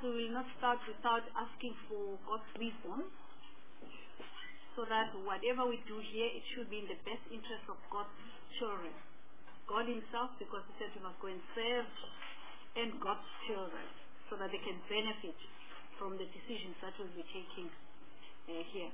we will not start without asking for God's wisdom, so that whatever we do here, it should be in the best interest of God's children. God himself, because he said we must go and serve, and God's children, so that they can benefit from the decisions that we'll be taking here.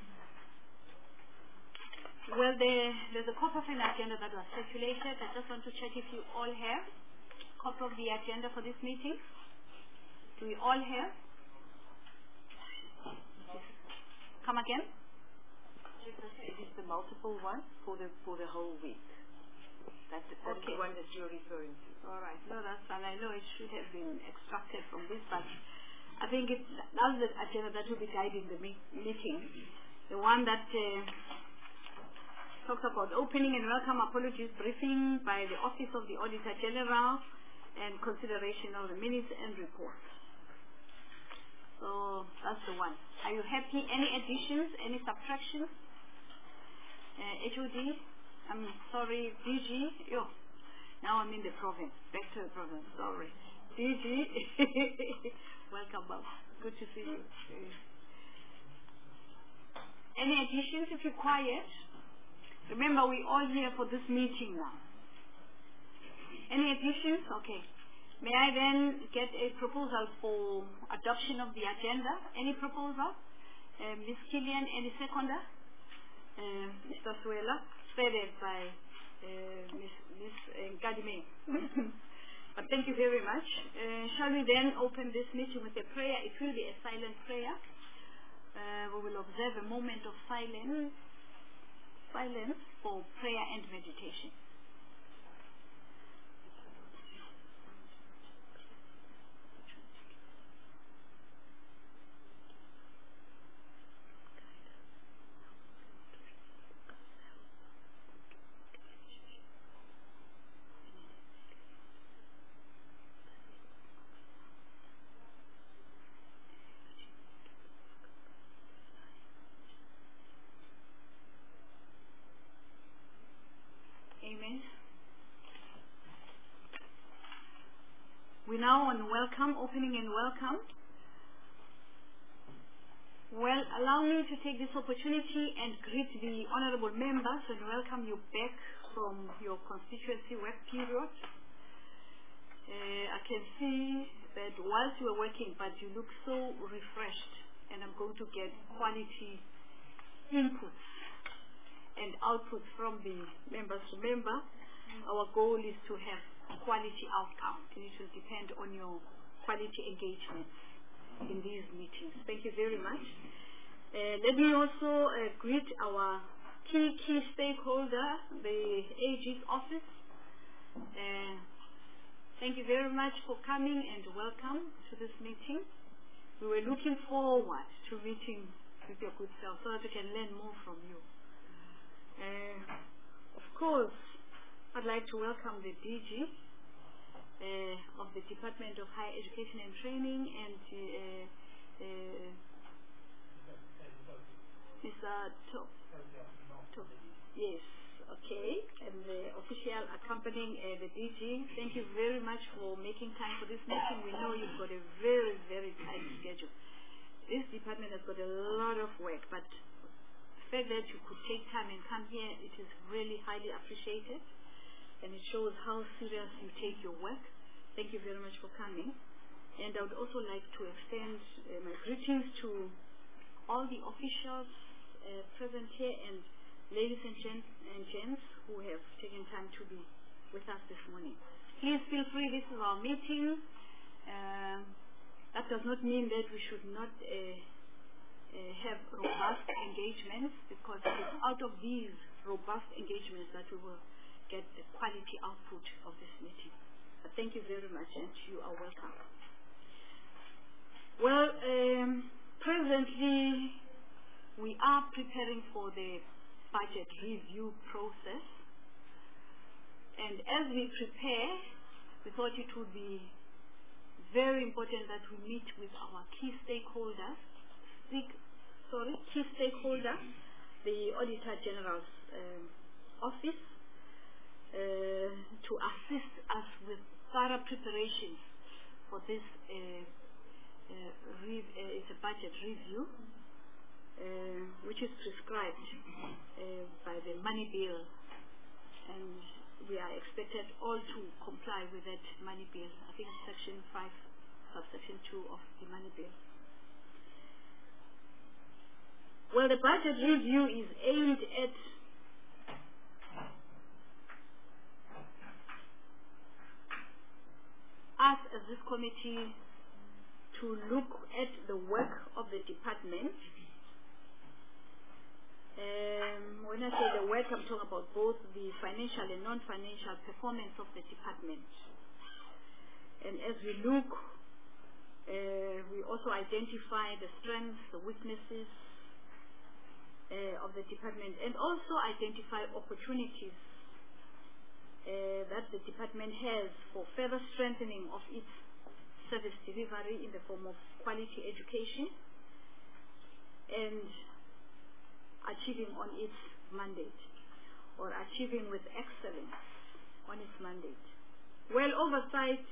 Well, there's a copy of an agenda that was circulated. I just want to check if you all have a copy of the agenda for this meeting. Do we all have? Come again? It is the multiple one for the whole week. That's the one that you're referring to. All right. No, that's fine. I know it should have been extracted from this, but I think that's the agenda that will be guiding the meeting. The one that talks about opening and welcome apologies briefing by the Office of the Auditor General and consideration of the minutes and reports. So that's the one. Are you happy? Any additions? Any subtractions? HOD? I'm sorry, DG? Yo, now I'm in the province. Back to the province. Sorry. DG? Welcome, Bob. Good to see you. Any additions? If you're quiet. Remember, we're all here for this meeting now. Any additions? Okay. May I then get a proposal for adoption of the agenda? Any proposal? Ms. Killian, any seconder? Mr. Suela, seconded by Ms. Nkadime. But thank you very much. Shall we then open this meeting with a prayer? It will be a silent prayer. We will observe a moment of silence for prayer and meditation. Amen. We now on welcome, opening and welcome. Well, allow me to take this opportunity and greet the honorable members and welcome you back from your constituency work period. I can see that whilst you are working, but you look so refreshed, and I'm going to get quality inputs and outputs from the members. Remember, our goal is to have quality outcome, and it will depend on your quality engagement in these meetings. Thank you very much. Let me also greet our key stakeholder, the AG's office. Thank you very much for coming and welcome to this meeting. We were looking forward to meeting with your good self so that we can learn more from you. Of course, I'd like to welcome the DG of the Department of Higher Education and Training and Mr. Top. Yes, okay, and the official accompanying the DG. Thank you very much for making time for this meeting. We know you've got a very, very tight schedule. This department has got a lot of work, but the fact that you could take time and come here, it is really highly appreciated, and it shows how serious you take your work. Thank you very much for coming. And I would also like to extend my greetings to all the officials present here and ladies and gents who have taken time to be with us this morning. Please feel free, this is our meeting. That does not mean that we should not have robust engagements, because it is out of these robust engagements that we will get the quality output of this meeting. But thank you very much, and you are welcome. Well, presently we are preparing for the budget review process, and as we prepare, we thought it would be very important that we meet with our key stakeholders, the Auditor General's office, to assist us with thorough preparations for this it's a budget review, which is prescribed by the money bill, and we are expected all to comply with that money bill. I think it's section 5, subsection 2 of the money bill. Well, the budget review is aimed at us as this committee to look at the work of the department. When I say the work, I'm talking about both the financial and non-financial performance of the department. And as we look, we also identify the strengths, the weaknesses of the department, and also identify opportunities that the department has for further strengthening of its service delivery in the form of quality education and achieving on its mandate, or achieving with excellence on its mandate. Well, oversight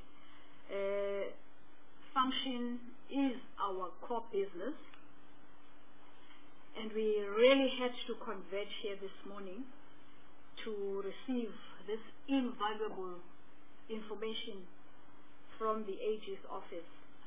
function is our core business, and we really had to converge here this morning to receive this invaluable information from the AG's office.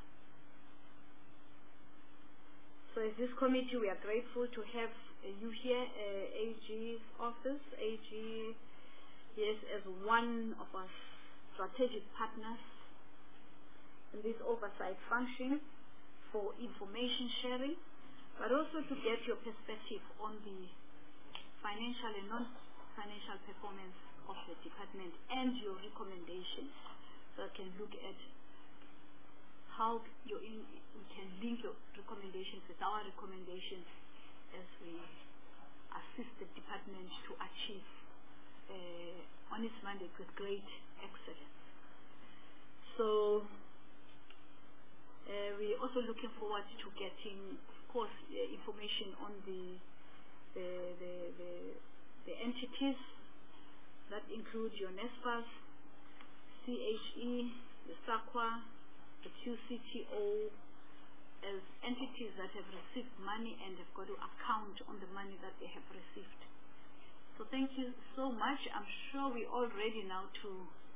So as this committee, we are grateful to have you here, AG's office, AG, yes, as one of our strategic partners in this oversight function for information sharing, but also to get your perspective on the financial and non-financial performance of the department and your recommendations, so I can look at how we can link your recommendations with our recommendations as we assist the department to achieve on its mandate with great excellence. So we're also looking forward to getting, of course, information on the entities that include your NSFAS, CHE, the SAQA, the QCTO, as entities that have received money and have got to account on the money that they have received. So thank you so much. I'm sure we're all ready now to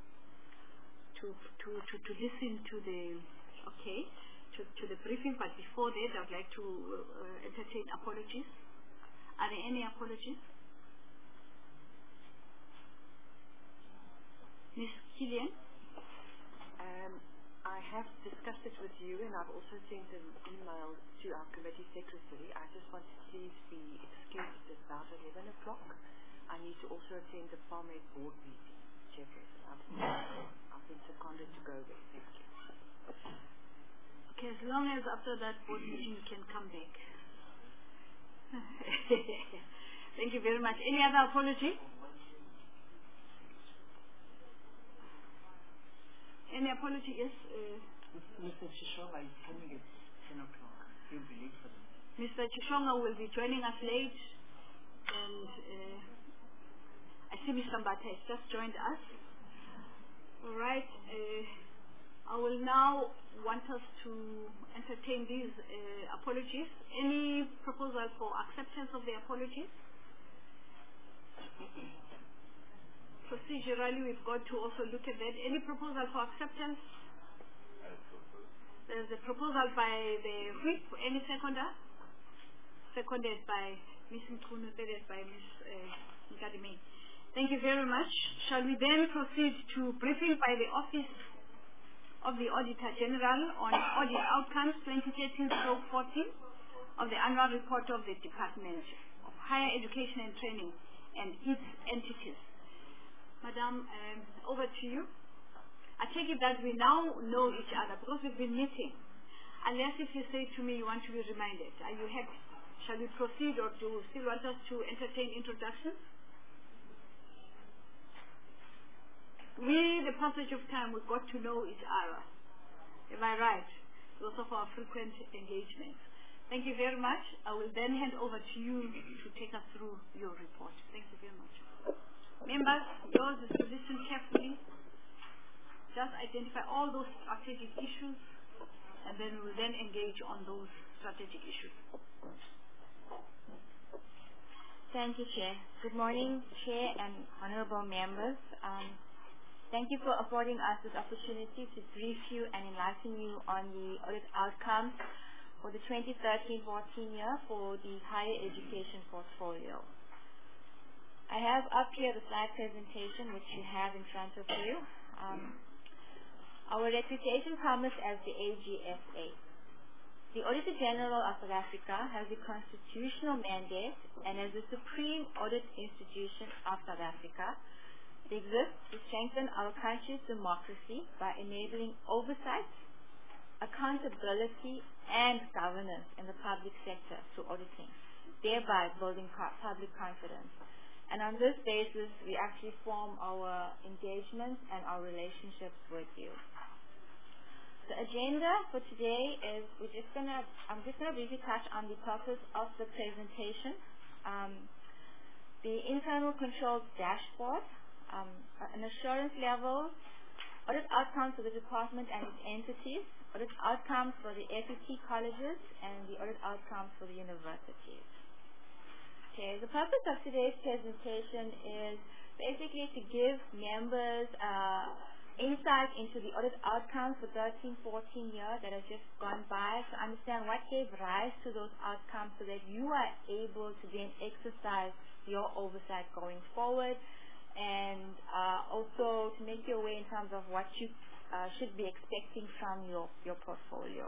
listen to the to the briefing. But before that, I would like to entertain apologies. Are there any apologies? Ms. Killian? I have discussed it with you, and I've also sent an email to our committee secretary. I just want to please be excused at about 11 o'clock. I need to also attend the PALMED board meeting, Chairperson. I've been seconded to go there. Thank you. Okay, as long as after that board meeting you can come back. Thank you very much. Any other apology? Any apology? Yes. Mr. Chishonga is coming at 10 o'clock. He'll be late for the meeting. Mr. Chishonga will be joining us late, and I see Mr. Mbata has just joined us. All right. I will now want us to entertain these apologies. Any proposal for acceptance of the apologies? Procedurally, we've got to also look at that. Any proposal for acceptance? There's a proposal by the whip. Any seconder? Seconded by Ms. Nkunu, seconded by Ms. Nkadime. Thank you very much. Shall we then proceed to briefing by the Office of the Auditor General on audit outcomes 2013-14 of the annual report of the Department of Higher Education and Training and its entities. Madam, over to you. I take it that we now know each other because we've been meeting. Unless if you say to me you want to be reminded. Are you happy? Shall we proceed, or do you still want us to entertain introductions? With the passage of time, we've got to know each other. Am I right? Those of our frequent engagements. Thank you very much. I will then hand over to you to take us through your report. Thank you very much. Members, yours is to listen carefully. Just identify all those strategic issues and then we will then engage on those strategic issues. Thank you, Chair. Good morning, Chair and honorable members. Thank you for affording us this opportunity to brief you and enlighten you on the audit outcomes for the 2013-14 year for the higher education portfolio. I have up here the slide presentation which you have in front of you. Our reputation comes as the AGSA. The Auditor General of South Africa has a constitutional mandate and as the supreme audit institution of South Africa, it exists to strengthen our country's democracy by enabling oversight, accountability, and governance in the public sector through auditing, thereby building public confidence. And on this basis, we actually form our engagements and our relationships with you. The agenda for today is I'm just gonna briefly touch on the purpose of the presentation, the internal controls dashboard, an assurance level, audit outcomes for the department and its entities, audit outcomes for the FET colleges, and the audit outcomes for the universities. Okay, the purpose of today's presentation is basically to give members insight into the audit outcomes for 13-14 year that has just gone by, to understand what gave rise to those outcomes so that you are able to then exercise your oversight going forward, and also to make your way in terms of what you should be expecting from your portfolio.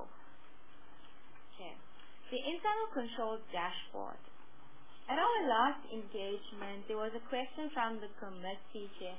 Okay. The internal controls dashboard. At our last engagement, there was a question from the committee, Chair,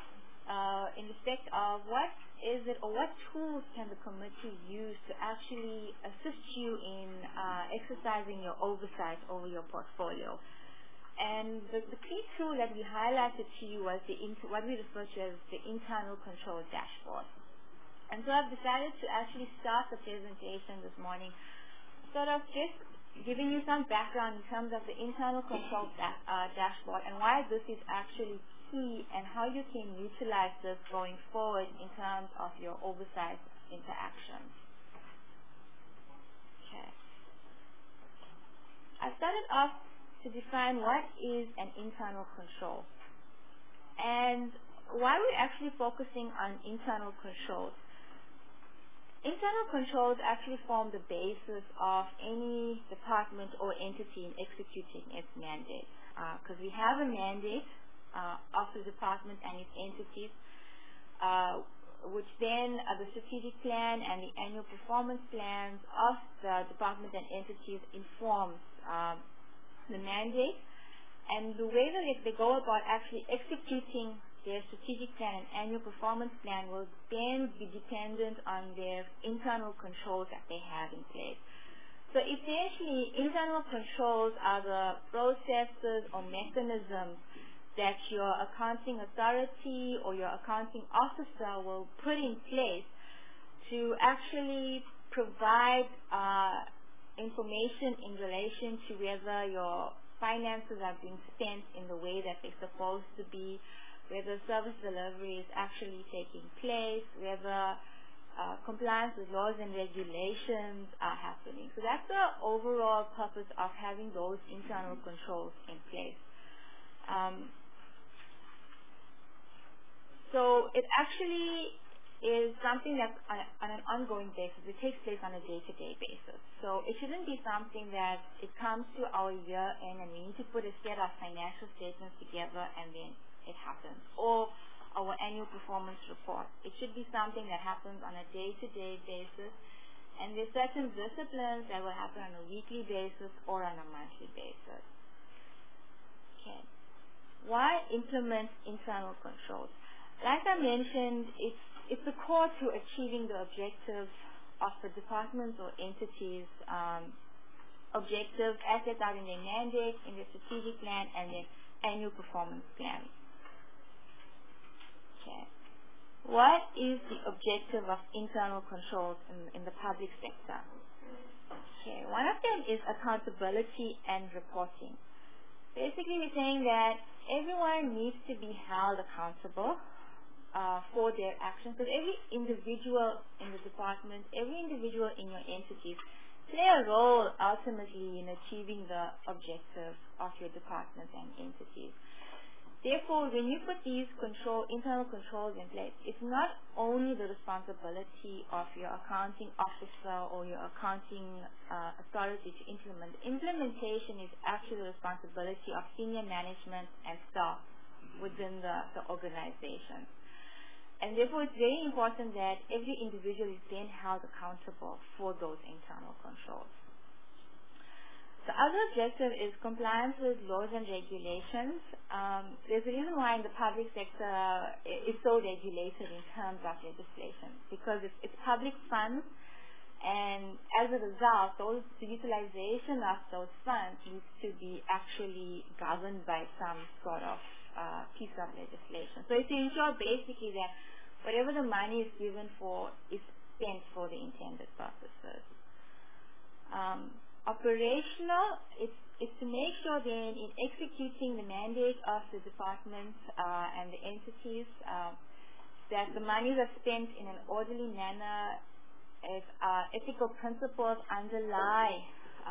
in respect of what is it or what tools can the committee use to actually assist you in exercising your oversight over your portfolio. And the key tool that we highlighted to you was what we refer to as the internal control dashboard. And so I've decided to actually start the presentation this morning, sort of just giving you some background in terms of the internal control dashboard and why this is actually key and how you can utilize this going forward in terms of your oversight interactions. Okay. I started off to define what is an internal control and why we're actually focusing on internal controls. Internal controls actually form the basis of any department or entity in executing its mandate, because we have a mandate of the department and its entities, which then the strategic plan and the annual performance plans of the department and entities informs the mandate, and the way that they go about actually executing their strategic plan and annual performance plan will then be dependent on their internal controls that they have in place. So essentially, internal controls are the processes or mechanisms that your accounting authority or your accounting officer will put in place to actually provide information in relation to whether your finances are being spent in the way that they're supposed to be, whether service delivery is actually taking place, whether compliance with laws and regulations are happening. So that's the overall purpose of having those internal controls in place. So it actually is something that on an ongoing basis, it takes place on a day-to-day basis. So it shouldn't be something that it comes to our year-end and we need to put a set of financial statements together and then it happens, or our annual performance report. It should be something that happens on a day-to-day basis, and there's certain disciplines that will happen on a weekly basis or on a monthly basis. Okay. Why implement internal controls? Like I mentioned, it's the core to achieving the objectives of the departments or entities' objectives as set out in their mandate, in their strategic plan, and their annual performance plan. Okay. What is the objective of internal controls in the public sector? Okay. One of them is accountability and reporting. Basically, we're saying that everyone needs to be held accountable for their actions. Because every individual in the department, every individual in your entities play a role ultimately in achieving the objectives of your departments and entities. Therefore, when you put these internal controls in place, it's not only the responsibility of your accounting officer or your accounting authority to implement. Implementation is actually the responsibility of senior management and staff within the organization. And therefore, it's very important that every individual is then held accountable for those internal controls. The other objective is compliance with laws and regulations. There's a reason why in the public sector it's so regulated in terms of legislation, because it's public funds, and as a result, the utilization of those funds needs to be actually governed by some sort of piece of legislation. So it's to ensure basically that whatever the money is given for is spent for the intended purposes. Operational, it's to make sure then in executing the mandate of the departments and the entities that the monies are spent in an orderly manner, as ethical principles underlie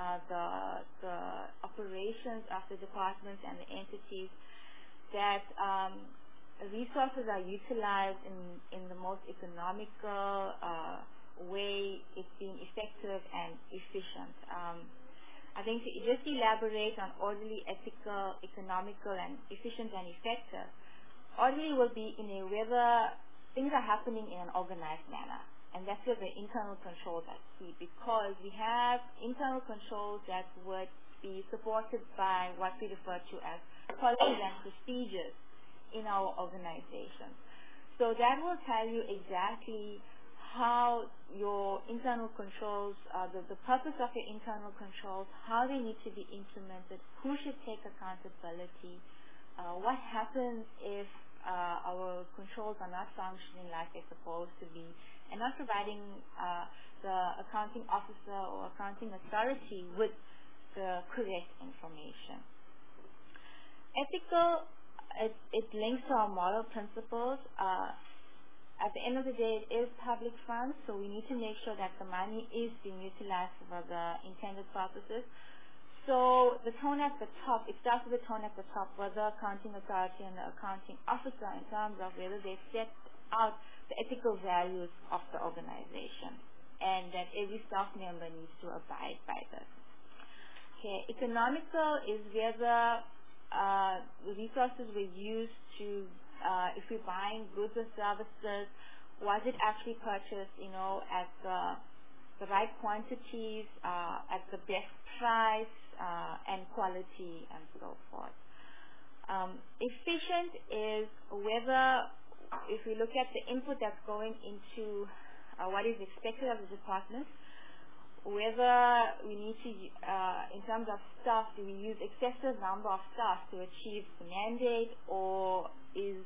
the operations of the departments and the entities, that resources are utilized in the most economical way, it's being effective and efficient. I think to just elaborate on orderly, ethical, economical, and efficient and effective, orderly will be in a whether things are happening in an organized manner. And that's where the internal controls are key, because we have internal controls that would be supported by what we refer to as policies and procedures in our organization. So that will tell you exactly how your internal controls, the purpose of your internal controls, how they need to be implemented, who should take accountability, what happens if our controls are not functioning like they're supposed to be, and not providing the accounting officer or accounting authority with the correct information. Ethical, it links to our moral principles. At the end of the day, it is public funds, so we need to make sure that the money is being utilized for the intended purposes. So the tone at the top, it starts with the tone at the top, whether the accounting authority and the accounting officer, in terms of whether they set out the ethical values of the organization, and that every staff member needs to abide by this. Okay, economical is whether the resources were used to, if we're buying goods or services, was it actually purchased, at the right quantities, at the best price, and quality, and so forth. Efficient is whether, if we look at the input that's going into what is expected of the department, whether we need to, in terms of staff, do we use excessive number of staff to achieve the mandate, or is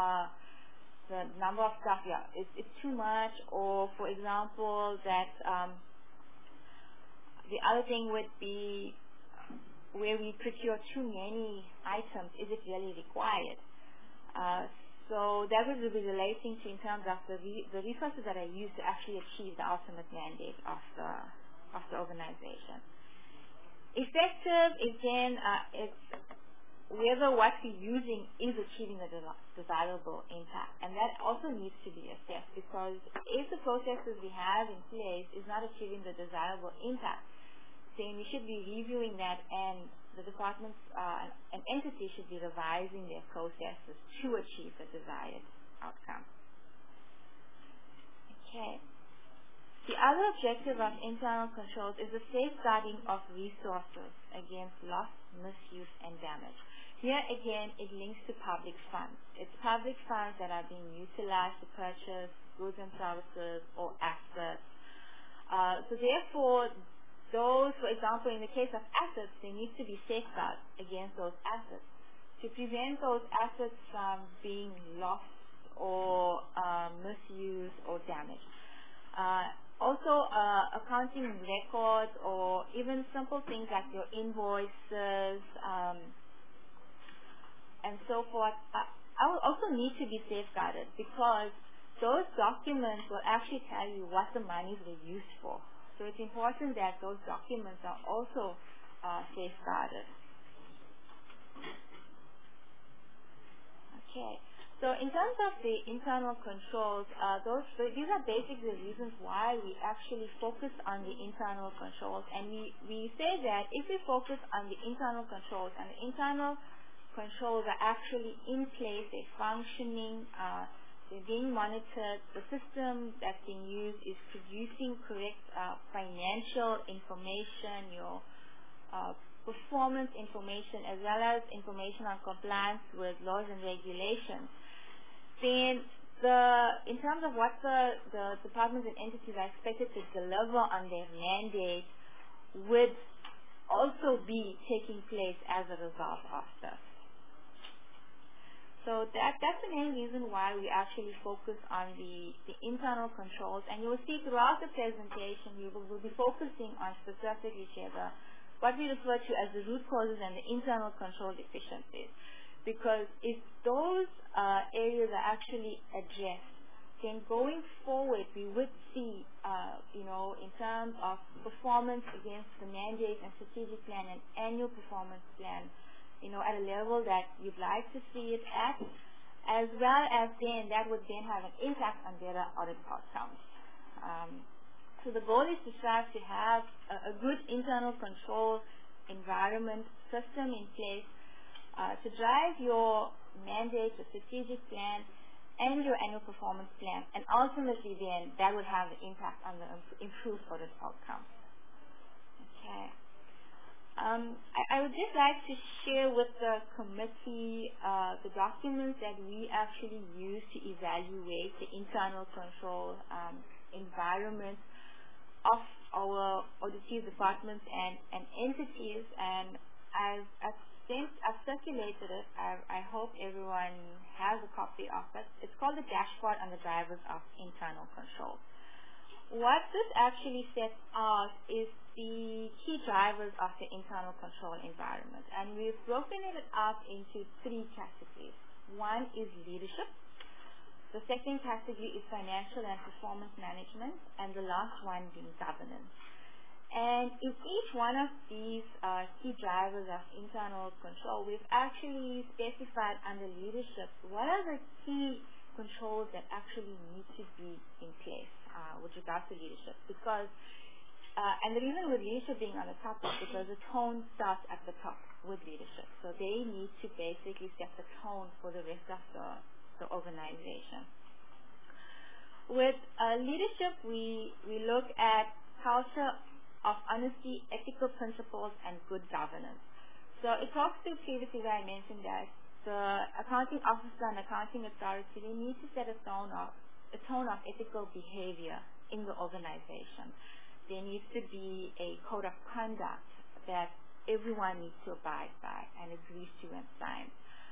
the number of staff, it's too much, or for example, that the other thing would be where we procure too many items, is it really required? So that would be relating to in terms of the resources that are used to actually achieve the ultimate mandate of the organization. Effective, again, it's whether what we're using is achieving the desirable impact, and that also needs to be assessed, because if the processes we have in place is not achieving the desirable impact, then we should be reviewing that, and the departments and entities should be revising their processes to achieve the desired outcome. Okay. The other objective of internal controls is the safeguarding of resources against loss, misuse, and damage. Here again, it links to public funds. It's public funds that are being utilized to purchase goods and services or assets. So therefore, those, for example, in the case of assets, they need to be safeguarded against those assets to prevent those assets from being lost or misused or damaged. Also, accounting records, or even simple things like your invoices and so forth, will also need to be safeguarded because those documents will actually tell you what the monies were used for. So it's important that those documents are also safeguarded. Okay. So in terms of the internal controls, these are basically the reasons why we actually focus on the internal controls. And we say that if we focus on the internal controls, and the internal controls are actually in place, they're functioning, they're being monitored, the system that's being used is producing correct financial information, your performance information, as well as information on compliance with laws and regulations. Then in terms of what the departments and entities are expected to deliver on their mandate would also be taking place as a result of this. So that's the main reason why we actually focus on the internal controls. And you will see throughout the presentation, we will be focusing on specifically what we refer to as the root causes and the internal control deficiencies. Because if those areas are actually addressed, then going forward we would see, in terms of performance against the mandate and strategic plan and annual performance plan, at a level that you'd like to see it at, as well as then that would then have an impact on better audit outcomes. So the goal is to strive to have a good internal control environment system in place to drive your mandate, your strategic plan, and your annual performance plan, and ultimately then that would have an impact on the improved audit outcomes. Okay. I would just like to share with the committee the documents that we actually use to evaluate the internal control environment of our auditee departments and entities, and I've circulated it. I hope everyone has a copy of it. It's called the Dashboard on the Drivers of Internal Control. What this actually sets out is the key drivers of the internal control environment, and we've broken it up into 3 categories. One is leadership. The second category is financial and performance management, and the last one being governance. And in each one of these key drivers of internal control, we've actually specified under leadership what are the key controls that actually need to be in place with regards to leadership. Because, and the reason with leadership being on the top is because the tone starts at the top with leadership. So they need to basically set the tone for the rest of the organization. With leadership, we look at culture of honesty, ethical principles, and good governance. So it talks to previously where I mentioned that the accounting officer and accounting authority, they need to set a tone of ethical behavior in the organization. There needs to be a code of conduct that everyone needs to abide by and agrees to and sign.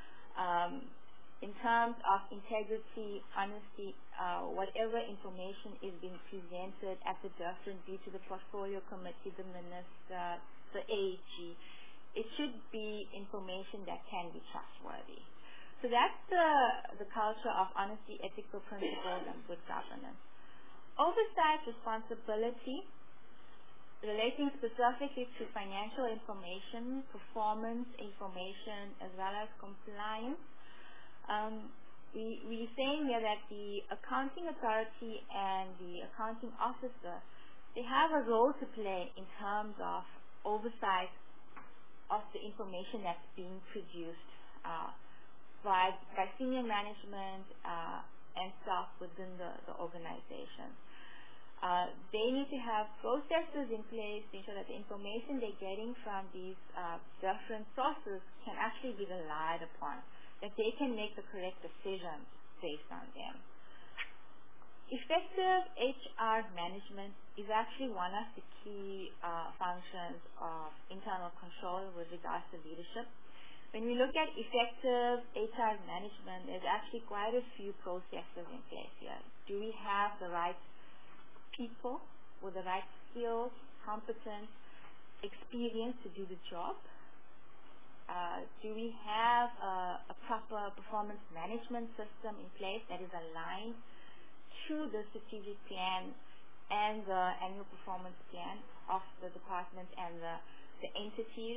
In terms of integrity, honesty, whatever information is being presented at the different be to the portfolio committee, the minister, the AG, it should be information that can be trustworthy. So that's the culture of honesty, ethical principles, and good governance. Oversight responsibility relating specifically to financial information, performance information, as well as compliance. We're saying here that the accounting authority and the accounting officer, they have a role to play in terms of oversight of the information that's being produced by senior management and staff within the organization. They need to have processes in place to ensure that the information they're getting from these different sources can actually be relied upon, that they can make the correct decisions based on them. Effective HR management is actually one of the key functions of internal control with regards to leadership. When we look at effective HR management, there's actually quite a few processes in place here. Do we have the right people with the right skills, competence, experience to do the job? Do we have a proper performance management system in place that is aligned to the strategic plan and the annual performance plan of the department and the entities?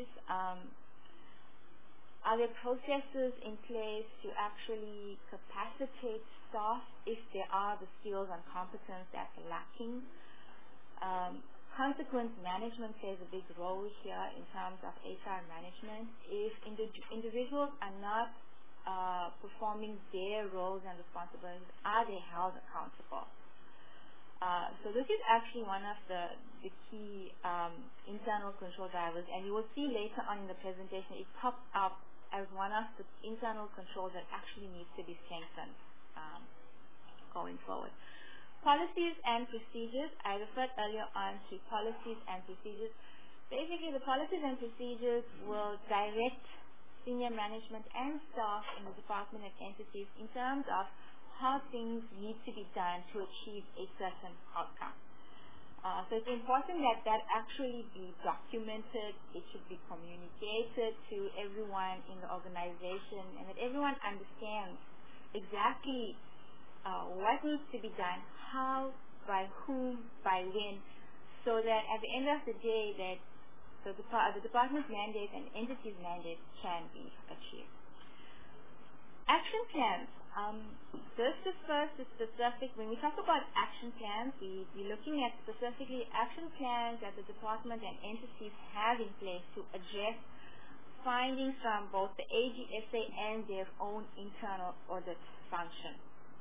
Are there processes in place to actually capacitate staff if there are the skills and competence that are lacking? Consequence management plays a big role here in terms of HR management. If individuals are not performing their roles and responsibilities, are they held accountable? So this is actually one of the key internal control drivers, and you will see later on in the presentation it pops up as one of the internal controls that actually needs to be strengthened going forward. Policies and procedures. I referred earlier on to policies and procedures. Basically, the policies and procedures will direct senior management and staff in the department and entities in terms of how things need to be done to achieve a certain outcome. So it's important that that actually be documented. It should be communicated to everyone in the organization, and that everyone understands exactly what needs to be done, how, by whom, by when, so that at the end of the day that the department's mandate and entity's mandate can be achieved. Action plans. This refers to specific, when we talk about action plans, we're looking at specifically action plans that the department and entities have in place to address findings from both the AGSA and their own internal audit function.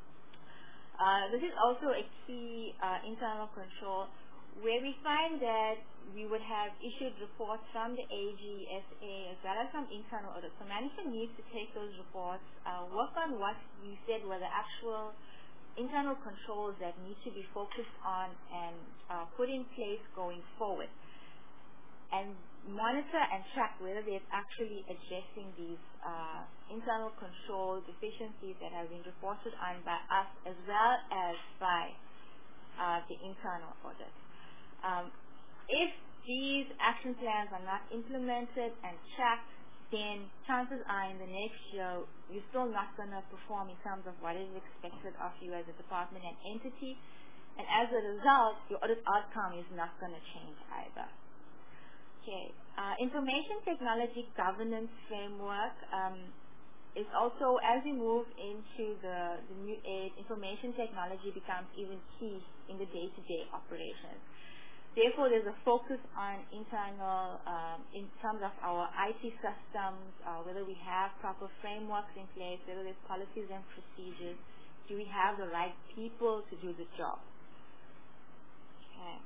This is also a key internal control where we find that we would have issued reports from the AGSA as well as from internal audit. So management needs to take those reports, work on what we said were the actual internal controls that need to be focused on and put in place going forward, and monitor and track whether they're actually addressing these internal control deficiencies that have been reported on by us as well as by the internal audit. If these action plans are not implemented and tracked, then chances are in the next year you're still not going to perform in terms of what is expected of you as a department and entity, and as a result, your audit outcome is not going to change either. Okay, information technology governance framework is also, as we move into the new age, information technology becomes even key in the day-to-day operations. Therefore, there's a focus on internal, in terms of our IT systems, whether we have proper frameworks in place, whether there's policies and procedures, do we have the right people to do the job? Okay.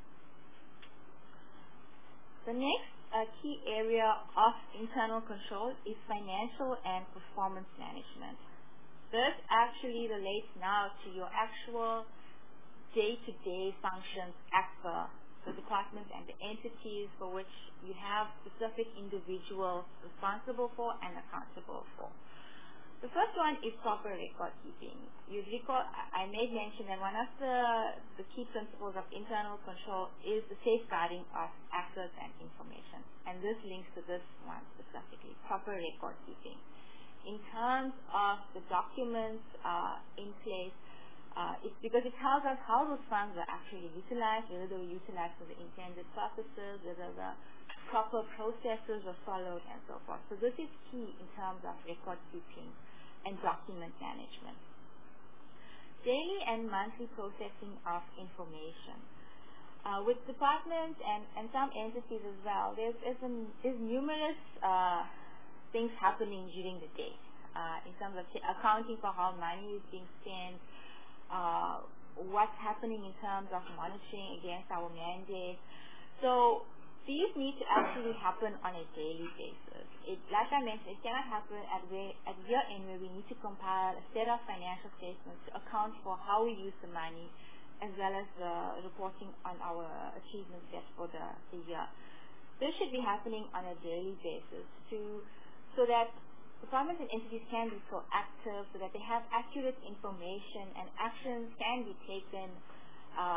The next key area of internal control is financial and performance management. This actually relates now to your actual day-to-day functions at the department and the entities for which you have specific individuals responsible for and accountable for. The first one is proper record keeping. You recall, I made mention that one of the key principles of internal control is the safeguarding of assets and information, and this links to this one specifically, proper record keeping. In terms of the documents in place, it's because it tells us how those funds are actually utilized, whether they were utilized for the intended purposes, whether the proper processes were followed, and so forth. So this is key in terms of record keeping and document management. Daily and monthly processing of information. With departments and some entities as well, there's numerous things happening during the day in terms of accounting for how money is being spent, what's happening in terms of monitoring against our mandate. So these need to actually happen on a daily basis. Like I mentioned, it cannot happen at year-end where we need to compile a set of financial statements to account for how we use the money as well as the reporting on our achievements set for the year. This should be happening on a daily basis so that departments and entities can be proactive, so that they have accurate information and actions can be taken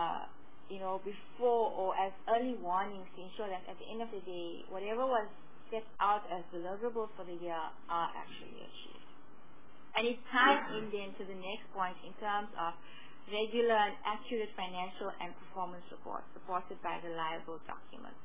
before or as early warnings to ensure that at the end of the day, whatever was set out as deliverables for the year are actually achieved. And it ties in then to the next point in terms of regular and accurate financial and performance reports supported by reliable documents.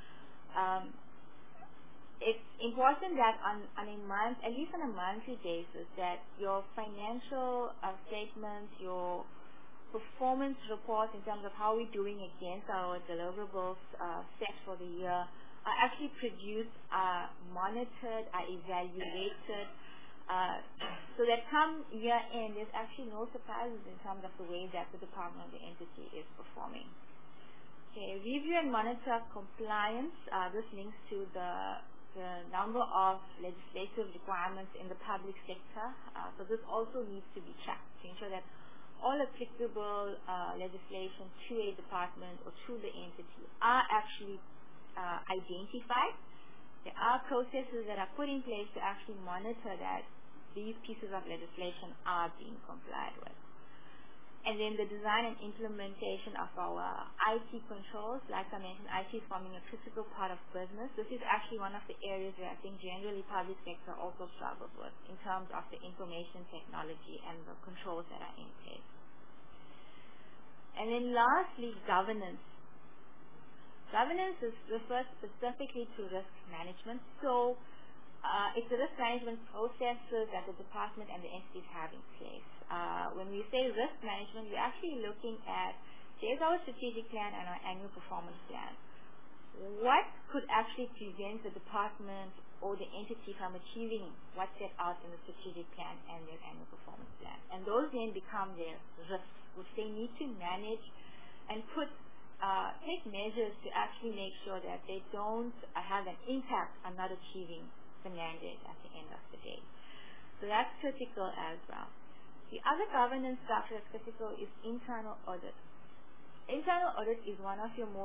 It's important that at least on a monthly basis, that your financial statements, your performance reports in terms of how we're doing against our deliverables set for the year are actually produced, are monitored, are evaluated, so that come year end, there's actually no surprises in terms of the way that the department or the entity is performing. Okay, review and monitor compliance. This links to the number of legislative requirements in the public sector. So this also needs to be tracked to ensure that all applicable legislation to a department or to the entity are actually identified. There are processes that are put in place to actually monitor that these pieces of legislation are being complied with. And then the design and implementation of our IT controls. Like I mentioned, IT is forming a critical part of business. This is actually one of the areas where I think generally public sector also struggles with in terms of the information technology and the controls that are in place. And then lastly, governance. Governance refers specifically to risk management. So it's the risk management processes that the department and the entities have in place. When we say risk management, we're actually looking at, here's our strategic plan and our annual performance plan. What could actually prevent the department or the entity from achieving what's set out in the strategic plan and their annual performance plan? And those then become their risks, which they need to manage and take measures to actually make sure that they don't have an impact on not achieving the mandate at the end of the day. So that's critical as well. The other governance structure that's critical is internal audit. Internal audit is one of your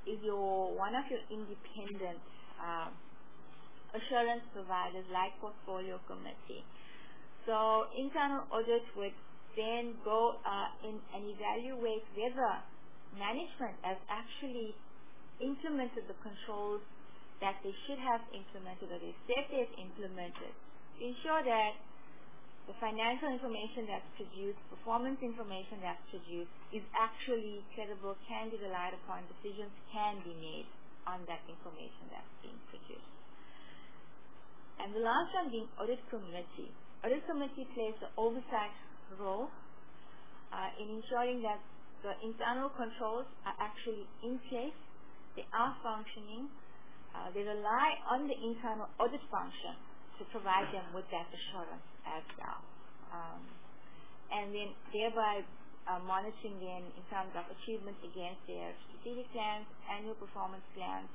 independent assurance providers like Portfolio Committee. So internal audit would then go in and evaluate whether management has actually implemented the controls that they should have implemented or they said they've implemented to ensure that the financial information that's produced, performance information that's produced is actually credible, can be relied upon, decisions can be made on that information that's being produced. And the last one being audit committee. Audit committee plays the oversight role in ensuring that the internal controls are actually in place, they are functioning, they rely on the internal audit function to provide them with that assurance as well. And then thereby monitoring them in terms of achievements against their strategic plans, annual performance plans,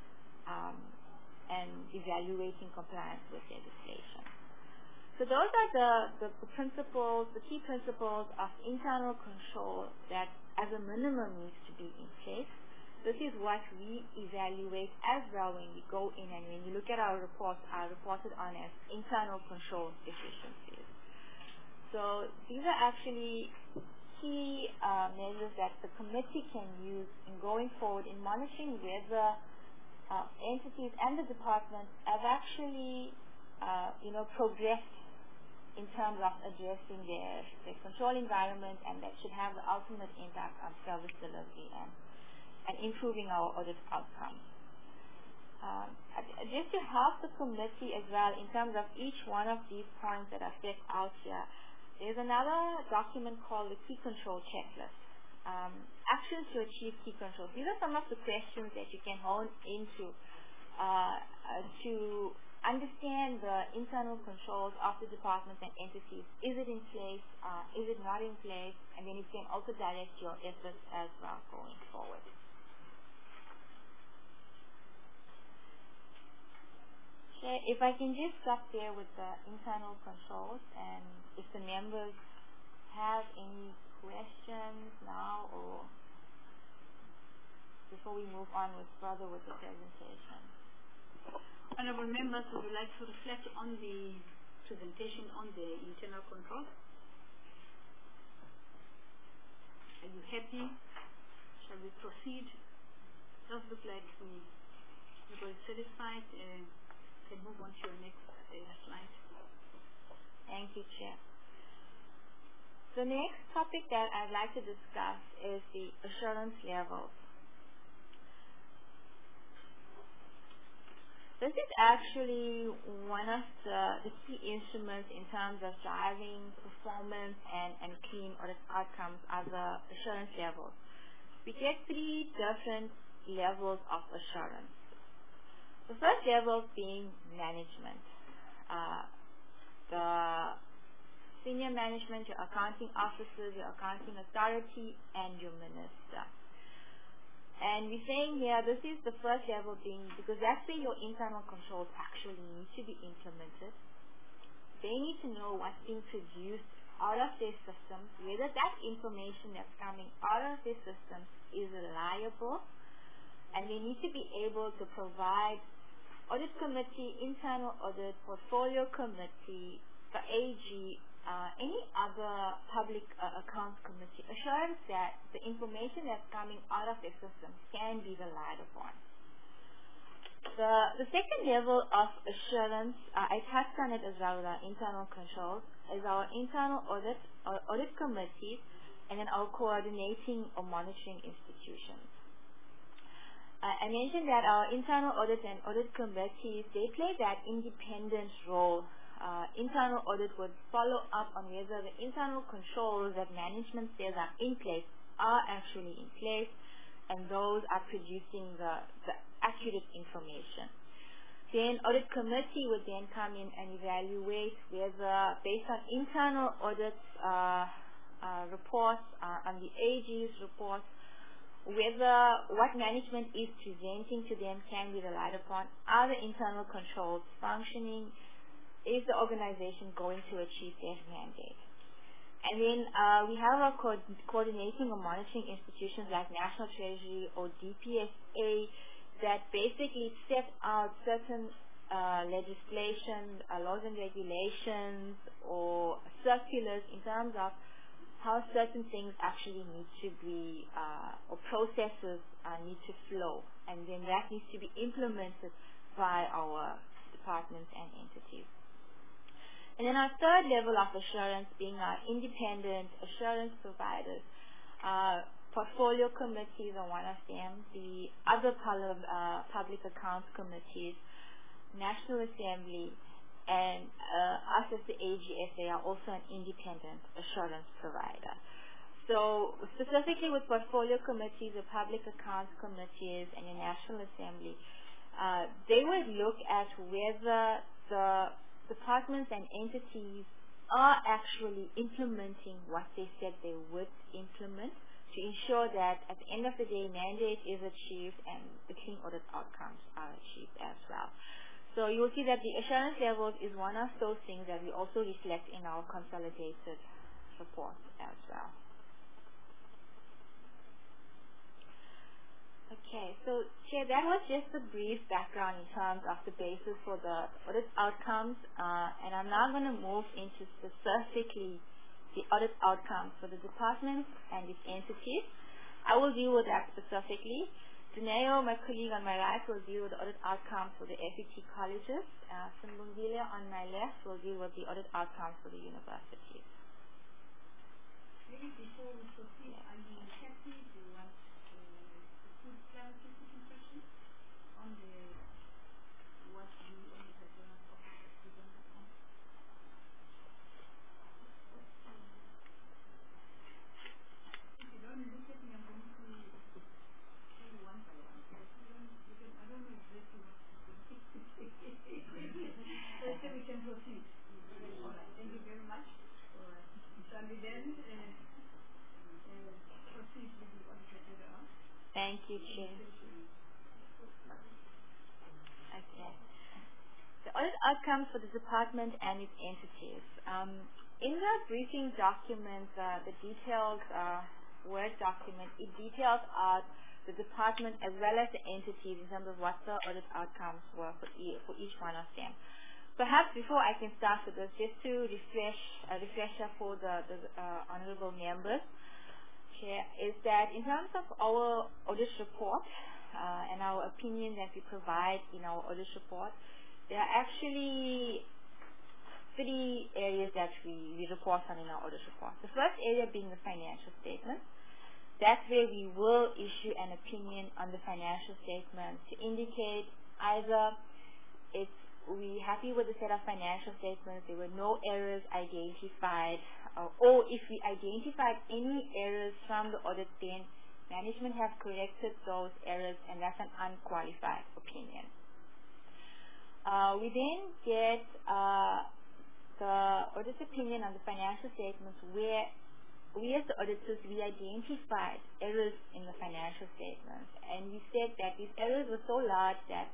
and evaluating compliance with legislation. So those are the principles, the key principles of internal control that as a minimum needs to be in place. This is what we evaluate as well when we go in, and when you look at our reports, are reported on as internal control deficiencies. So these are actually key measures that the committee can use in going forward in monitoring whether entities and the departments have actually progressed in terms of addressing their control environment, and that should have the ultimate impact on service delivery and improving our audit outcomes. Just to help the committee as well in terms of each one of these points that are set out here, there's another document called the Key Control Checklist. Actions to achieve key controls. These are some of the questions that you can hone into to understand the internal controls of the departments and entities. Is it in place? Is it not in place? And then you can also direct your efforts as well going forward. Okay, if I can just stop there with the internal controls, and if the members have any questions now or before we move on further with the presentation. Honourable members, would you like to reflect on the presentation on the internal control? Are you happy? Shall we proceed? Does look like everybody's satisfied. can move on to your next slide. Thank you, Chair. The next topic that I'd like to discuss is the assurance levels. This is actually one of the key instruments in terms of driving performance and clean audit outcomes are the assurance levels. We get 3 different levels of assurance. The first level being management. The senior management, your accounting officers, your accounting authority, and your minister. And we're saying here, this is the first level being, because that's where your internal controls actually need to be implemented. They need to know what's being produced out of their systems, whether that information that's coming out of their systems is reliable, and they need to be able to provide audit committee, internal audit, portfolio committee, the AG, any other public accounts committee assurance that the information that's coming out of their system can be relied upon. The second level of assurance, I touched on it as well with our internal controls, is our internal audit committees and then our coordinating or monitoring institutions. I mentioned that our internal audit and audit committees, they play that independent role. Internal audit would follow up on whether the internal controls that management says are in place are actually in place, and those are producing the accurate information. Then audit committee would then come in and evaluate whether, based on internal audit reports, on the AG's reports, whether what management is presenting to them can be relied upon. Are the internal controls functioning? Is the organization going to achieve their mandate? And then we have our coordinating or monitoring institutions like National Treasury or DPSA that basically set out certain legislation, laws and regulations, or circulars in terms of how certain things actually need to be, or processes need to flow. And then that needs to be implemented by our departments and entities. And then our third level of assurance being our independent assurance providers. Portfolio committees are one of them. The other public accounts committees, National Assembly, and us as the AGSA are also an independent assurance provider. So specifically with portfolio committees, the public accounts committees, and the National Assembly, they would look at whether the departments and entities are actually implementing what they said they would implement to ensure that at the end of the day, mandate is achieved and the clean audit outcomes are achieved as well. So you will see that the assurance levels is one of those things that we also reflect in our consolidated reports as well. Okay, so Chair, that was just a brief background in terms of the basis for the audit outcomes, and I'm now going to move into specifically the audit outcomes for the department and its entities. I will deal with that specifically. Dineo, my colleague on my right, will deal with the audit outcomes for the FET colleges. Simbungile on my left will deal with the audit outcomes for the universities. Maybe before we proceed, are you happy? Do you want clarification question on the what you and the General Office present upon? If you don't look at me, I'm going to say one by one. If you don't look at, I don't know exactly what you're going to say. So we can proceed. All right. Thank you very much. All right. Shall we then proceed with the audit general? Thank you, Chair. Okay. The audit outcomes for the department and its entities. In the briefing document, the detailed Word document, it details out the department as well as the entities in terms of what the audit outcomes were for each one of them. Perhaps before I can start with this, just to refresh a refresher for the honorable members, Chair, is that in terms of our audit report and our opinion that we provide in our audit report, there are actually three areas that we report on in our audit report. The first area being the financial statement. That's where we will issue an opinion on the financial statement to indicate either we happy with the set of financial statements, there were no errors identified, or if we identified any errors from the audit, then management have corrected those errors, and that's an unqualified opinion. We then get the audit opinion on the financial statements where we as the auditors, we identified errors in the financial statements, and we said that these errors were so large that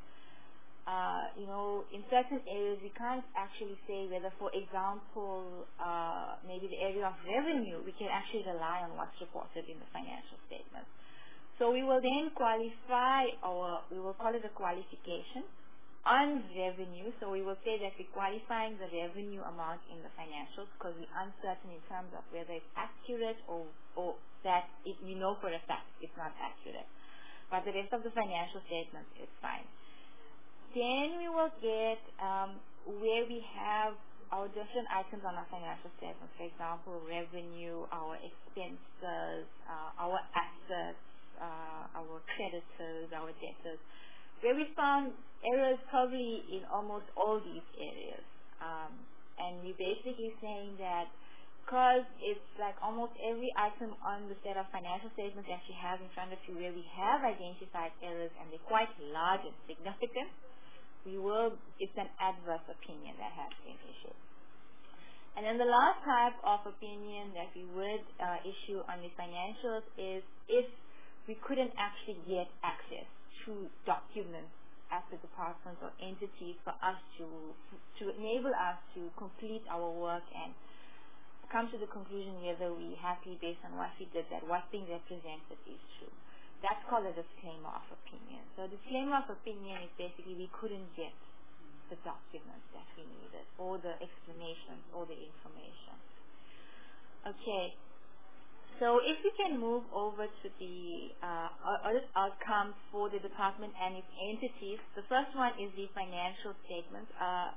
in certain areas we can't actually say whether, for example, maybe the area of revenue, we can actually rely on what's reported in the financial statements. So we will then qualify we will call it a qualification on revenue. So we will say that we're qualifying the revenue amount in the financials because we're uncertain in terms of whether it's accurate or that we know for a fact it's not accurate. But the rest of the financial statements is fine. Then we will get where we have our different items on our financial statements. For example, revenue, our expenses, our assets, our creditors, our debtors, where we found errors probably in almost all these areas. And we're basically saying that because it's like almost every item on the set of financial statements that you have in front of you where we have identified errors and they're quite large and significant, it's an adverse opinion that has been issued. And then the last type of opinion that we would issue on the financials is if we couldn't actually get access to documents at the departments or entities for us to enable us to complete our work and come to the conclusion whether we're happy based on what we did, that what being represented is true. That's called a disclaimer of opinion. So disclaimer of opinion is basically we couldn't get the documents that we needed or the explanations or the information. Okay. So if we can move over to the audit outcomes for the department and its entities, the first one is the financial statements.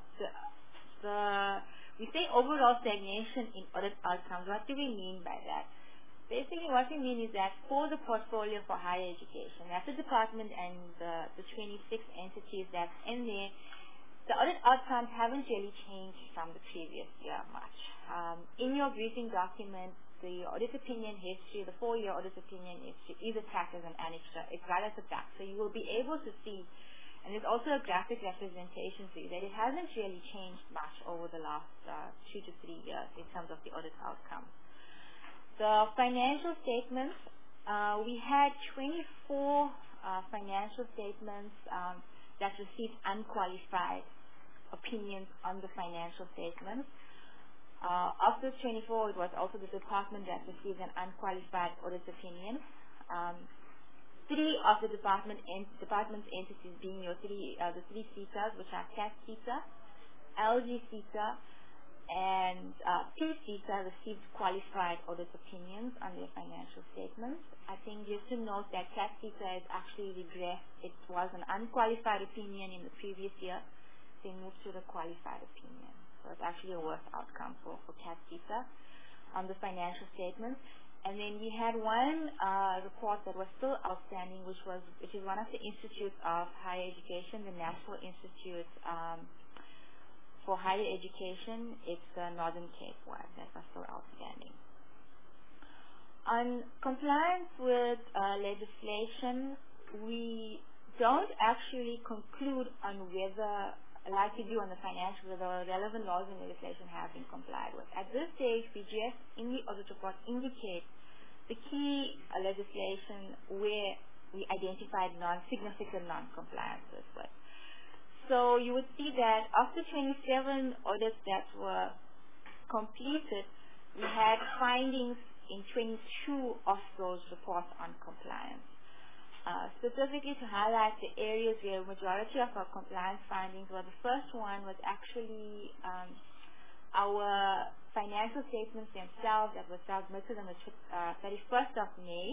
We say overall stagnation in audit outcomes. What do we mean by that? Basically, what we mean is that for the portfolio for higher education, that's the department and the 26 entities that's in there, the audit outcomes haven't really changed from the previous year much. In your briefing document, the audit opinion history, the 4-year audit opinion history is attached as an annexure. It's right at the back. So you will be able to see, and there's also a graphic representation for you, that it hasn't really changed much over the last 2 to 3 years in terms of the audit outcomes. The financial statements, we had 24 financial statements that received unqualified opinions on the financial statements. Of those 24, it was also the department that received an unqualified audit opinion. 3 of the department's entities being the 3 CETAs, which are CAT CETA, LG CETA, and two CETA received qualified audit opinions on their financial statements. I think just to note that CAT CETA is actually regressed. It was an unqualified opinion in the previous year. They moved to the qualified opinion. So it's actually a worse outcome for CAT CETA on the financial statements. And then we had one report that was still outstanding, which is one of the institutes of higher education, the National Institute for Higher Education. It's the Northern Cape one that was still outstanding. On compliance with legislation, we don't actually conclude on whether, like we do on the financial, whether relevant laws and legislation have been complied with. At this stage, we just, in the audit report, indicate the key legislation where we identified significant non-compliances with. So you would see that of the 27 audits that were completed, we had findings in 22 of those reports on compliance. Specifically to highlight the areas where the majority of our compliance findings were, the first one was actually our financial statements themselves that were submitted on the 31st of May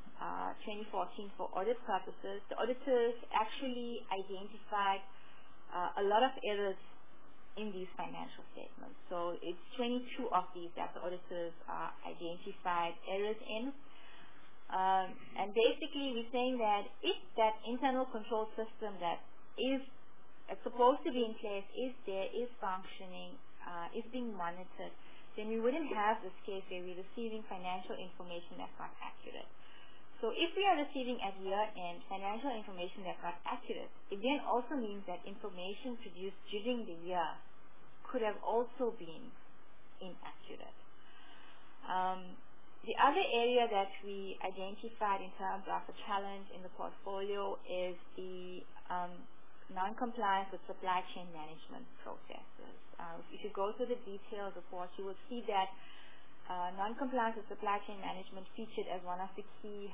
2014 for audit purposes. The auditors actually identified a lot of errors in these financial statements. So it's 22 of these that the auditors identified errors in. And basically we're saying that if that internal control system that is supposed to be in place is there, is functioning, is being monitored, then we wouldn't have this case where we're receiving financial information that's not accurate. So if we are receiving at year-end financial information that's not accurate, it then also means that information produced during the year could have also been inaccurate. The other area that we identified in terms of a challenge in the portfolio is the non-compliance with supply chain management processes. If you go through the detailed report, you will see that non-compliance with supply chain management featured as one of the key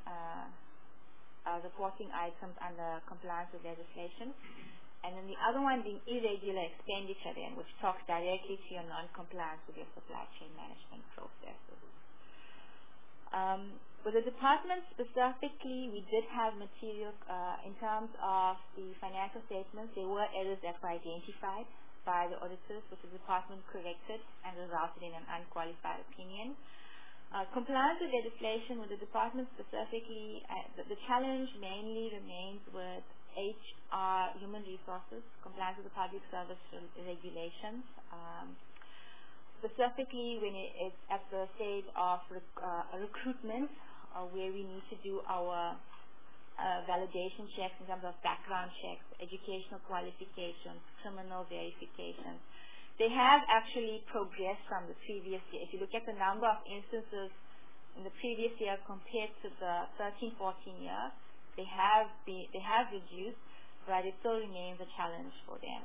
reporting items under compliance with legislation. And then the other one being irregular expenditure then, which talks directly to your non-compliance with your supply chain management processes. With the department specifically, we did have material in terms of the financial statements. There were errors that were identified by the auditors, which the department corrected and resulted in an unqualified opinion. Compliance with legislation with the department specifically, the challenge mainly remains with HR, human resources, compliance with the public service regulations. Specifically when it's at the stage of recruitment, where we need to do our validation checks in terms of background checks, educational qualifications, criminal verifications. They have actually progressed from the previous year. If you look at the number of instances in the previous year compared to the 13-14 year, they have reduced, but it still remains a challenge for them.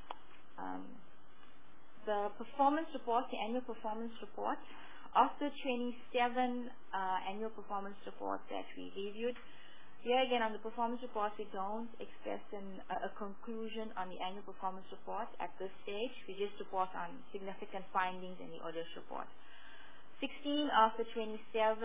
The performance report, the annual performance report, of the 27 annual performance reports that we reviewed, here again on the performance report, we don't express a conclusion on the annual performance report at this stage. We just report on significant findings in the audit report. 16 of the 27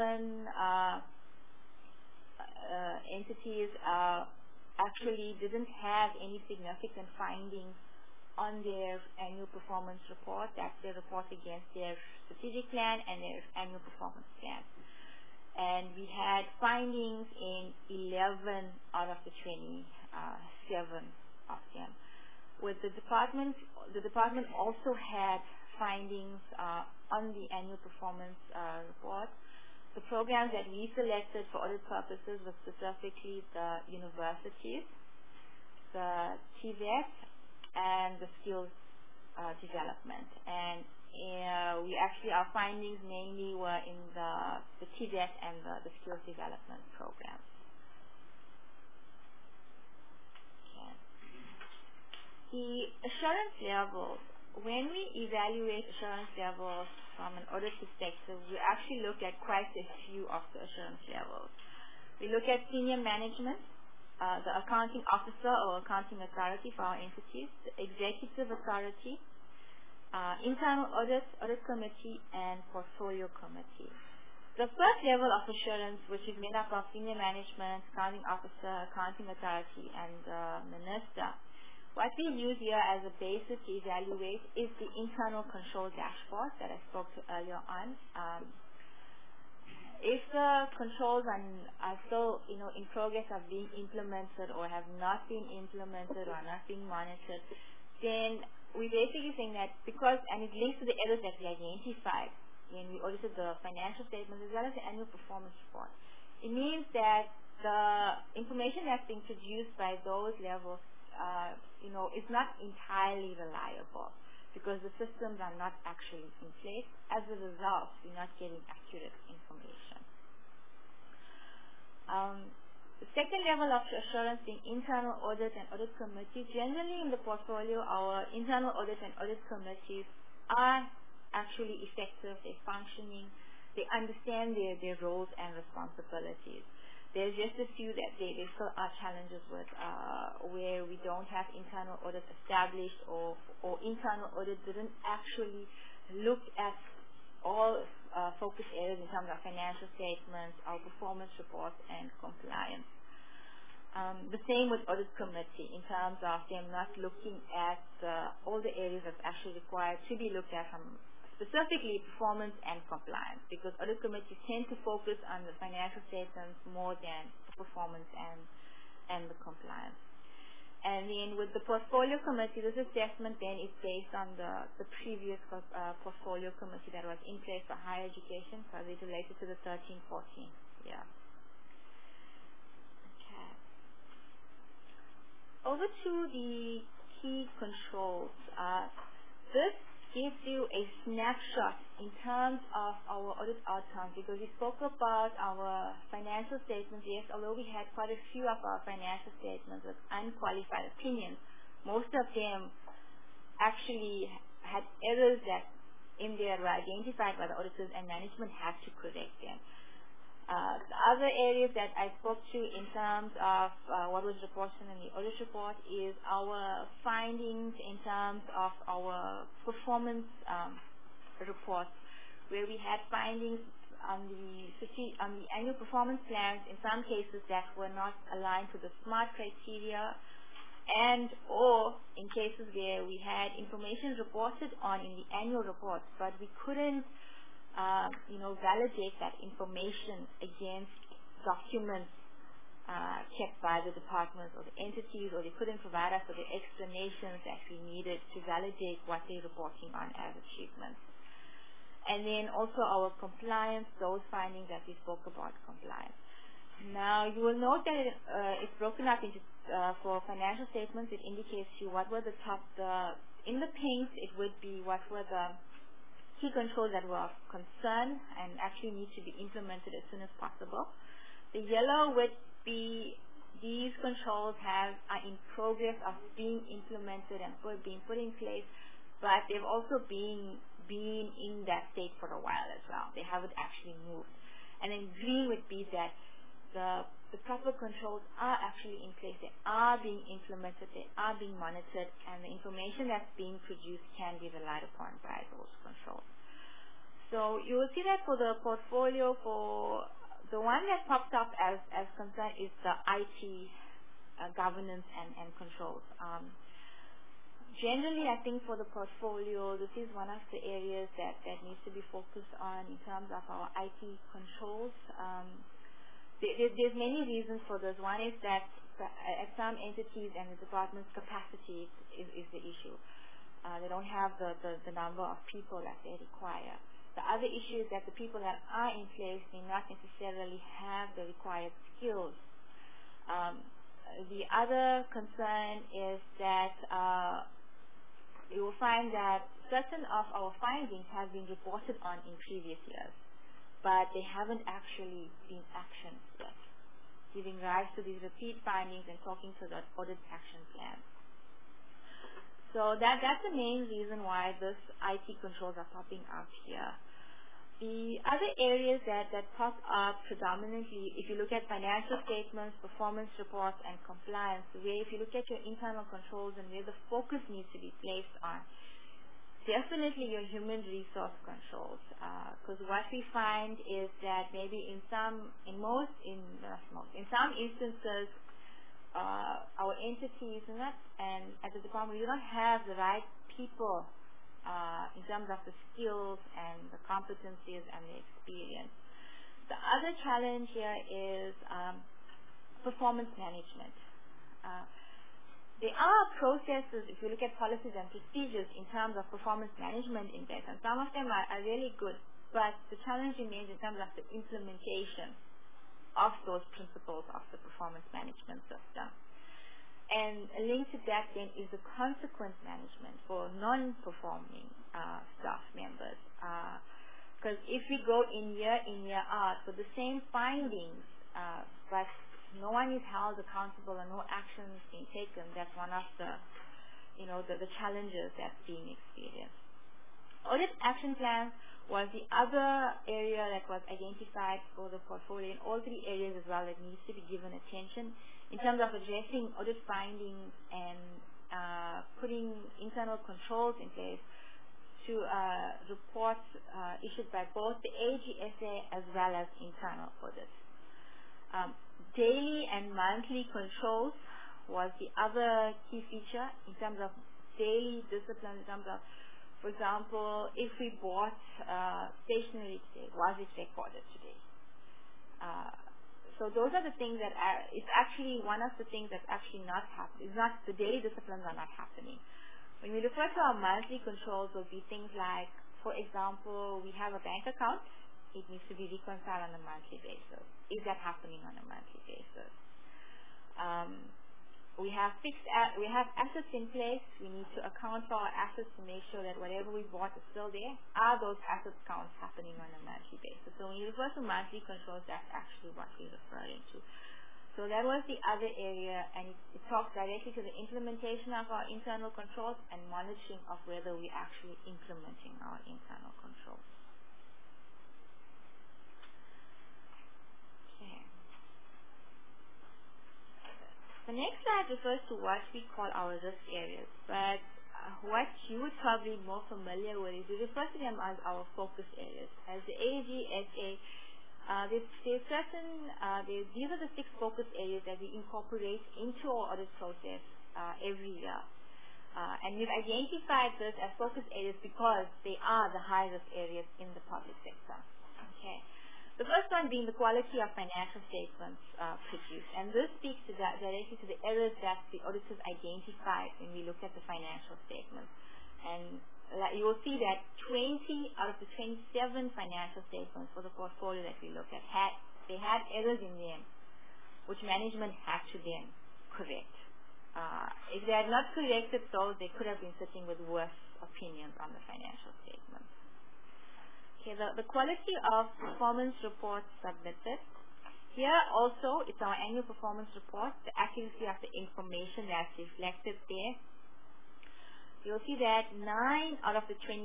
entities actually didn't have any significant findings on their annual performance report. That's their report against their strategic plan and their annual performance plan. And we had findings in 11 out of the 27 of them. With the department also had findings on the annual performance report. The programs that we selected for audit purposes were specifically the universities, the TVET, and the skills development. And our findings mainly were in the TVET and the skills development programs. Okay. The assurance levels, when we evaluate assurance levels from an audit perspective, we actually look at quite a few of the assurance levels. We look at senior management, the accounting officer or accounting authority for our entities, the executive authority, internal audit committee, and portfolio committee. The first level of assurance, which is made up of senior management, accounting officer, accounting authority, and minister, what we use here as a basis to evaluate is the internal control dashboard that I spoke to earlier on. If the controls are still in progress of being implemented or have not been implemented or not being monitored, then we're basically saying that because, and it links to the errors that we identified when we audited the financial statements as well as the annual performance report. It means that the information that's being produced by those levels, is not entirely reliable because the systems are not actually in place. As a result, we're not getting accurate information. The second level of assurance being internal audit and audit committee. Generally in the portfolio, our internal audit and audit committees are actually effective, they're functioning, they understand their roles and responsibilities. There's just a few that there still are challenges with where we don't have internal audit established or internal audit didn't actually look at all focus areas in terms of financial statements, our performance reports, and compliance. The same with audit committee in terms of them not looking at all the areas that's actually required to be looked at from specifically performance and compliance, because audit committees tend to focus on the financial statements more than the performance and the compliance. And then with the portfolio committee, this assessment then is based on the previous portfolio committee that was in place for higher education, because it related to the 13-14 year. Okay. Over to the key controls. This gives you a snapshot in terms of our audit outcomes, because we spoke about our financial statements. Yes, although we had quite a few of our financial statements with unqualified opinions, most of them actually had errors that in there were identified by the auditors, and management had to correct them. The other areas that I spoke to in terms of what was reported in the audit report is our findings in terms of our performance reports, where we had findings on the annual performance plans in some cases that were not aligned to the SMART criteria, and or in cases where we had information reported on in the annual report, but we couldn't validate that information against documents kept by the departments or the entities, or they couldn't provide us with the explanations that we needed to validate what they're reporting on as achievements. And then also our compliance, those findings that we spoke about compliance. Now you will note that it's broken up into for financial statements. It indicates you what were the top. In the pink, it would be what were the key controls that were of concern and actually need to be implemented as soon as possible. The yellow would be these controls are in progress of being implemented and being put in place, but they've also been in that state for a while as well. They haven't actually moved. And then green would be that the proper controls are actually in place. They are being implemented. They are being monitored, and the information that's being produced can be relied upon by those controls. So you will see that for the portfolio, for the one that pops up as concern is the IT governance and controls. Generally, I think for the portfolio, this is one of the areas that needs to be focused on in terms of our IT controls. There's many reasons for this. One is that at some entities and the department's capacity is the issue. They don't have the number of people that they require. The other issue is that the people that are in place may not necessarily have the required skills. The other concern is that you will find that certain of our findings have been reported on in previous years, but they haven't actually been actioned yet, giving rise to these repeat findings and talking to the audit action plan. So that's the main reason why this IT controls are popping up here. The other areas that pop up predominantly, if you look at financial statements, performance reports, and compliance, where if you look at your internal controls and where the focus needs to be placed on, definitely your human resource controls. Because what we find is that maybe in some instances, our entities and at the department, we don't have the right people in terms of the skills and the competencies and the experience. The other challenge here is performance management. There are processes, if you look at policies and procedures in terms of performance management in place, and some of them are really good, but the challenge remains in terms of the implementation of those principles of the performance management system. And linked to that then is the consequence management for non-performing staff members. Because if we go in year out for the same findings, but no one is held accountable and no action is being taken, that's one of the challenges that's being experienced. Audit action plans was the other area that was identified for the portfolio, in all three areas as well that needs to be given attention in terms of addressing audit findings and putting internal controls in place to reports issued by both the AGSA as well as internal audits. Daily and monthly controls was the other key feature in terms of daily discipline, in terms of, for example, if we bought stationery today, was it recorded today? So those are the things that it's actually one of the things that's actually not happening. It's not, the daily disciplines are not happening. When we refer to our monthly controls, will be things like, for example, we have a bank account. It needs to be reconciled on a monthly basis. Is that happening on a monthly basis? We have assets in place. We need to account for our assets to make sure that whatever we bought is still there. Are those assets counts happening on a monthly basis? So when you refer to monthly controls, that's actually what we're referring to. So that was the other area, and it talks directly to the implementation of our internal controls and monitoring of whether we're actually implementing our internal controls. Okay. The next slide refers to what we call our risk areas, but what you would probably be more familiar with is we refer to them as our focus areas. As the AGSA, these are the 6 focus areas that we incorporate into our audit process every year. And we've identified this as focus areas because they are the high-risk areas in the public sector. Okay. The first one being the quality of financial statements produced. And this speaks to directly to the errors that the auditors identified when we look at the financial statements. And you will see that 20 out of the 27 financial statements for the portfolio that we look at had errors in them, which management had to then correct. If they had not corrected those, they could have been sitting with worse opinions on the financial statements. Okay, the quality of performance reports submitted. Here also, it's our annual performance report, the accuracy of the information that's reflected there. You'll see that 9 out of the 27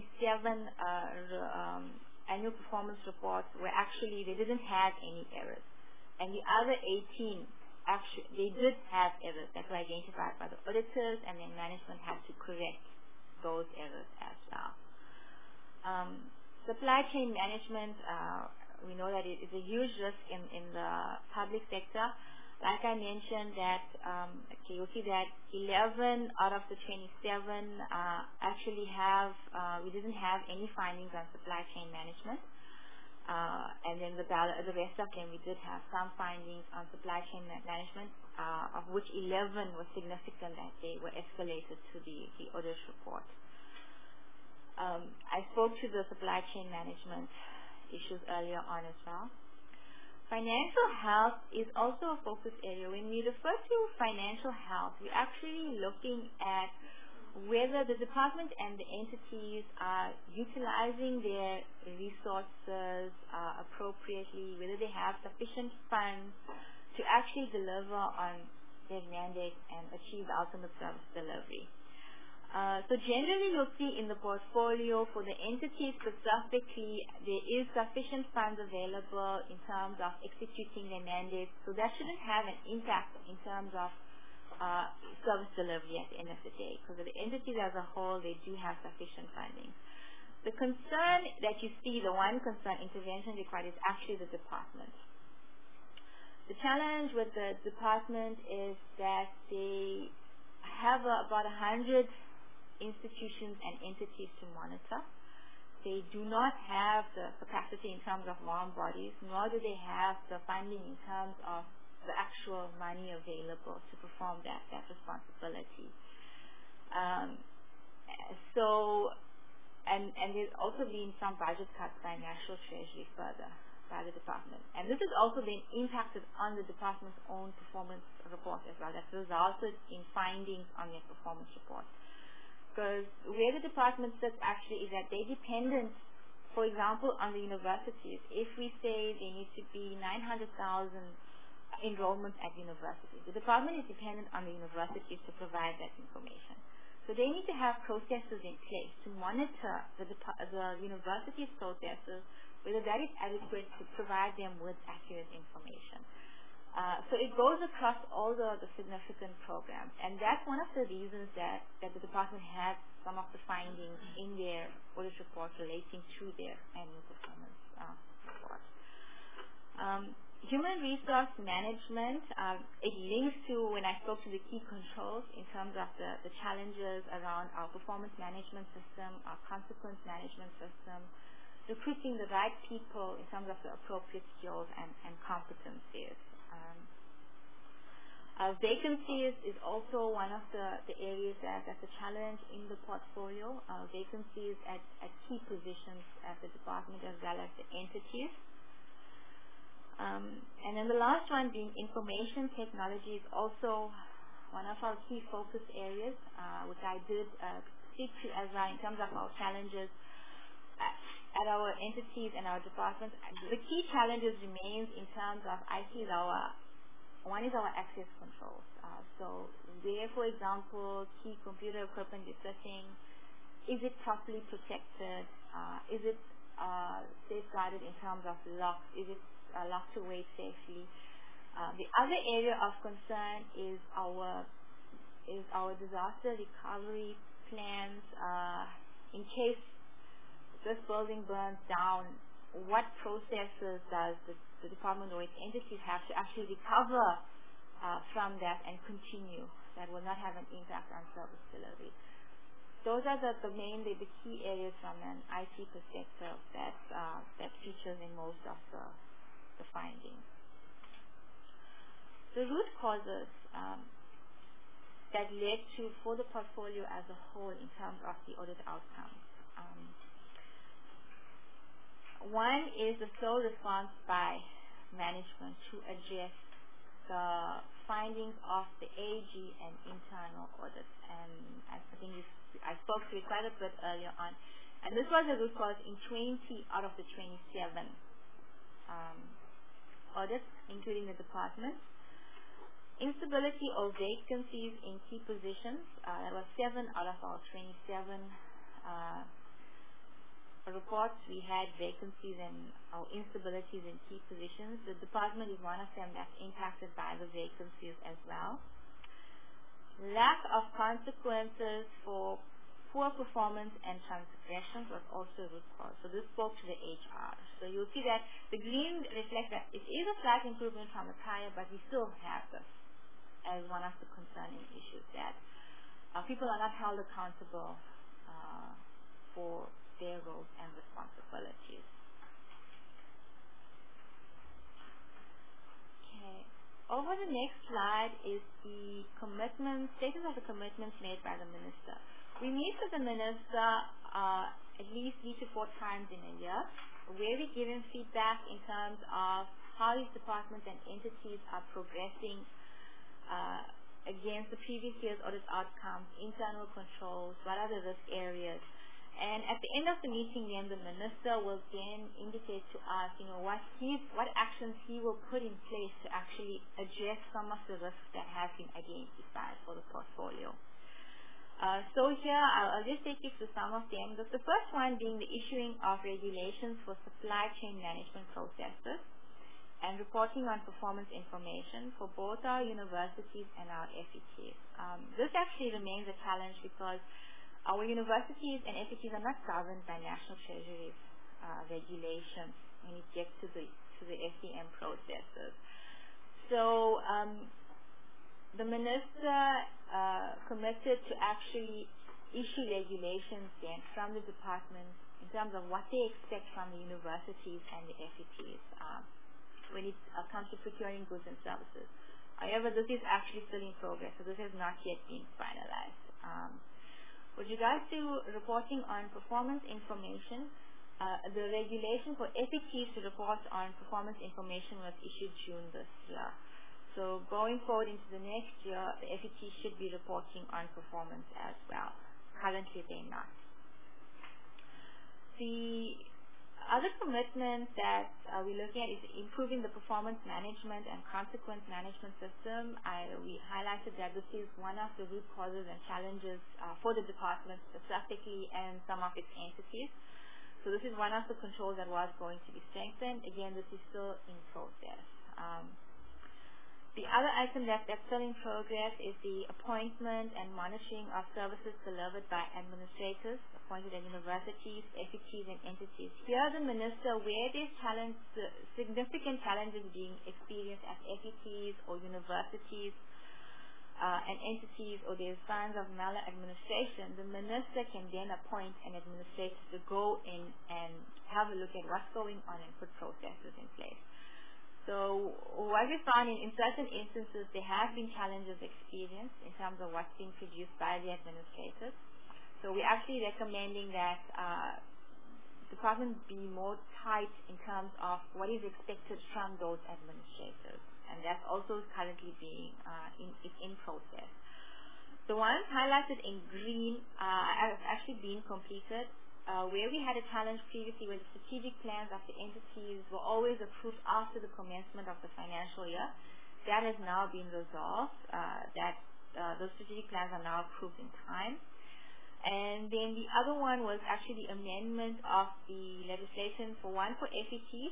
annual performance reports were actually, they didn't have any errors. And the other 18, actually, they did have errors that were identified by the auditors, and then management had to correct those errors as well. Supply chain management, we know that it is a huge risk in the public sector. Like I mentioned that, you'll see that 11 out of the 27 actually we didn't have any findings on supply chain management. And then the rest of them, we did have some findings on supply chain management, of which 11 were significant that they were escalated to the audit report. I spoke to the supply chain management issues earlier on as well. Financial health is also a focus area. When we refer to financial health, we're actually looking at whether the department and the entities are utilizing their resources appropriately, whether they have sufficient funds to actually deliver on their mandate and achieve the ultimate service delivery. So generally, you'll see in the portfolio for the entities specifically, there is sufficient funds available in terms of executing their mandates. So that shouldn't have an impact in terms of service delivery at the end of the day, because the entities as a whole, they do have sufficient funding. The concern that you see, the one concern, intervention required, is actually the department. The challenge with the department is that they have about 100 institutions and entities to monitor. They do not have the capacity in terms of warm bodies, nor do they have the funding in terms of the actual money available to perform that responsibility. And there's also been some budget cuts by National Treasury further by the department. And this has also been impacted on the department's own performance report as well. That's resulted in findings on their performance report. Because where the department sits actually is that they're dependent, for example, on the universities. If we say there needs to be 900,000 enrollments at universities, the department is dependent on the universities to provide that information. So they need to have processes in place to monitor the university's processes, whether that is adequate to provide them with accurate information. So it goes across all the significant programs, and that's one of the reasons that the department had some of the findings in their audit report relating to their annual performance report. human resource management, it links to when I spoke to the key controls in terms of the challenges around our performance management system, our consequence management system, recruiting the right people in terms of the appropriate skills and competencies. Vacancies is also one of the areas that's a challenge in the portfolio. Vacancies at key positions at the department as well as the entities. And then the last one being information technology is also one of our key focus areas, which I did speak to as well in terms of our challenges at our entities and our departments. The key challenges remains in terms of IT is one is our access controls. So where, for example, key computer equipment is sitting, is it properly protected? Is it safeguarded in terms of locks? Is it locked away safely? The other area of concern is our disaster recovery plans. In case this building burns down, what processes does the department or its entities have to actually recover from that and continue that will not have an impact on service delivery? Those are the key areas from an IT perspective that features in most of the findings. The root causes that led to for the portfolio as a whole in terms of the audit outcomes. One is the slow response by management to address the findings of the AG and internal audits. And I think I spoke to it quite a bit earlier on. And this was a root cause in 20 out of the 27 audits, including the department. Instability or vacancies in key positions. That was 7 out of our 27 reports. We had vacancies and our instabilities in key positions. The department is one of them that's impacted by the vacancies as well. Lack of consequences for poor performance and transgressions was also a root cause. So this spoke to the HR. So you'll see that the green reflects that it is a slight improvement from the prior, but we still have this as one of the concerning issues, that people are not held accountable for their roles and responsibilities. Okay. Over the next slide is the status of the commitments made by the minister. We meet with the minister at least 3 to 4 times in a year, where we give him feedback in terms of how his departments and entities are progressing against the previous year's audit outcomes, internal controls, what are the risk areas. And at the end of the meeting, then the minister will then indicate to us, what actions he will put in place to actually address some of the risks that have been identified for the portfolio. So here, I'll just take you through some of them. The first one being the issuing of regulations for supply chain management processes and reporting on performance information for both our universities and our FETs. This actually remains a challenge because our universities and FETs are not governed by National Treasury's regulations when it gets to the SEM processes. So the minister committed to actually issue regulations then from the departments in terms of what they expect from the universities and the FETs when it comes to procuring goods and services. However, this is actually still in progress, so this has not yet been finalized. With regards to reporting on performance information, the regulation for FETs to report on performance information was issued June this year. So going forward into the next year, the FETs should be reporting on performance as well. Currently, they're not. The other commitment that we're looking at is improving the performance management and consequence management system. We highlighted that this is one of the root causes and challenges for the department specifically and some of its entities. So this is one of the controls that was going to be strengthened. Again, this is still in process. The other item that's still in progress is the appointment and monitoring of services delivered by administrators appointed at universities, FETs, and entities. Here, the Minister, where there's significant challenges being experienced at FETs or universities and entities, or there's signs of maladministration, the Minister can then appoint an administrator to go in and have a look at what's going on and put processes in place. So what we found in certain instances, there have been challenges experienced in terms of what's being produced by the administrators. So we're actually recommending that department be more tight in terms of what is expected from those administrators. And that's also currently being in process. The ones highlighted in green have actually been completed. Where we had a challenge previously where the strategic plans of the entities were always approved after the commencement of the financial year, that has now been resolved. Those strategic plans are now approved in time. And then the other one was actually the amendment of the legislation for FETs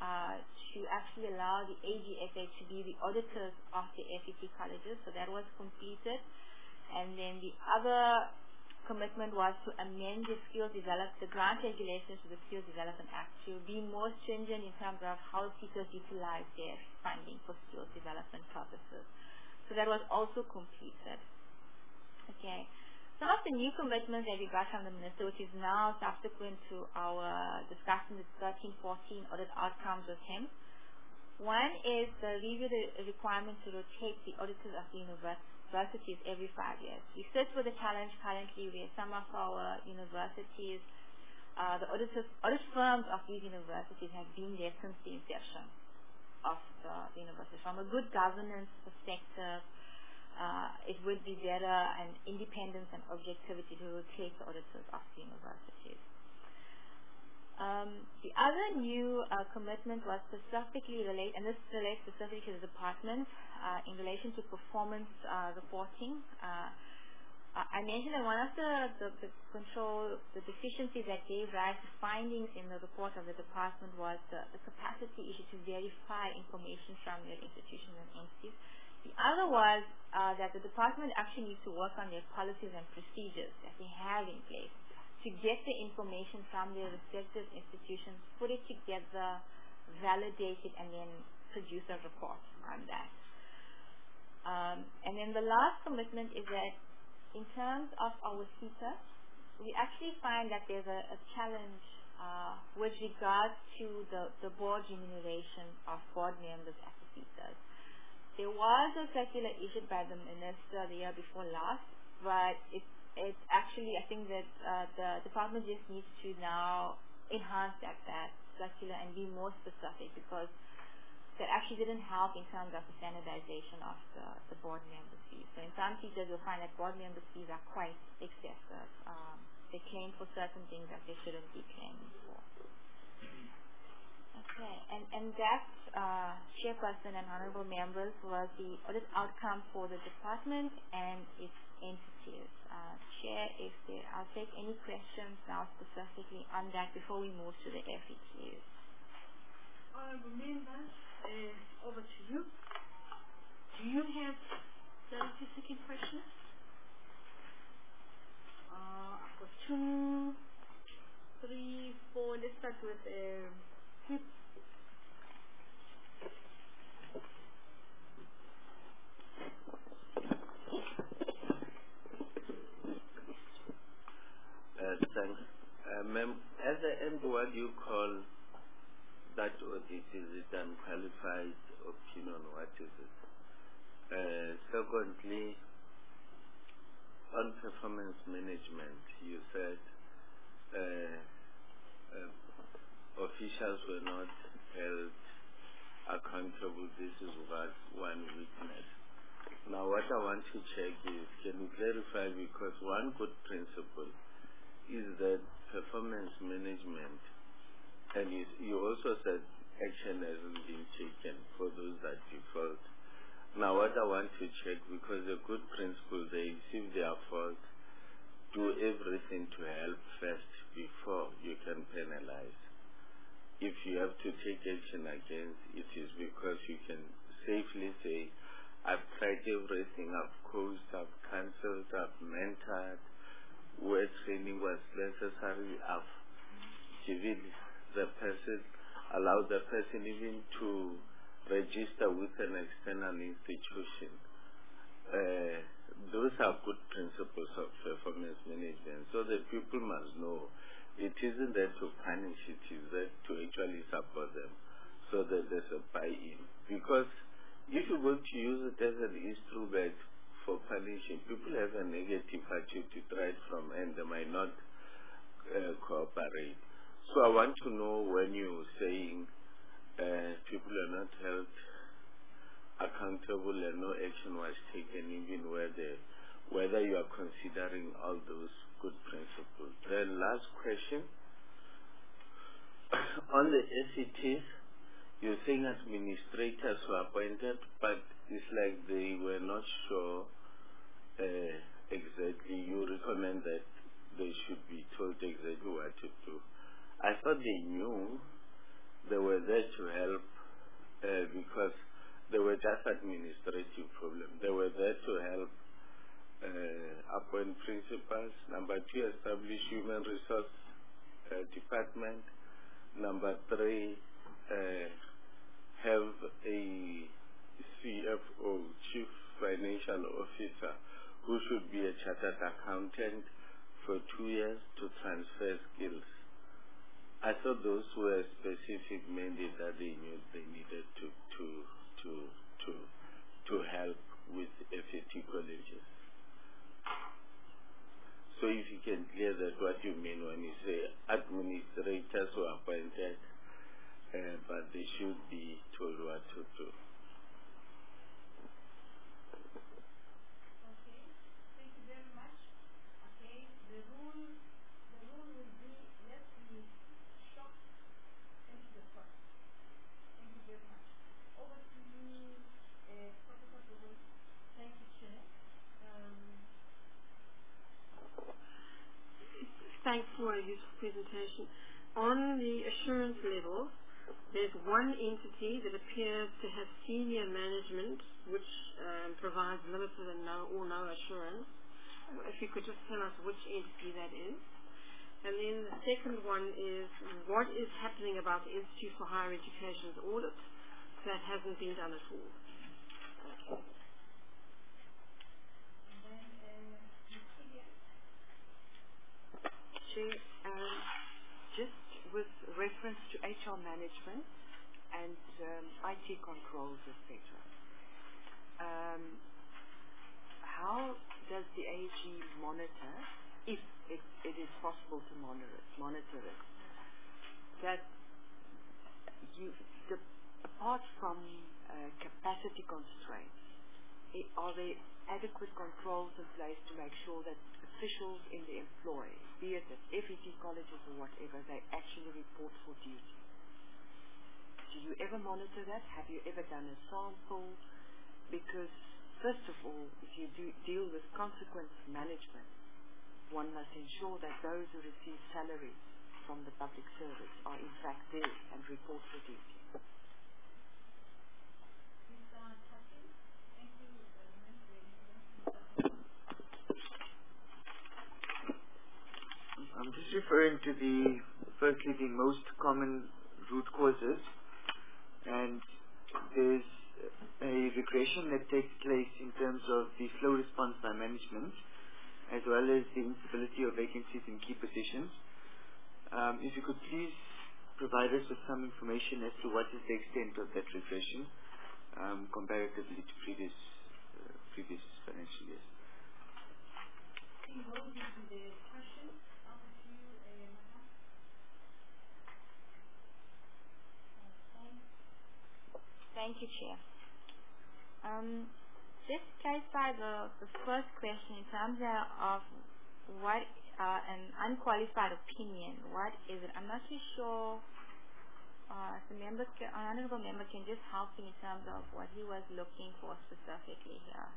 to actually allow the AGSA to be the auditors of the FET colleges. So that was completed. And then the other commitment was to amend the grant regulations to the Skills Development Act to be more stringent in terms of how teachers utilize their funding for skills development purposes. So that was also completed. Okay. Some of the new commitments that we got from the Minister, which is now subsequent to our discussion with 13-14 audit outcomes with him. One is the review the requirement to rotate the auditors of the universities every 5 years. We sit with a challenge currently where some of our universities, the audit firms of these universities have been there since the inception of the university. From a good governance perspective, it would be better and independence and objectivity to rotate the auditors of the universities. The other new commitment was specifically related, and this relates specifically to the department, in relation to performance reporting. I mentioned that one of the deficiencies that gave rise to findings in the report of the department was the capacity issue to verify information from their institutions and entities. The other was that the department actually needs to work on their policies and procedures that they have in place to get the information from their respective institutions, put it together, validate it, and then produce a report on that. And then the last commitment is that in terms of our CETA, we actually find that there's a challenge with regards to the board remuneration of board members at the CETAs. There was a circular issued by the Minister the year before last, but it's actually, I think that the department just needs to now enhance that circular and be more specific, because that actually didn't help in terms of the standardization of the board member fees. So in some teachers, you'll find that board member fees are quite excessive. They claim for certain things that they shouldn't be claiming for. Okay, and that, Chairperson and Honorable Members, was the audit outcome for the department and its entities. Chair, I'll take any questions now specifically on that before we move to the FEQs. Honorable Members, over to you. Do you have 30-second questions? I've got 2, 3, 4. Let's start with Pip. Thanks. Ma'am, as an end, what do you call that audit? Is it unqualified opinion? What is it? Secondly, on performance management, you said officials were not held accountable. This is what one witness. Now, what I want to check is, can you clarify, because one good principle is that performance management, and you also said action hasn't been taken for those that default. Now, what I want to check, because a good principle there is, if they are fault, do everything to help first before you can penalize. If you have to take action against, it is because you can safely say, I've tried everything. I've coached, I've cancelled, I've mentored. Where training was necessary, I've given the person, allowed the person even to register with an external institution. Those are good principles of performance management. So the people must know it isn't there to punish, it is there to actually support them so that there's a buy-in. Because if you're going to use it as an instrument for punishing, people have a negative attitude right from, and they might not cooperate. So I want to know when you're saying people are not held accountable and no action was taken, even whether you are considering all those good principles. Then last question. On the SCTs, you're saying administrators were appointed, but it's like they were not sure exactly. You recommend that they should be told exactly what to do. I thought they knew they were there to help because they were just administrative problems. They were there to help appoint principals. Number 2, establish human resource department. Number 3, have a CFO, Chief Financial Officer, who should be a chartered accountant for 2 years to transfer skills. I thought those were specific mandates that they knew they needed to help with FAT colleges. So if you can clear that, what you mean when you say administrators were appointed, but they should be told what to do. Okay, thank you very much. Okay, the rule will be, let's be short and to the point. Thank you very much. Over to you, Professor Bowen. Thank you, Chair. Thanks for a useful presentation. On the assurance level, there's one entity that appears to have senior management which provides limited and no assurance. If you could just tell us which entity that is. And then the second one is what is happening about the Institute for Higher Education's audit that hasn't been done at all. Okay. Chair, just with reference to HR management and IT controls, etc. How does the AG monitor, if it is possible to monitor it, that apart from capacity constraints, are there adequate controls in place to make sure that officials in the employ, be it at FET colleges or whatever, they actually report for duty? Do you ever monitor that? Have you ever done a sample? Because first of all, if you do deal with consequence management, one must ensure that those who receive salaries from the public service are in fact there and report for duty. I'm just referring to firstly the most common root causes, and there's a regression that takes place in terms of the slow response by management, as well as the instability of vacancies in key positions. If you could please provide us with some information as to what is the extent of that regression comparatively to previous financial years. Thank you, Chair. Just to clarify the first question in terms of what an unqualified opinion, what is it? I'm not too sure. An honorable member can just help me in terms of what he was looking for specifically here.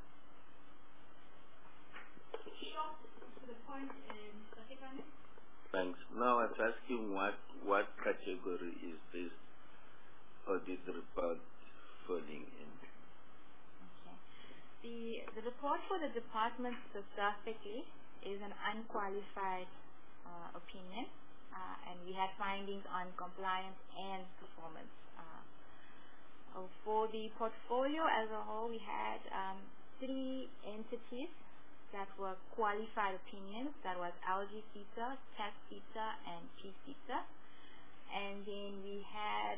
Thanks. Now I was asking what category is this audit report falling in? Okay. The report for the department specifically is an unqualified opinion, and we had findings on compliance and performance. For the portfolio as a whole, we had 3 entities that were qualified opinions. That was LG CETA, TAC CETA, and P CETA. And then we had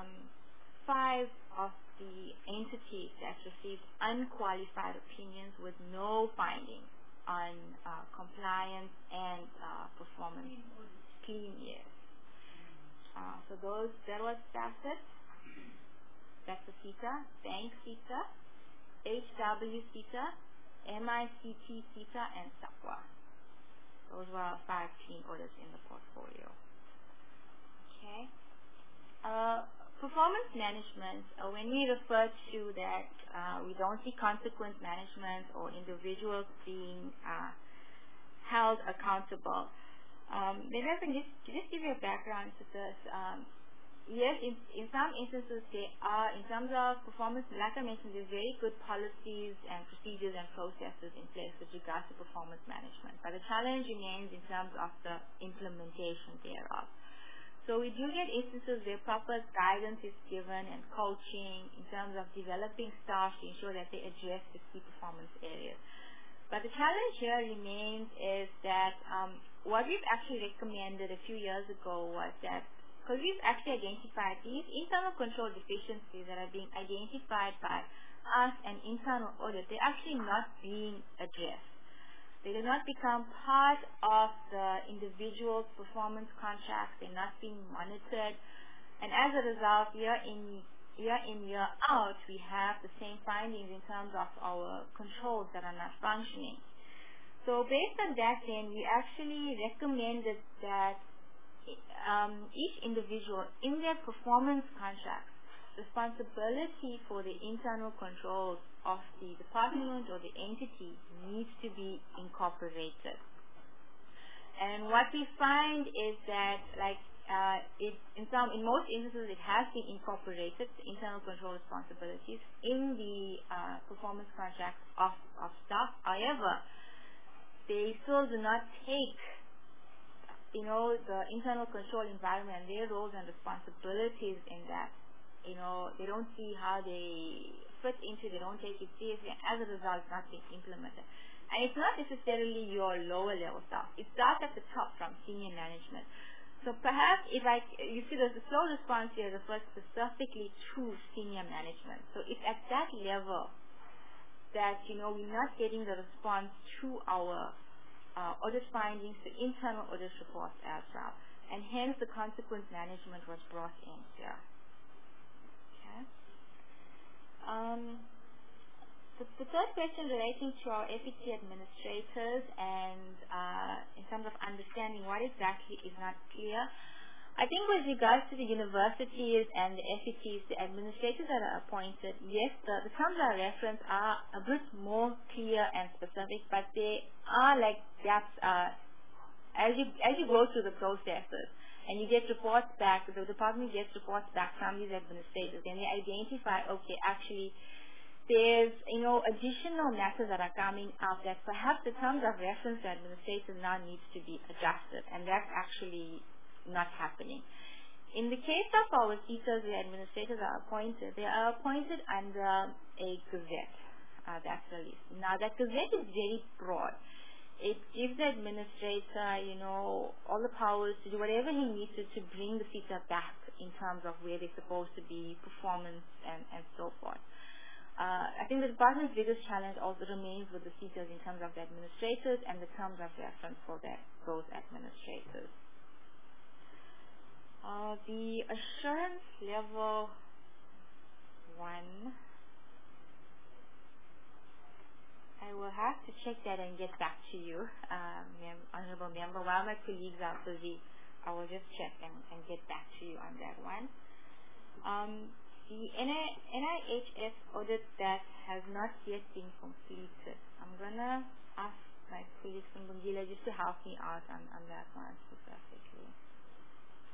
5 of the entities that received unqualified opinions with no findings on compliance and performance. Clean years. So that was Facet, that's the CETA, Bank CETA, HW CETA, MICT CETA, and SAPWA. Those were 5 clean audits in the portfolio. Okay. Performance management, when we refer to that, we don't see consequence management or individuals being held accountable. Maybe I can just give you a background to this. Yes, in some instances there are, in terms of performance, like I mentioned, there's very good policies and procedures and processes in place with regards to performance management. But the challenge remains in terms of the implementation thereof. So we do get instances where proper guidance is given and coaching in terms of developing staff to ensure that they address the key performance areas. But the challenge here remains is that what we've actually recommended a few years ago was that, because we've actually identified these internal control deficiencies that are being identified by us and internal audit, they're actually not being addressed. They do not become part of the individual's performance contracts. They're not being monitored. And as a result, year in, year out, we have the same findings in terms of our controls that are not functioning. So based on that, then, we actually recommended that each individual in their performance contracts, responsibility for the internal controls of the department or the entity needs to be incorporated. And what we find is that, like, in most instances, it has been incorporated, the internal control responsibilities, in the performance contracts of staff. However, they still do not take, the internal control environment, their roles and responsibilities in that. They don't see how they fit into, they don't take it seriously, and as a result, it's not being implemented. And it's not necessarily your lower level staff. It starts at the top from senior management. So perhaps you see the slow response here refers specifically to senior management. So it's at that level that, we're not getting the response to our audit findings, to internal audit reports as well. And hence the consequence management was brought in here. The third question relating to our FET administrators and in terms of understanding what exactly is not clear. I think with regards to the universities and the FETs, the administrators that are appointed, yes, the terms of reference are a bit more clear and specific, but there are like gaps as you go through the processes. And you get reports back, the department gets reports back from these administrators, and they identify, okay, actually, there's, additional matters that are coming up that perhaps the terms of reference to administrators now needs to be adjusted, and that's actually not happening. In the case of our CETAs, the administrators are appointed. They are appointed under a gazette that's released. Now, that gazette is very broad. It gives the administrator, all the powers to do whatever he needs to bring the CETA back in terms of where they're supposed to be, performance, and so forth. I think the department's biggest challenge also remains with the CETAs in terms of the administrators and the terms of reference for those administrators. The assurance level 1, I will have to check that and get back to you, Honorable Member. While my colleagues are busy, I will just check and get back to you on that one. The NIHS audit that has not yet been completed, I'm going to ask my colleague Mbongile just to help me out on that one specifically.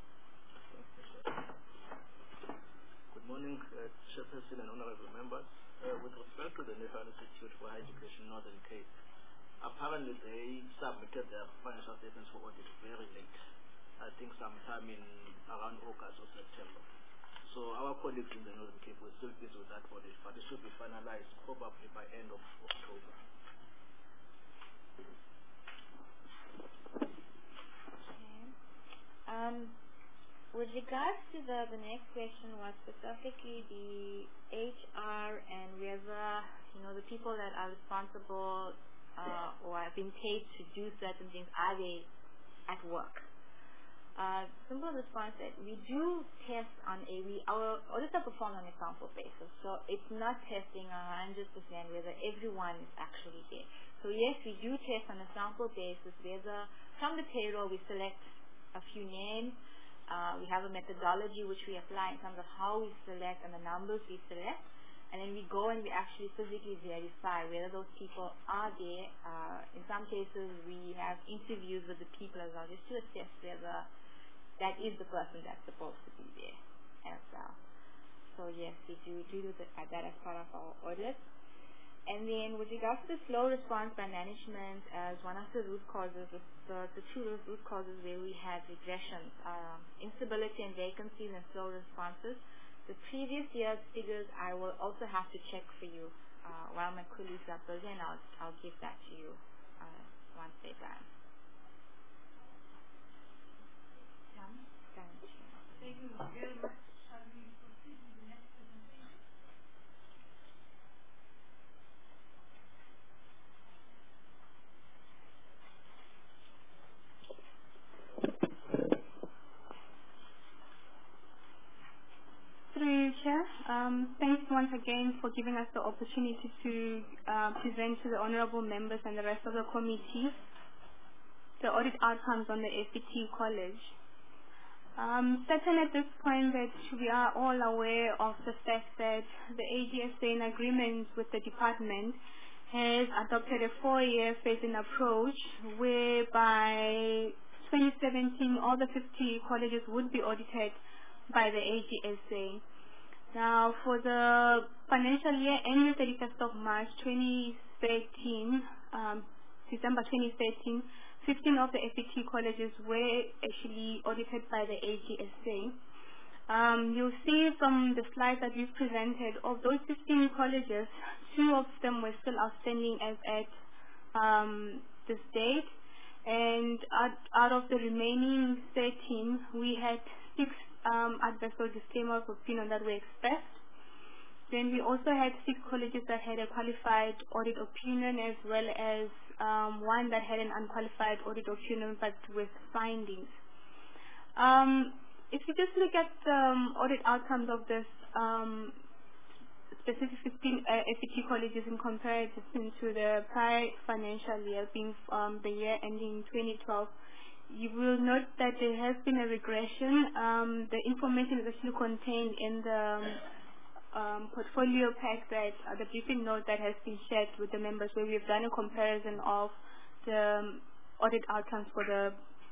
Good morning, Chairperson and honorable members. with respect to the National Institute for Higher Education Northern Cape, apparently they submitted their financial statements for audit very late. I think sometime in around August or September. So our colleagues in the Northern Cape will still busy with that audit, but it should be finalized probably by end of October. Okay. With regards to the next question was specifically the HR and whether, the people that are responsible or have been paid to do certain things, are they at work? Simple response that we do test on our audits are performed on a sample basis, so it's not testing 100% whether everyone is actually here. So yes, we do test on a sample basis whether from the payroll we select a few names. We have a methodology which we apply in terms of how we select and the numbers we select, and then we go and we actually physically verify whether those people are there. In some cases we have interviews with the people as well, just to assess whether that is the person that's supposed to be there as well. So yes, we do that as part of our audit. And then with regards to the slow response by management as one of the root causes, the two root causes where we had regressions, instability and vacancies and slow responses. The previous year's figures I will also have to check for you while my colleagues are busy, and I'll give that to you once they're done. Thank you very much. Shall we proceed with the next presentation? Through you, Chair. Thanks once again for giving us the opportunity to present to the honorable members and the rest of the committee the audit outcomes on the FET College. Certain at this point that we are all aware of the fact that the AGSA, in agreement with the department, has adopted a 4-year phasing approach whereby 2017 all the 50 colleges would be audited by the AGSA. Now, for the financial year ending 31st of March 2013, December 2013, 15 of the FET colleges were actually audited by the AGSA. You'll see from the slides that we've presented, of those 15 colleges, 2 of them were still outstanding as at this date, and out of the remaining 13, we had 6 adverse disclaimer of opinion that were expressed. Then we also had 6 colleges that had a qualified audit opinion, as well as 1 that had an unqualified audit opinion but with findings. If you just look at the audit outcomes of this specific 15 FET colleges in comparison to the prior financial year, being the year ending 2012, you will note that there has been a regression. The information is actually contained in the portfolio pack, that the briefing note that has been shared with the members, where we've done a comparison of the audit outcomes for the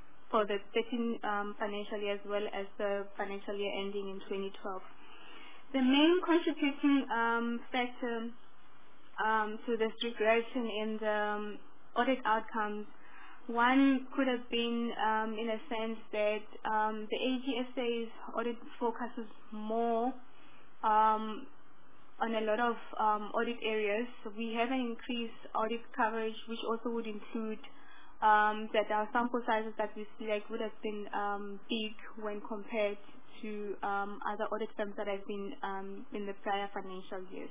13 financial year as well as the financial year ending in 2012. The main contributing factor to this regression in the audit outcomes, one could have been in a sense that the AGSA's audit focuses more on a lot of audit areas. So we have an increased audit coverage, which also would include that our sample sizes that we select would have been big when compared to other audit firms that have been in the prior financial years.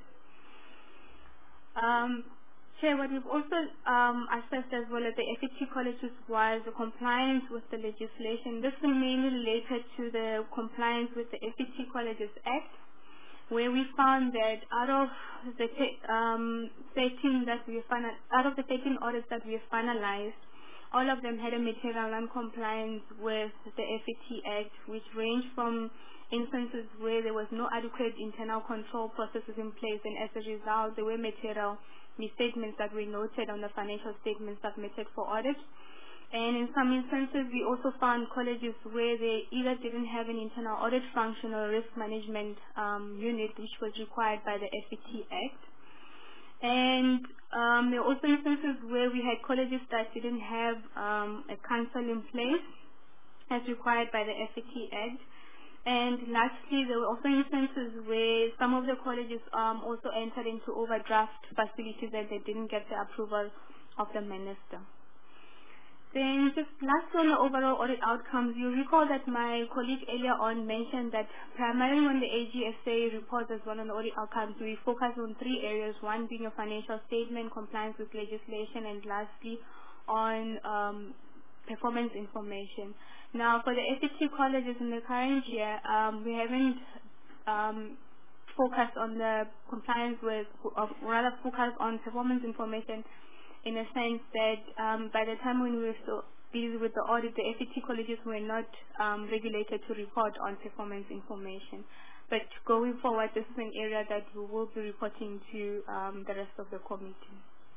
Chair, what we've also assessed as well as the FET colleges was the compliance with the legislation. This is mainly related to the compliance with the FET Colleges Act, where we found that out of the 13 audits that we have finalized, all of them had a material non-compliance with the FET Act, which ranged from instances where there was no adequate internal control processes in place, and as a result, there were material misstatements that were noted on the financial statements submitted for audit. And in some instances, we also found colleges where they either didn't have an internal audit function or risk management unit, which was required by the FET Act. And there were also instances where we had colleges that didn't have a council in place as required by the FET Act. And lastly, there were also instances where some of the colleges also entered into overdraft facilities that they didn't get the approval of the minister. Then just last on the overall audit outcomes, you recall that my colleague earlier on mentioned that primarily when the AGSA reports as one of the audit outcomes, we focus on 3 areas, one being a financial statement, compliance with legislation, and lastly on performance information. Now for the FET colleges in the current year, we haven't focused on the compliance with, or rather focused on performance information, in a sense that by the time when we were so busy with the audit, the FET colleges were not regulated to report on performance information. But going forward, this is an area that we will be reporting to the rest of the committee.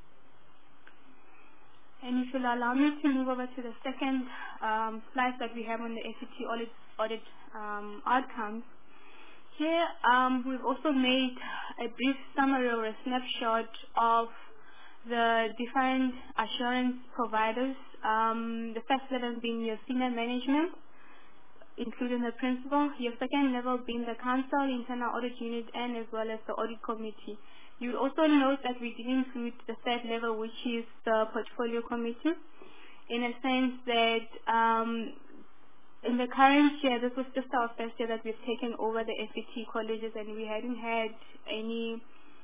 And if you'll allow me to move over to the second slide that we have on the FET audit outcomes. Here, we've also made a brief summary or a snapshot of the different assurance providers, the first level being your senior management, including the principal, your second level being the council, internal audit unit, and as well as the audit committee. You will also note that we did include the third level, which is the portfolio committee, in a sense that in the current year, this was just our first year that we've taken over the FET colleges, and we hadn't had any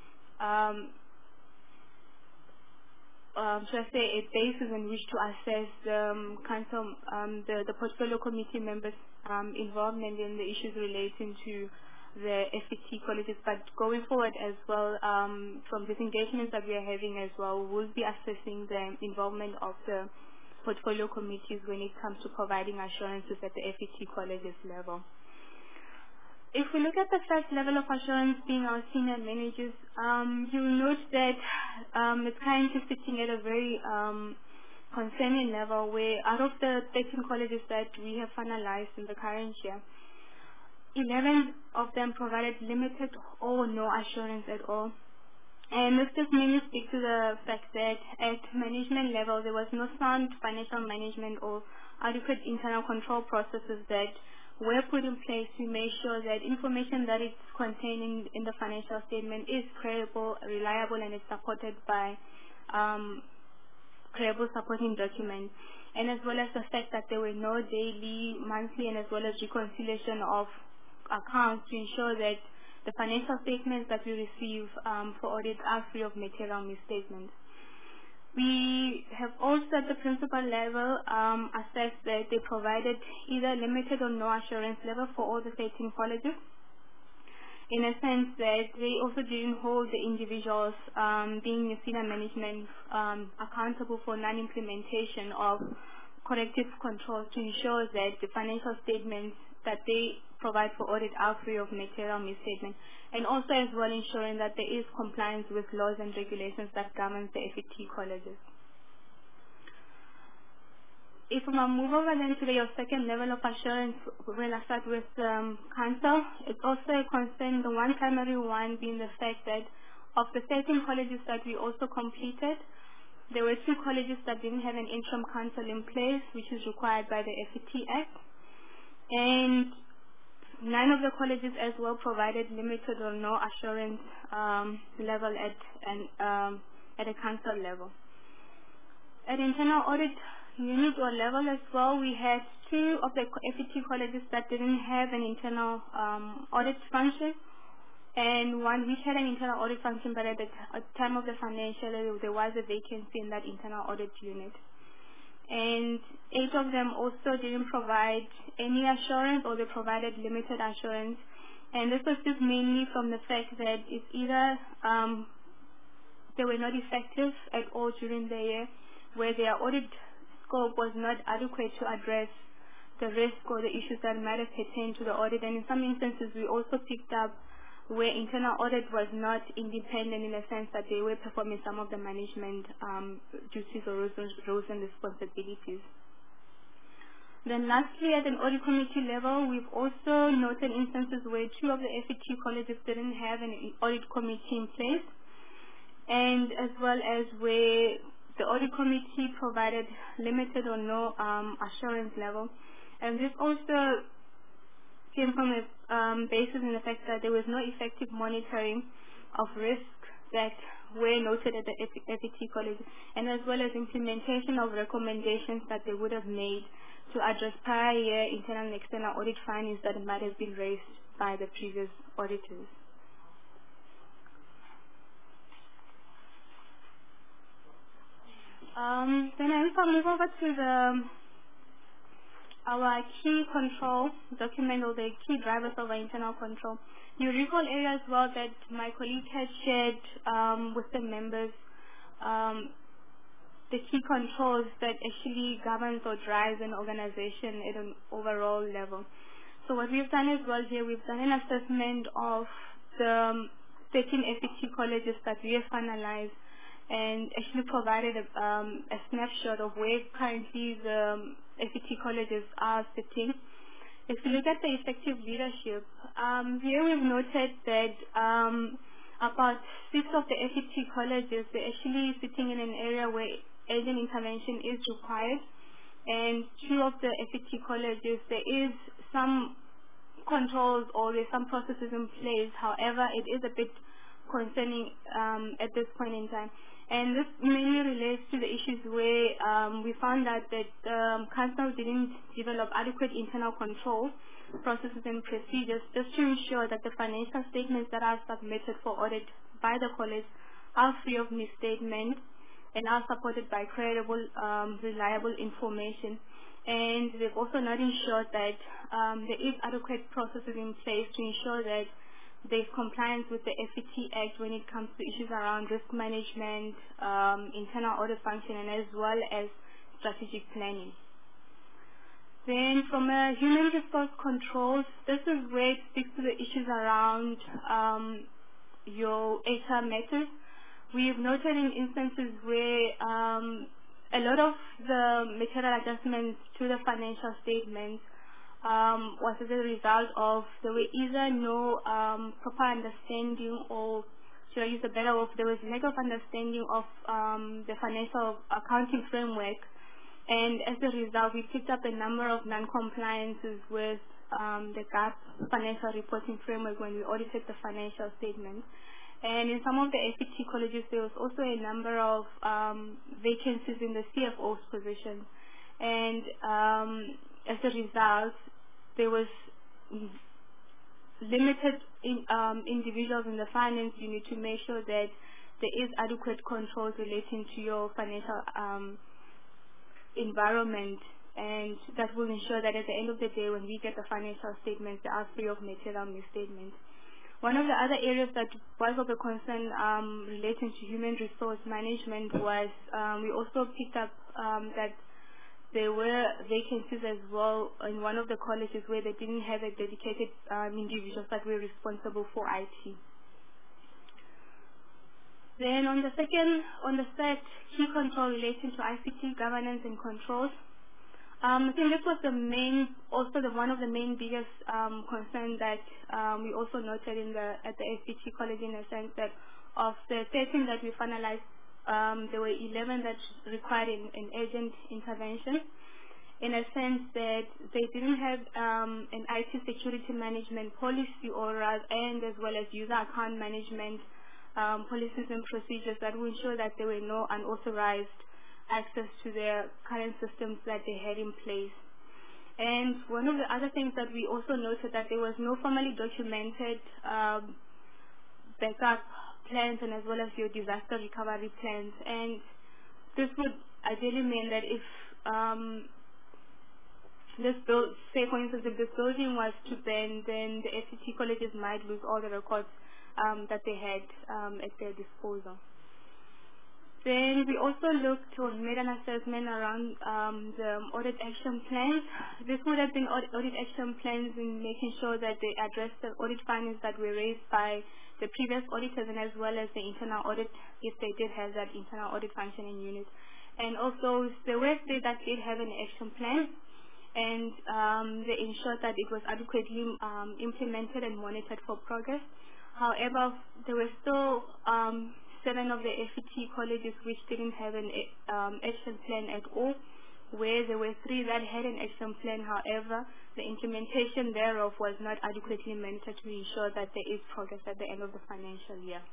should I say, a basis on which to assess the council, the portfolio committee members' involvement in the issues relating to the FET colleges. But going forward as well, from these engagements that we are having as well, we'll be assessing the involvement of the portfolio committees when it comes to providing assurances at the FET colleges level. If we look at the first level of assurance being our senior managers, you'll note that it's currently sitting at a very concerning level where out of the 13 colleges that we have finalized in the current year, 11 of them provided limited or no assurance at all. And this just mainly speaks to the fact that at management level, there was no sound financial management or adequate internal control processes that were put in place to make sure that information that is contained in the financial statement is credible, reliable, and is supported by credible supporting documents. And as well as the fact that there were no daily, monthly, and as well as reconciliation of accounts to ensure that the financial statements that we receive for audit are free of material misstatements. We have also at the principal level assessed that they provided either limited or no assurance level for all the 13 colleges, in a sense that they also didn't hold the individuals being senior management accountable for non-implementation of corrective controls to ensure that the financial statements that they provide for audit are free of material misstatement, and also as well ensuring that there is compliance with laws and regulations that govern the FET colleges. If we move over then to your second level of assurance, when I start with council, it's also a concern, the one primary one being the fact that of the 13 colleges that we also completed, there were 2 colleges that didn't have an interim council in place, which is required by the FET Act. And 9 of the colleges as well provided limited or no assurance level at a council level. At internal audit unit or level as well, we had 2 of the FET colleges that didn't have an internal audit function, and 1 which had an internal audit function, but at the time of the financial year, there was a vacancy in that internal audit unit. And 8 of them also didn't provide any assurance, or they provided limited assurance. And this was just mainly from the fact that it's either they were not effective at all during the year, where their audit scope was not adequate to address the risk or the issues that might have pertained to the audit. And in some instances, we also picked up where internal audit was not independent in the sense that they were performing some of the management duties or roles and responsibilities. Then lastly, at an audit committee level, we've also noted instances where 2 of the FET colleges didn't have an audit committee in place, and as well as where the audit committee provided limited or no assurance level. And this also came from a basis in the fact that there was no effective monitoring of risk that were noted at the FET college, and as well as implementation of recommendations that they would have made to address prior year internal and external audit findings that might have been raised by the previous auditors. Then I will move over to our key control document, or the key drivers of our internal control. You recall earlier as well that my colleague had shared with the members the key controls that actually governs or drives an organization at an overall level. So what we've done as well here, we've done an assessment of the 13 FET colleges that we have finalized, and actually provided a snapshot of where currently the FET colleges are sitting. If you look at the effective leadership, here we've noted that about 6 of the FET colleges, they're actually sitting in an area where urgent intervention is required, and 2 of the FET colleges, there is some controls or there's some processes in place. However, it is a bit concerning at this point in time. And this mainly relates to the issues where we found out that council didn't develop adequate internal control processes and procedures just to ensure that the financial statements that are submitted for audit by the college are free of misstatement and are supported by credible, reliable information. And they've also not ensured that there is adequate processes in place to ensure that there's compliance with the FET Act when it comes to issues around risk management, internal audit function, and as well as strategic planning. Then from a human resource controls, this is where it speaks to the issues around your HR matters. We've noted in instances where a lot of the material adjustments to the financial statements was as a result of there were either no proper understanding, or should I use a better word, there was lack of understanding of the financial accounting framework, and as a result we picked up a number of non-compliances with the GAAP financial reporting framework when we audited the financial statements. And in some of the FET colleges there was also a number of vacancies in the CFO's position, and as a result there was limited individuals in the finance unit to make sure that there is adequate controls relating to your financial environment, and that will ensure that at the end of the day when we get the financial statements they are free of material misstatements. One of the other areas that was of a concern relating to human resource management was we also picked up that there were vacancies as well in one of the colleges where they didn't have a dedicated individuals that were responsible for IT. Then on the third key control relating to ICT governance and controls, I think this was one of the main biggest concerns that we also noted at the FET college, in a sense that of the 13 that we finalized, there were 11 that required an urgent intervention, in a sense that they didn't have an IT security management policy, and as well as user account management policies and procedures that will ensure that there were no unauthorized access to their current systems that they had in place. And one of the other things that we also noted that there was no formally documented backup plans and as well as your disaster recovery plans. And this would ideally mean that if say for instance if this building was to burn, then the FET colleges might lose all the records that they had at their disposal. Then we also looked or made an assessment around the audit action plans. This would have been audit action plans in making sure that they address the audit findings that were raised by the previous auditors and as well as the internal audit, if they did have that internal audit functioning unit. And also the workday that did have an action plan, and they ensured that it was adequately implemented and monitored for progress. However, there were still 7 of the FET colleges which didn't have an action plan at all, where there were 3 that had an action plan. However, the implementation thereof was not adequately monitored to ensure that there is progress at the end of the financial year.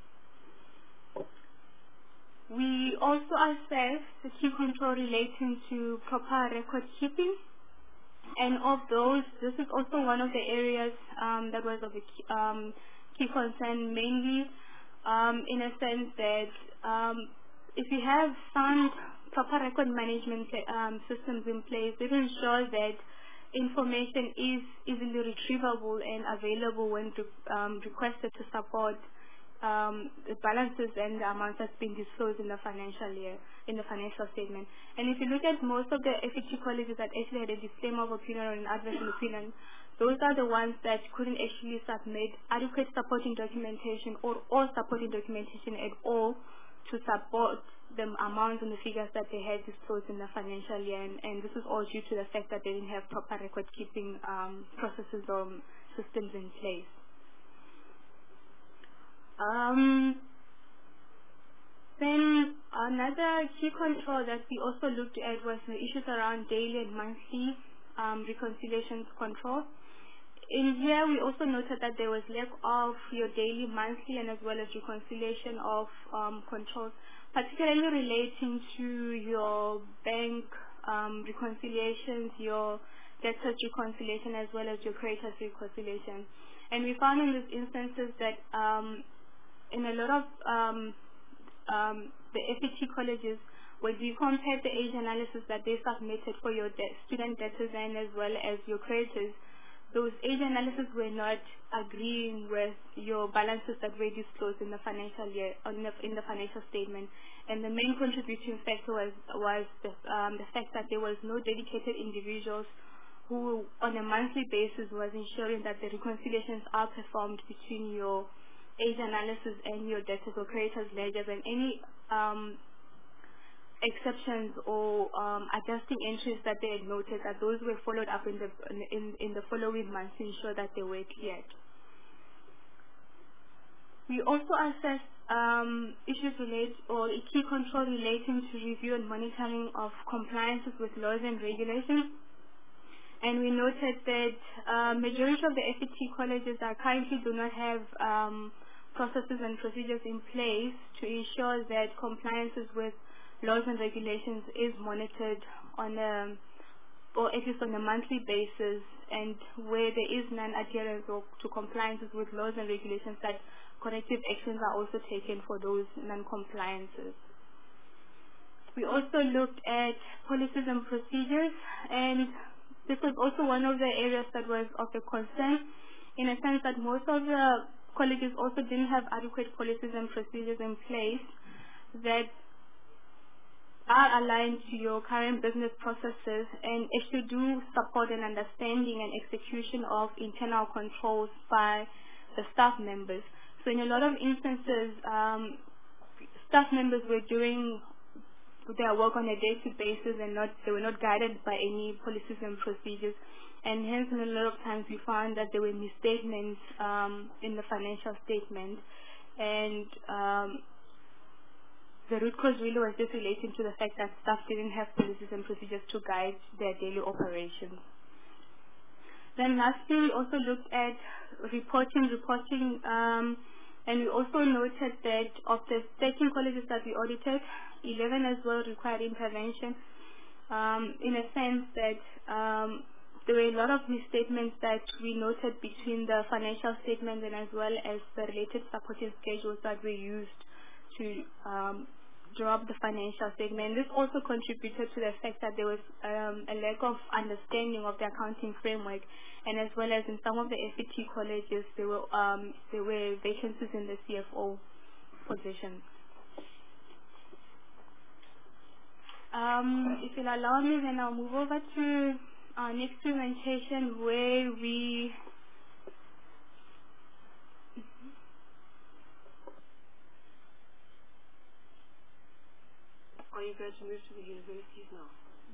We also assessed the key control relating to proper record keeping. And of those, this is also one of the areas that was of a key concern, mainly in a sense that if you have sound proper record management systems in place, it ensures that information is easily retrievable and available when requested to support the balances and the amounts that's been disclosed in the financial year, in the financial statement. And if you look at most of the FET colleges that actually had a disclaimer of opinion or an adverse opinion, those are the ones that couldn't actually submit adequate supporting documentation or supporting documentation at all to support the amounts and the figures that they had disclosed in the financial year. And this is all due to the fact that they didn't have proper record keeping processes or systems in place. Then another key control that we also looked at was the issues around daily and monthly reconciliations control. In here, we also noted that there was lack of your daily, monthly, and as well as reconciliation of controls, particularly relating to your bank reconciliations, your debtors reconciliation, as well as your creditors reconciliation. And we found in these instances that in a lot of the FET colleges, when we compared the age analysis that they submitted for your student debtors and as well as your creditors, those age analyses were not agreeing with your balances that were disclosed in the financial year, in the financial statement. And the main contributing factor was the fact that there was no dedicated individuals who, on a monthly basis, was ensuring that the reconciliations are performed between your age analysis and your debtors or creditors ledgers, and any exceptions or adjusting entries that they had noted, that those were followed up in the following months to ensure that they were cleared. We also assessed issues or a key control relating to review and monitoring of compliances with laws and regulations. And we noted that majority of the FET colleges currently do not have processes and procedures in place to ensure that compliances with laws and regulations is monitored on or at least on a monthly basis, and where there is non-adherence to compliances with laws and regulations, that corrective actions are also taken for those non-compliances. We also looked at policies and procedures, and this was also one of the areas that was of a concern, in a sense that most of the colleges also didn't have adequate policies and procedures in place that are aligned to your current business processes and actually do support an understanding and execution of internal controls by the staff members. So in a lot of instances, staff members were doing their work on a day-to-day basis and they were not guided by any policies and procedures. And hence, in a lot of times, we found that there were misstatements in the financial statement, and the root cause really was just relating to the fact that staff didn't have policies and procedures to guide their daily operations. Then lastly, we also looked at reporting, and we also noted that of the 13 colleges that we audited, 11 as well required intervention, in a sense that there were a lot of misstatements that we noted between the financial statement and as well as the related supporting schedules that were used to draw up the financial statement. This also contributed to the fact that there was a lack of understanding of the accounting framework, and as well as in some of the FET colleges, there were vacancies in the CFO position. If you'll allow me, then I'll move over to our next presentation where we Are you going to move to the universities now?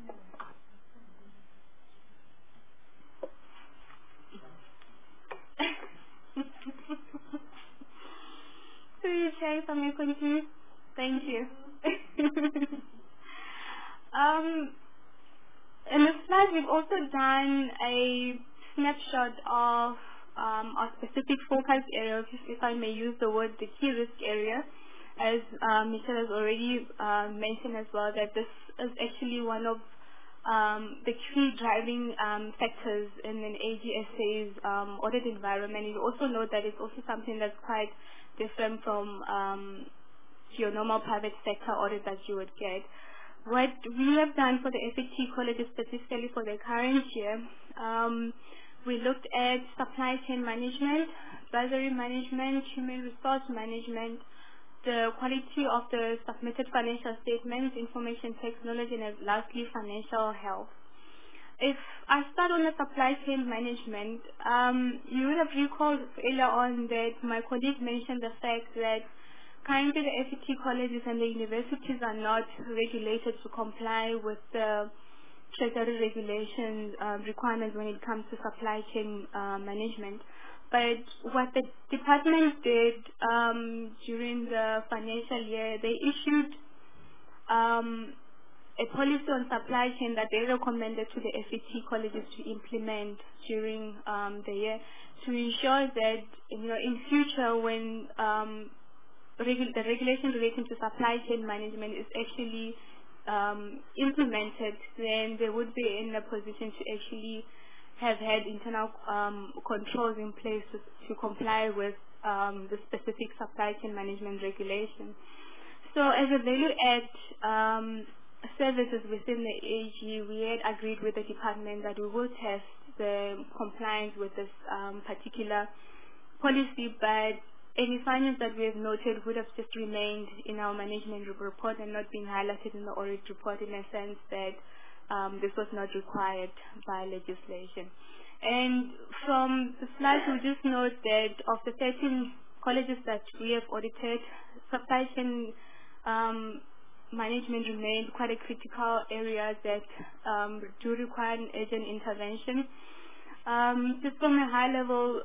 to you, Chair, if I may continue. Thank you. In the slide, we've also done a snapshot of our specific focus areas, if I may use the word, the key risk area. As Michelle has already mentioned as well, that this is actually one of the key driving factors in an AGSA's audit environment. You also know that it's also something that's quite different from your normal private sector audit that you would get. What we have done for the FET colleges, specifically for the current year, we looked at supply chain management, treasury management, human resource management, the quality of the submitted financial statements, information technology, and lastly, financial health. If I start on the supply chain management, you would have recalled earlier on that my colleague mentioned the fact that currently the FET colleges and the universities are not regulated to comply with the treasury regulations requirements when it comes to supply chain management. But what the department did during the financial year, they issued a policy on supply chain that they recommended to the FET colleges to implement during the year to ensure that, in future when the regulation relating to supply chain management is actually implemented, then they would be in a position to actually have had internal controls in place to comply with the specific supply chain management regulation. So as a value-add services within the AG, we had agreed with the department that we will test the compliance with this particular policy, but any findings that we have noted would have just remained in our management report and not been highlighted in the audit report, in a sense that this was not required by legislation. And from the slides, we just note that of the 13 colleges that we have audited, supply chain management remained quite a critical area that do require an urgent intervention. Just from a high level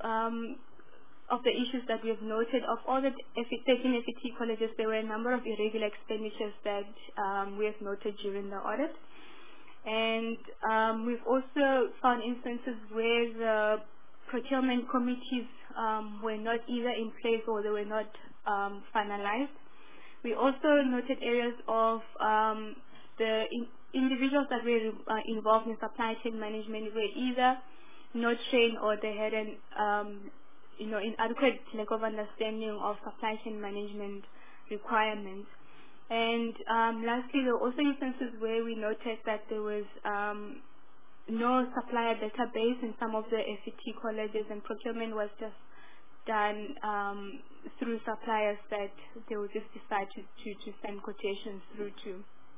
of the issues that we have noted, of all the 13 FET colleges, there were a number of irregular expenditures that we have noted during the audit. And we've also found instances where the procurement committees were not either in place or they were not finalized. We also noted areas of the individuals that were involved in supply chain management were either not trained or they had an inadequate lack of understanding of supply chain management requirements. And lastly, there were also instances where we noted that there was no supplier database in some of the FET colleges, and procurement was just done through suppliers that they would just decide to send quotations through to.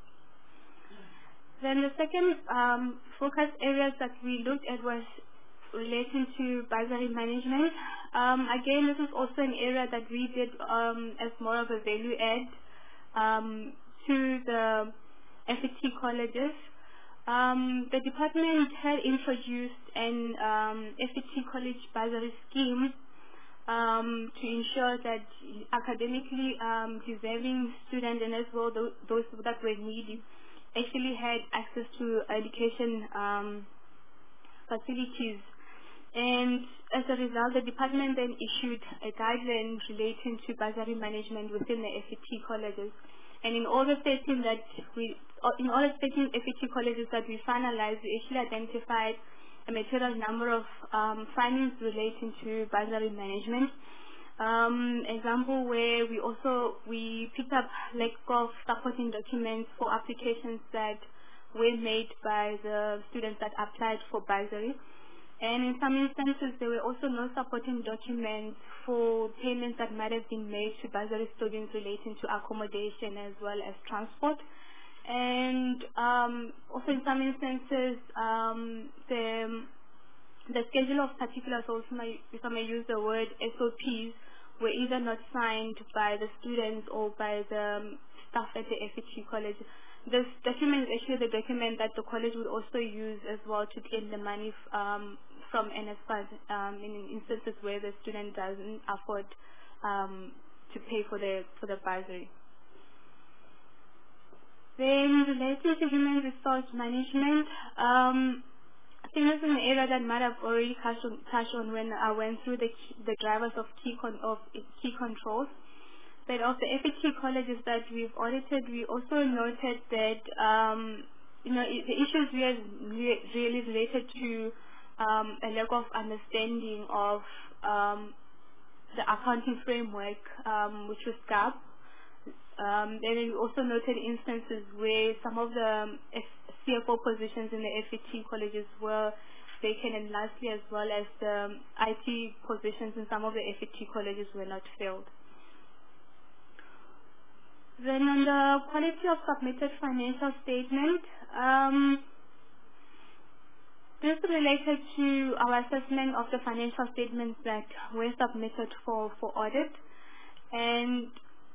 Then the second focus areas that we looked at was relating to bursary management. Again, this is also an area that we did as more of a value add to the FET colleges. The department had introduced an FET college bursary scheme to ensure that academically deserving students and as well those that were needy actually had access to education facilities. And as a result, the department then issued a guideline relating to bursary management within the FET colleges. And in all the 13 FET colleges that we finalized, we actually identified a material number of findings relating to bursary management. Example where we picked up lack of supporting documents for applications that were made by the students that applied for bursary. And in some instances, there were also no supporting documents for payments that might have been made to bursary students relating to accommodation as well as transport. And also in some instances, the schedule of particulars, also if I may use the word SOPs, were either not signed by the students or by the staff at the FET college. This document is actually the document that the college would also use as well to claim the money from NSFAS in instances where the student doesn't afford to pay for the bursary. Then related to human resource management, I think this is an area that might have already touched on when I went through the drivers of key controls. But of the FET colleges that we've audited, we also noted that the issues really related to a lack of understanding of the accounting framework, which was GAP. Then we also noted instances where some of the CFO positions in the FET colleges were vacant, and lastly, as well as the IT positions in some of the FET colleges were not filled. Then on the quality of submitted financial statement, this is related to our assessment of the financial statements that were submitted for audit. And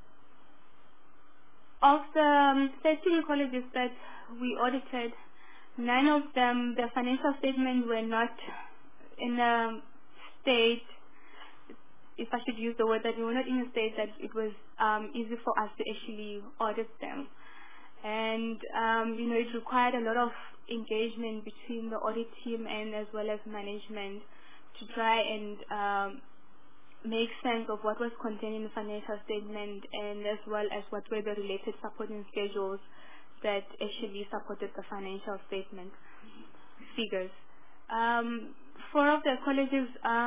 of the 13 colleges that we audited, 9 of them, the financial statements were not in a state, if I should use the word, that we were not in a state that it was easy for us to actually audit them. And, it required a lot of engagement between the audit team and as well as management to try and make sense of what was contained in the financial statement, and as well as what were the related supporting schedules that actually supported the financial statement figures. 4 of the colleges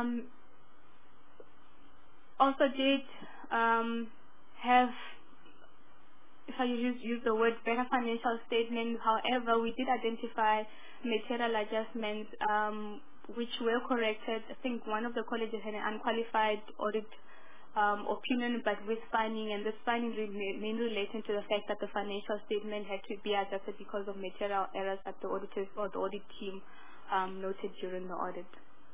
also did have, if I use the word, better financial statement. However, we did identify material adjustments which were corrected. I think one of the colleges had an unqualified audit opinion, but with finding, and this finding mainly relating to the fact that the financial statement had to be adjusted because of material errors that the auditors or the audit team noted during the audit.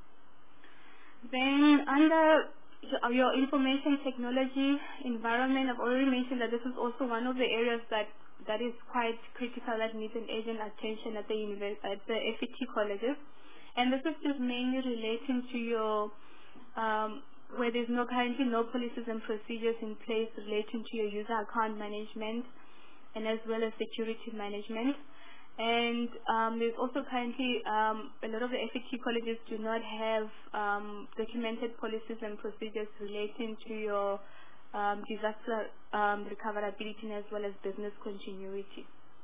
Then under your information technology environment, I've already mentioned that this is also one of the areas that is quite critical, that needs an urgent attention at the FET colleges. And this is just mainly relating to your where there's currently no policies and procedures in place relating to your user account management and as well as security management. And there's also currently a lot of the FET colleges do not have documented policies and procedures relating to your disaster recoverability as well as business continuity.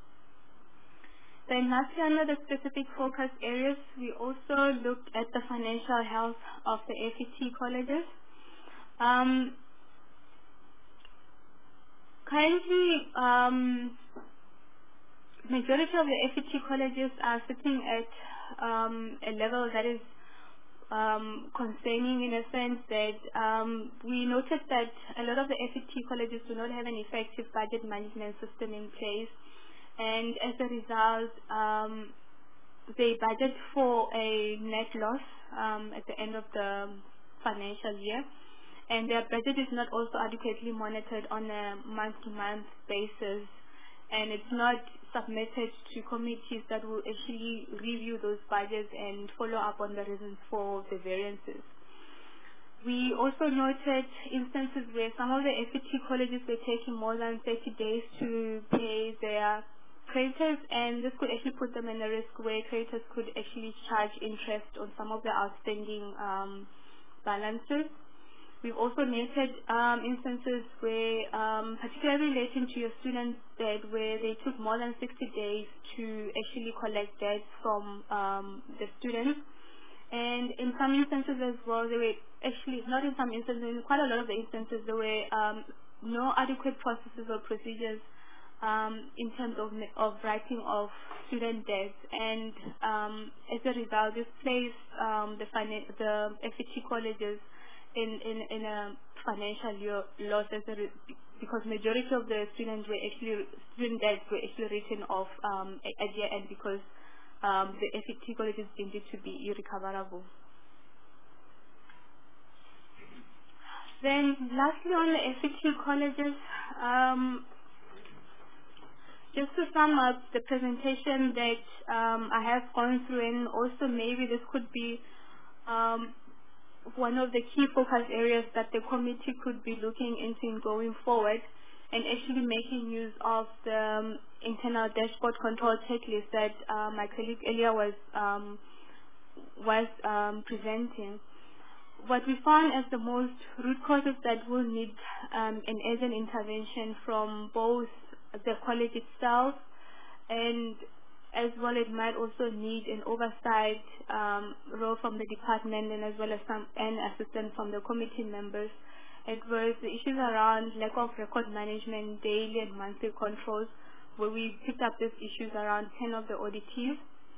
Then lastly, under the specific focus areas, we also looked at the financial health of the FET colleges. Currently, majority of the FET colleges are sitting at a level that is concerning, in a sense that we noted that a lot of the FET colleges do not have an effective budget management system in place. And as a result, they budget for a net loss at the end of the financial year, and their budget is not also adequately monitored on a month-to-month basis, and it's not submitted to committees that will actually review those budgets and follow up on the reasons for the variances. We also noted instances where some of the FET colleges were taking more than 30 days to pay their creditors, and this could actually put them in a risk where creditors could actually charge interest on some of the outstanding balances. We've also noted instances where, particularly relating to your student debt, where they took more than 60 days to actually collect debt from the students. And in some instances as well, there were actually, not in some instances, in quite a lot of the instances, there were no adequate processes or procedures in terms of writing of student debts, and as a result, this placed the FET colleges in a financial loss because majority of the student debts were actually written off at year end because the FET colleges deemed it to be irrecoverable. Then lastly on the FET colleges, just to sum up the presentation that I have gone through, and also maybe this could be one of the key focus areas that the committee could be looking into going forward, and actually making use of the internal dashboard control checklist that my colleague earlier was presenting. What we found as the most root causes that will need an urgent intervention from both the college itself, and as well it might also need an oversight role from the department, and as well as an assistance from the committee members. It was the issues around lack of record management, daily and monthly controls, where we picked up these issues around 10 of the auditees.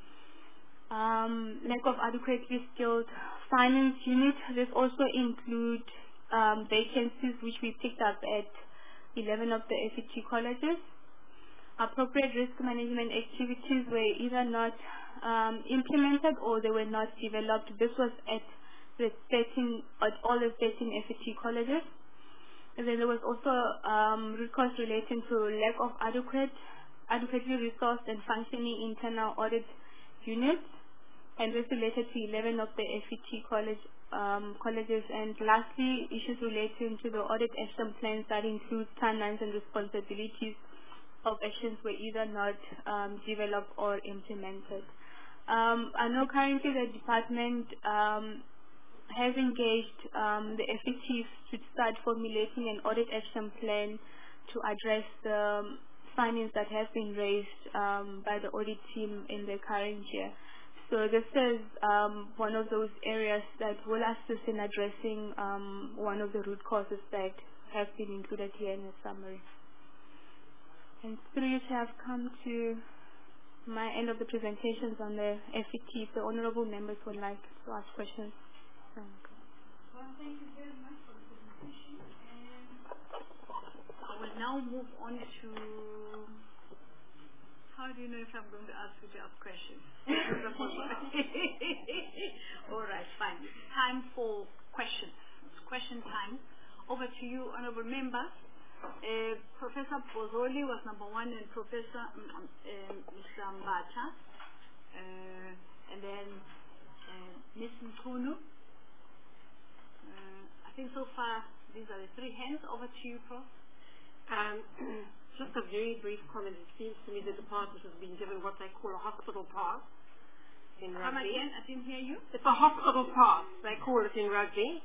Lack of adequately skilled finance unit. This also include vacancies which we picked up at 11 of the FET colleges. Appropriate risk management activities were either not implemented or they were not developed. This was at all the 13 FET colleges. And then there was also root cause relating to lack of adequately resourced and functioning internal audit units, and this related to 11 of the FET colleges. And lastly, issues relating to the audit action plans that include timelines and responsibilities of actions were either not developed or implemented. I know currently the department has engaged the FETs to start formulating an audit action plan to address the findings that have been raised by the audit team in the current year. So this is one of those areas that will assist in addressing one of the root causes that have been included here in the summary. And through you have come to my end of the presentations on the FET. If the honorable members would like to ask questions. Well, thank you very much for the presentation. And I will now move on to, how do you know if I'm going to ask you to ask questions? All right, fine. It's time for questions. It's question time. Over to you, honorable members. Professor Bozoli was number one, and Professor Mr. Mbata, and then Ms. Mkunu. I think so far these are the three hands. Over to you, Prof. Just a very brief comment. It seems to me the department has been given what they call a hospital pass in rugby. Come again? I didn't hear you. It's a hospital pass, they call it in rugby.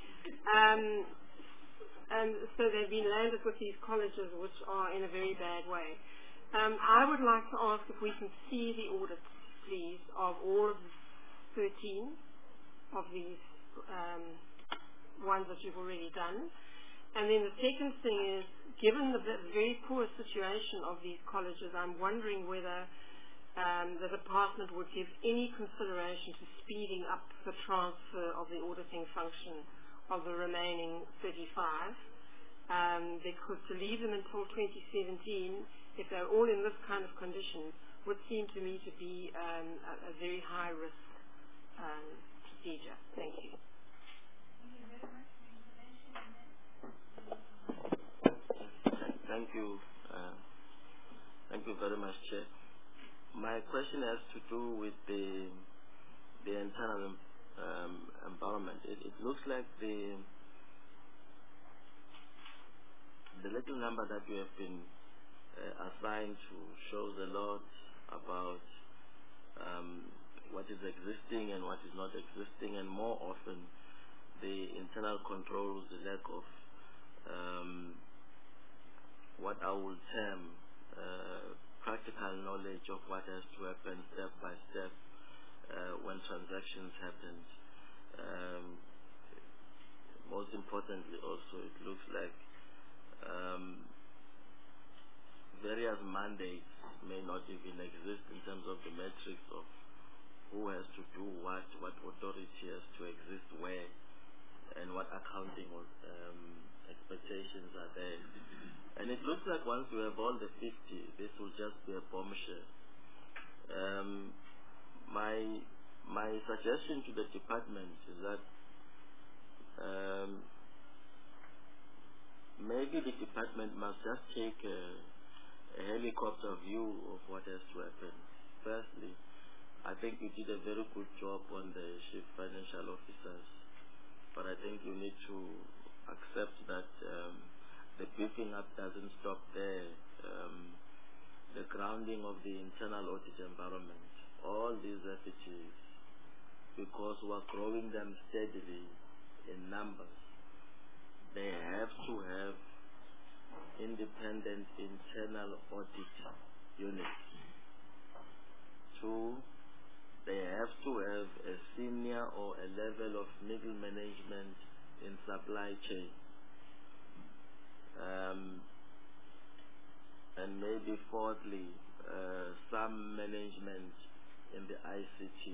And so they've been landed with these colleges which are in a very bad way. I would like to ask if we can see the audits, please, of all of the 13 of these ones that you've already done. And then the second thing is, given the very poor situation of these colleges, I'm wondering whether the department would give any consideration to speeding up the transfer of the auditing function of the remaining 35, because to leave them until 2017, if they're all in this kind of condition, would seem to me to be a very high risk procedure. Thank you. Thank you. Thank you very much, Chair. My question has to do with the internal environment. It looks like the little number that we have been assigned to shows a lot about what is existing and what is not existing, and more often the internal controls, the lack of what I would term practical knowledge of what has to happen step by step when transactions happen. Most importantly also, it looks like various mandates may not even exist in terms of the metrics of who has to do what authority has to exist where, and what accounting expectations are there. And it looks like once we have all the 50, this will just be a bombshell. My suggestion to the department is that maybe the department must just take a helicopter view of what has to happen. Firstly, I think you did a very good job on the chief financial officers, but I think you need to accept that the beefing up doesn't stop there. The grounding of the internal audit environment, all these FTs, because we're growing them steadily in numbers, they have to have independent internal audit units. 2, they have to have a senior or a level of middle management in supply chain. And maybe 4thly, some management in the ICT.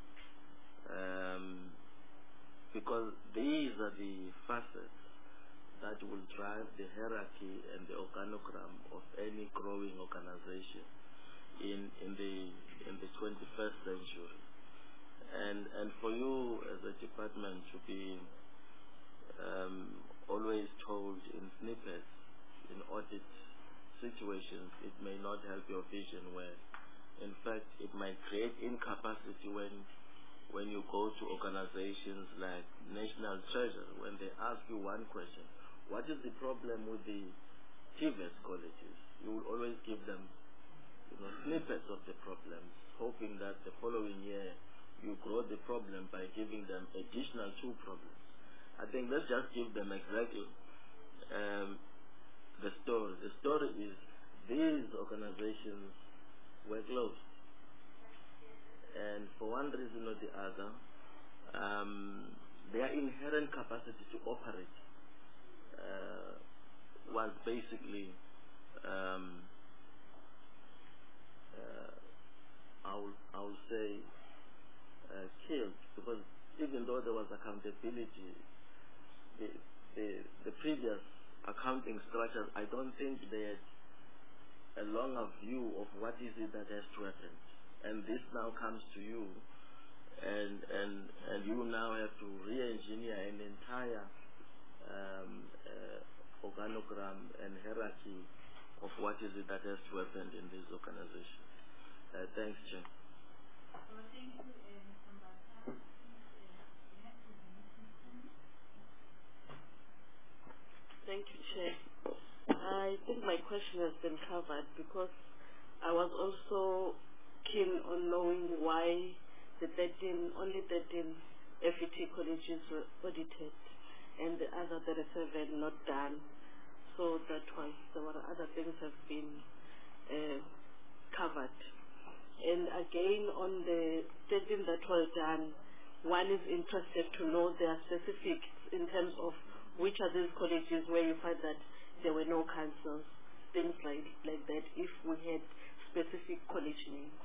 Because these are the facets that will drive the hierarchy and the organogram of any growing organization in the 21st century. And for you as a department to be always told in snippets, in audit situations, it may not help your vision well. In fact, it might create incapacity when you go to organizations like National Treasury, when they ask you one question, what is the problem with the TVET colleges? You will always give them snippets of the problems, hoping that the following year you grow the problem by giving them additional 2 problems. I think let's just give them exactly the story. The story is these organizations were closed. And for one reason or the other, their inherent capacity to operate was basically, I will say, killed, because even though there was accountability, the previous accounting structures, I don't think they had a longer view of what is it that has to happen. And this now comes to you, and you now have to re-engineer an entire organogram and hierarchy of what is it that has to happen in this organization. Thanks, Chair. Thank you, Chair. I think my question has been covered because I was also keen on knowing why the only 13 FET colleges were audited and the other 37 not done. So that was, there were other things have been covered. And again, on the 13 that were done, one is interested to know their specifics in terms of which are these colleges where you find that there were no cancers, things like that, if we had specific college names.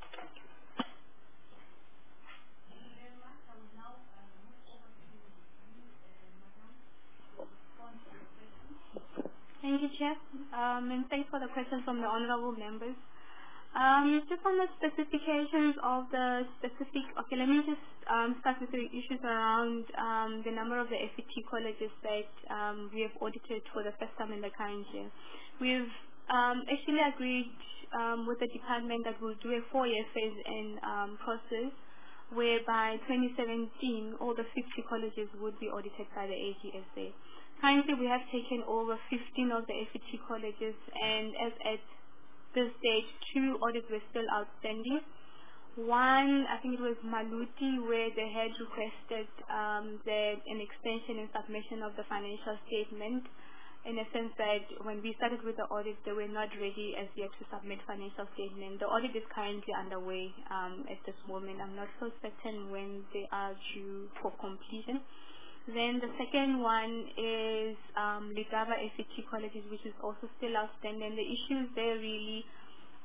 Thank you, Chair. And thanks for the questions from the honorable members. Just on the specifications of the specific, okay, let me just start with the issues around the number of the FET colleges that we have audited for the first time in the current year. We've actually agreed with the department that we'll do a 4-year phase-in process, whereby 2017 all the 50 colleges would be audited by the AGSA. Currently, we have taken over 15 of the FET colleges, and as at this stage, 2 audits were still outstanding. One, I think it was Maluti, where they had requested an extension in submission of the financial statement, in a sense that when we started with the audit, they were not ready as yet to submit financial statement. The audit is currently underway at this moment. I'm not so certain when they are due for completion. Then the second one is Ligaba FET colleges, which is also still outstanding. The issues there really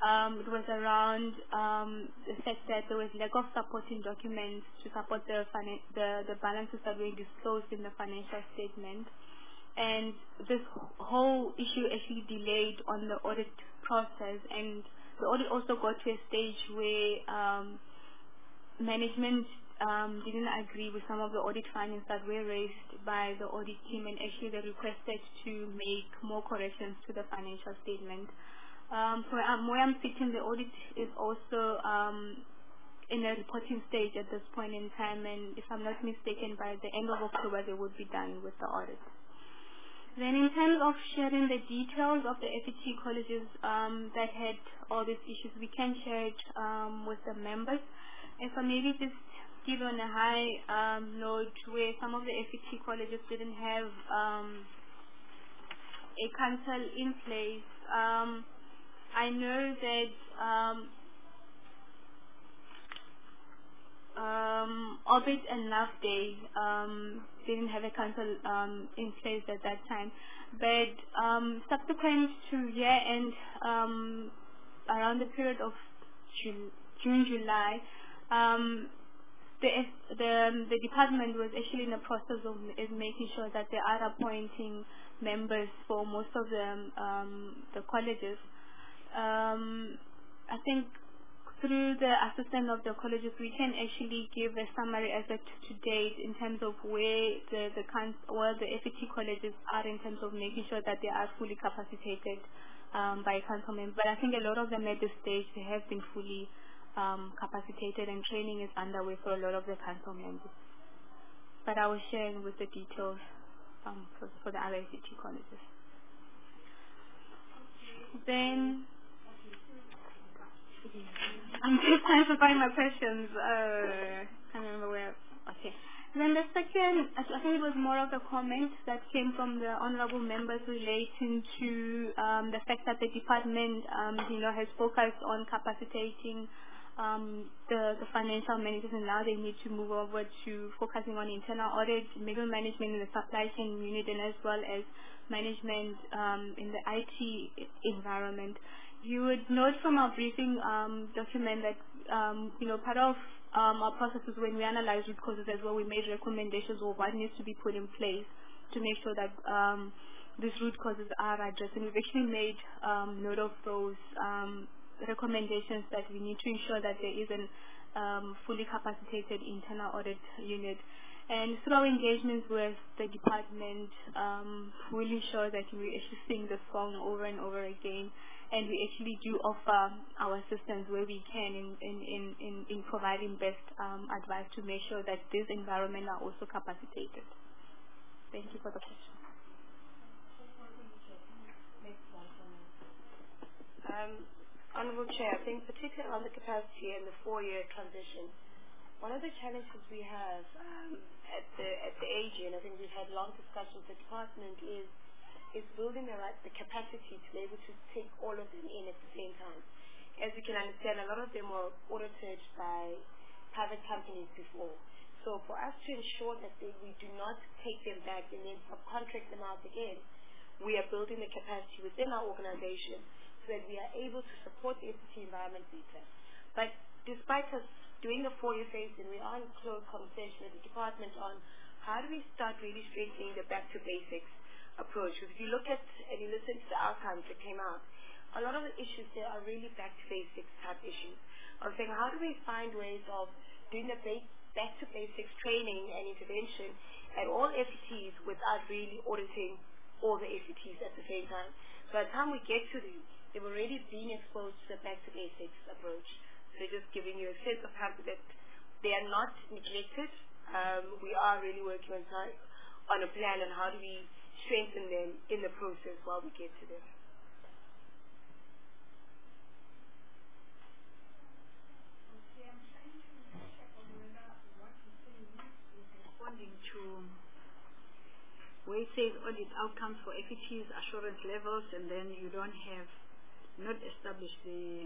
It was around the fact that there was lack of supporting documents to support the balances that were disclosed in the financial statement. And this whole issue actually delayed on the audit process, and the audit also got to a stage where management didn't agree with some of the audit findings that were raised by the audit team, and actually they requested to make more corrections to the financial statement. Where I'm sitting, the audit is also in a reporting stage at this point in time, and if I'm not mistaken, by the end of October they would be done with the audit. Then in terms of sharing the details of the FET colleges that had all these issues, we can share it with the members. And so maybe just give on a high note where some of the FET colleges didn't have a council in place. I know that Orbit and Love Day didn't have a council in place at that time, but subsequent to year-end, around the period of June, July, the department was actually in the process of making sure that they are appointing members for most of the colleges. I think through the assistant of the colleges, we can actually give a summary as to date in terms of where the FET colleges are in terms of making sure that they are fully capacitated by council members. But I think a lot of them at this stage, they have been fully capacitated, and training is underway for a lot of the council members. But I will share with the details for the other FET colleges. Then I'm just trying to find my questions. I can't remember where. Okay. Then the second, I think it was more of a comment that came from the honorable members relating to the fact that the department, has focused on capacitating the financial managers, and now they need to move over to focusing on internal audit, middle management in the supply chain unit, and as well as management in the IT environment. You would note from our briefing document that, part of our processes when we analyze root causes as well, we made recommendations of what needs to be put in place to make sure that these root causes are addressed. And we've actually made note of those recommendations, that we need to ensure that there is a fully capacitated internal audit unit. And through our engagements with the department, we'll ensure that we actually sing the song over and over again. And we actually do offer our assistance where we can in providing best advice to make sure that this environment are also capacitated. Thank you for the question. Honourable Chair, I think particularly on the capacity and the 4-year transition, one of the challenges we have at the AG, and I think we've had long discussions with the department, is building the capacity to be able to take all of them in at the same time. As you can understand, a lot of them were audited by private companies before. So for us to ensure that we do not take them back and then subcontract them out again, we are building the capacity within our organization so that we are able to support the FET environment better. But despite us doing the 4-year phase, and we are in close conversation with the department on how do we start really strengthening the back to basics approach. Because if you look at and you listen to the outcomes that came out, a lot of the issues there are really back to basics type issues. I was saying, how do we find ways of doing the back to basics training and intervention at all FETs without really auditing all the FETs at the same time? So by the time we get to them, they've already been exposed to the back to basics approach. So just giving you a sense of how that they are not neglected. We are really working on a plan on how do we strengthen them in the process while we get to them. Okay, I'm trying to check on whether what you're saying is responding to where it says audit outcomes for FETs, assurance levels, and then you don't have not established the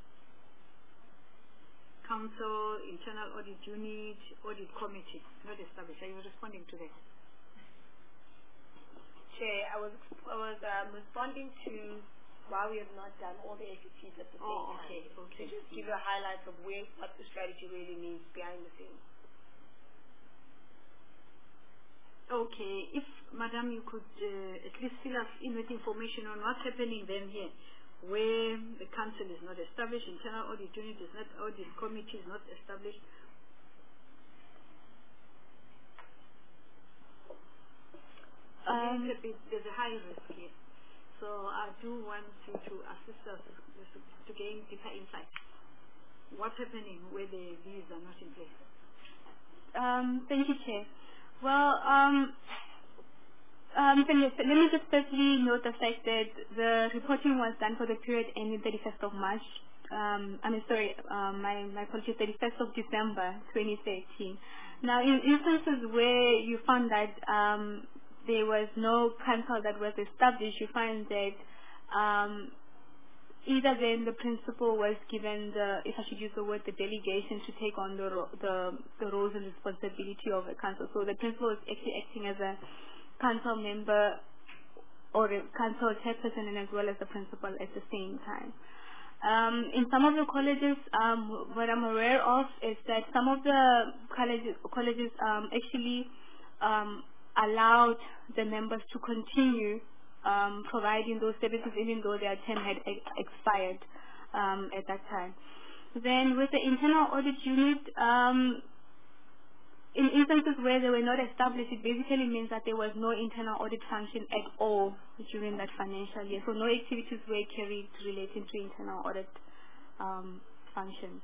council, internal audit unit, audit committee, not established. Are you responding to that? Chair, I was responding to why we have not done all the exercises at the same time. Okay. To just give you a highlight of what the strategy really means behind the scenes. Okay, if Madam, you could at least fill us in with information on what's happening then here, where the council is not established, internal audit unit is not, audit committee is not established. There's a high risk here, so I do want you to assist us to gain deeper insight. What's happening where these are not in place? Thank you, Chair. Well, let me just firstly note the fact that the reporting was done for the period ending 31st of March. My apologies, 31st of December 2013. Now, in instances where you found that there was no council that was established, you find that either then the principal was given if I should use the word, the delegation to take on the roles and responsibility of a council. So the principal is actually acting as a council member or a council chairperson and as well as the principal at the same time. In some of the colleges, what I'm aware of is that some of the colleges actually allowed the members to continue providing those services even though their term had expired at that time. Then with the internal audit unit, in instances where they were not established, it basically means that there was no internal audit function at all during that financial year. So no activities were carried relating to internal audit functions.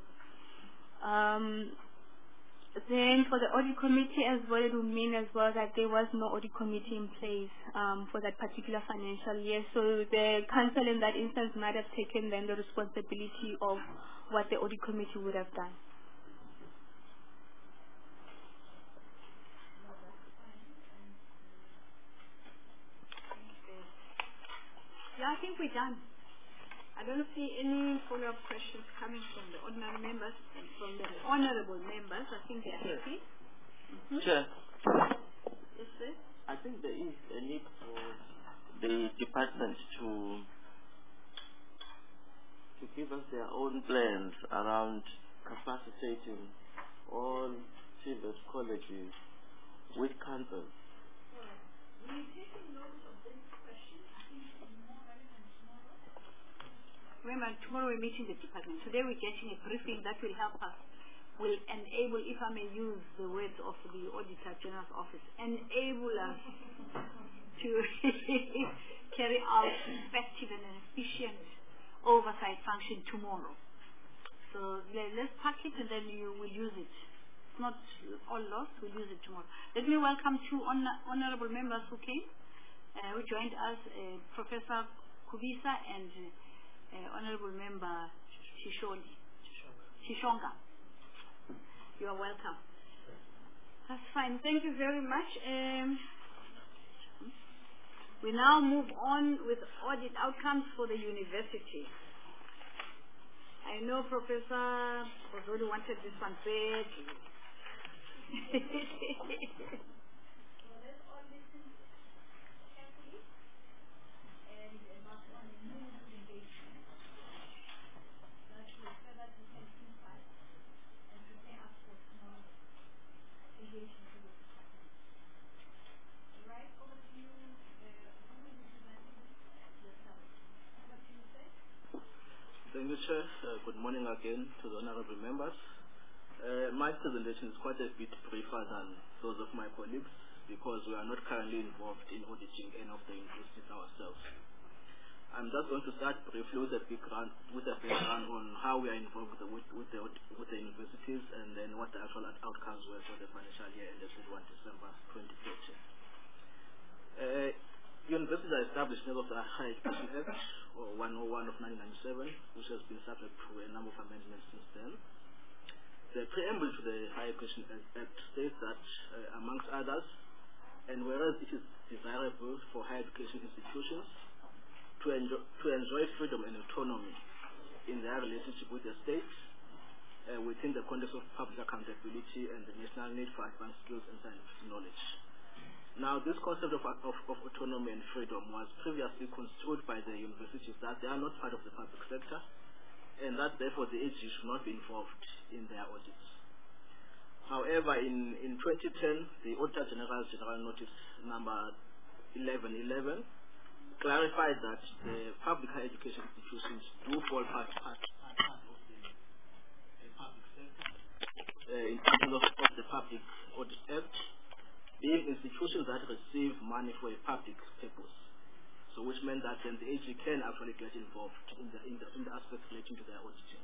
Then for the audit committee as well, it would mean as well that there was no audit committee in place for that particular financial year. So the council in that instance might have taken then the responsibility of what the audit committee would have done. Yeah, I think we're done. I don't see any follow-up questions coming from the ordinary members and from the honorable members. I think they're happy. Chair. Yes, sir. I think there is a need for the department to give us their own plans around capacitating all TVET colleges with councils. We're taking note of this question. I think it's more relevant tomorrow. Remember, tomorrow we're meeting the department. Today we're getting a briefing that will help us, will enable, if I may use the words of the Auditor General's Office, enable us to carry out effective and efficient oversight function tomorrow. So let's pack it and then you will use it. It's not all lost, we'll use it tomorrow. Let me welcome two honorable members who came, who joined us, Professor Kubisa and Honorable Member Shishonga. You are welcome. That's fine. Thank you very much. We now move on with audit outcomes for the university. I know Professor Ozoli wanted this one badly. Thank you, Chair. Good morning again to the honorable members. My presentation is quite a bit briefer than those of my colleagues because we are not currently involved in auditing any of the universities ourselves. I'm just going to start briefly with a background on how we are involved with the universities and then what the actual outcomes were for the financial year ended 31 December 2013. Universities are established because of the Higher Education Act, or 101 of 1997, which has been subject to a number of amendments since then. The preamble to the Higher Education Act states that, amongst others, and whereas it is desirable for higher education institutions to enjoy freedom and autonomy in their relationship with the state, within the context of public accountability and the national need for advanced skills and scientific knowledge. Now, this concept of autonomy and freedom was previously construed by the universities that they are not part of the public sector, and that therefore the AG should not be involved in their audits. However, in 2010, the Auditor General's General Notice number 1111 clarified that the public higher education institutions do fall part of the public sector in terms of the Public Audit Act, being institutions that receive money for a public purpose. So which meant that then the AG can actually get involved in the aspects relating to their auditing.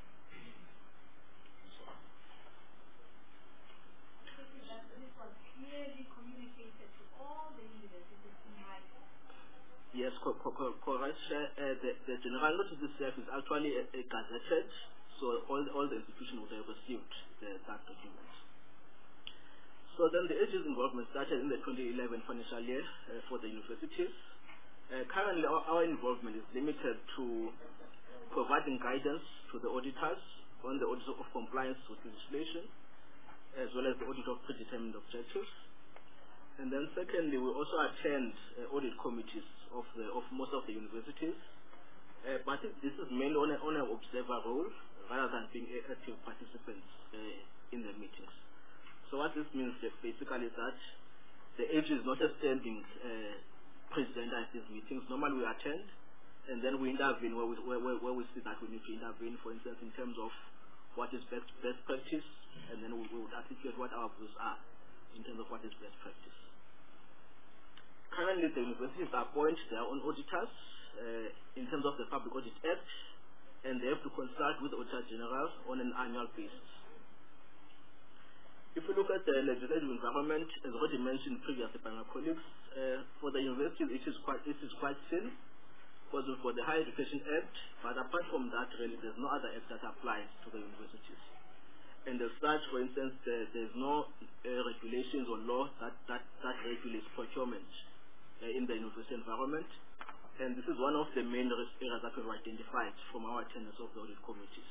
Yes, correct. The general notice itself is actually a gazetted, so all the institutions would have received that document. So then the AG's involvement started in the 2011 financial year for the universities. Currently, our involvement is limited to providing guidance to the auditors on the audit of compliance with legislation, as well as the audit of predetermined objectives. And then secondly, we also attend audit committees of most of the universities, but this is mainly on an observer role rather than being active participants in the meetings. So what this means basically is that the AG is not a standing presenter at these meetings. Normally we attend, and then we intervene where we see that we need to intervene, for instance, in terms of what is best practice, and then we would articulate what our views are in terms of what is best practice. Currently, the universities appoint their own auditors in terms of the Public Audit Act, and they have to consult with the Auditor General on an annual basis. If we look at the legislative environment, as already mentioned previously by my colleagues, for the universities it is quite thin, because we've got the Higher Education Act, but apart from that, really, there's no other act that applies to the universities. And as such, for instance, there's no regulations or law that regulates procurement in the university environment, and this is one of the main risk areas that we've identified from our attendance of the audit committees.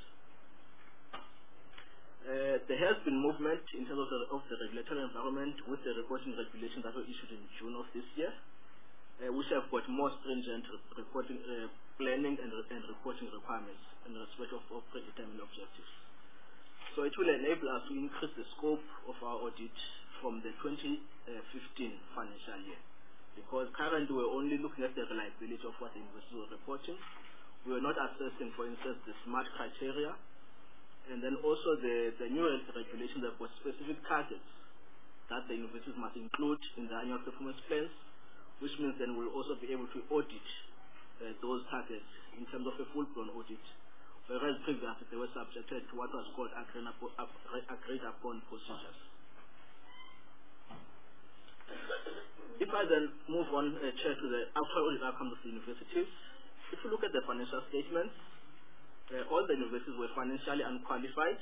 There has been movement in terms of the regulatory environment with the reporting regulations that were issued in June of this year, which have got more stringent reporting, planning and reporting requirements in respect of predetermined objectives. So it will enable us to increase the scope of our audit from the 2015 financial year. Because currently we're only looking at the reliability of what the universities were reporting. We were not assessing, for instance, the SMART criteria. And then also the new regulations have got specific targets that the universities must include in the annual performance plans, which means then we'll also be able to audit those targets in terms of a full-blown audit. Whereas previously they were subjected to what was called agreed upon procedures. If I then move on, Chair, to the actual audit outcomes of the universities, if you look at the financial statements, all the universities were financially unqualified,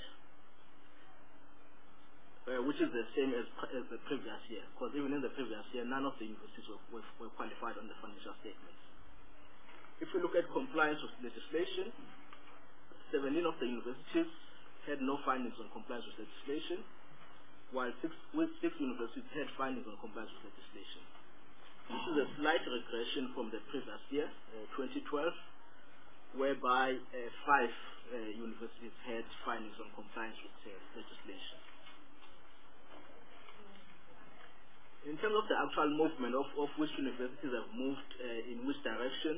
which is the same as the previous year, because even in the previous year, none of the universities were qualified on the financial statements. If we look at compliance with legislation, 17 of the universities had no findings on compliance with legislation, while six universities had findings on compliance with legislation. This is a slight regression from the previous year, 2012, whereby 5 universities had findings on compliance with legislation. In terms of the actual movement of which universities have moved in which direction,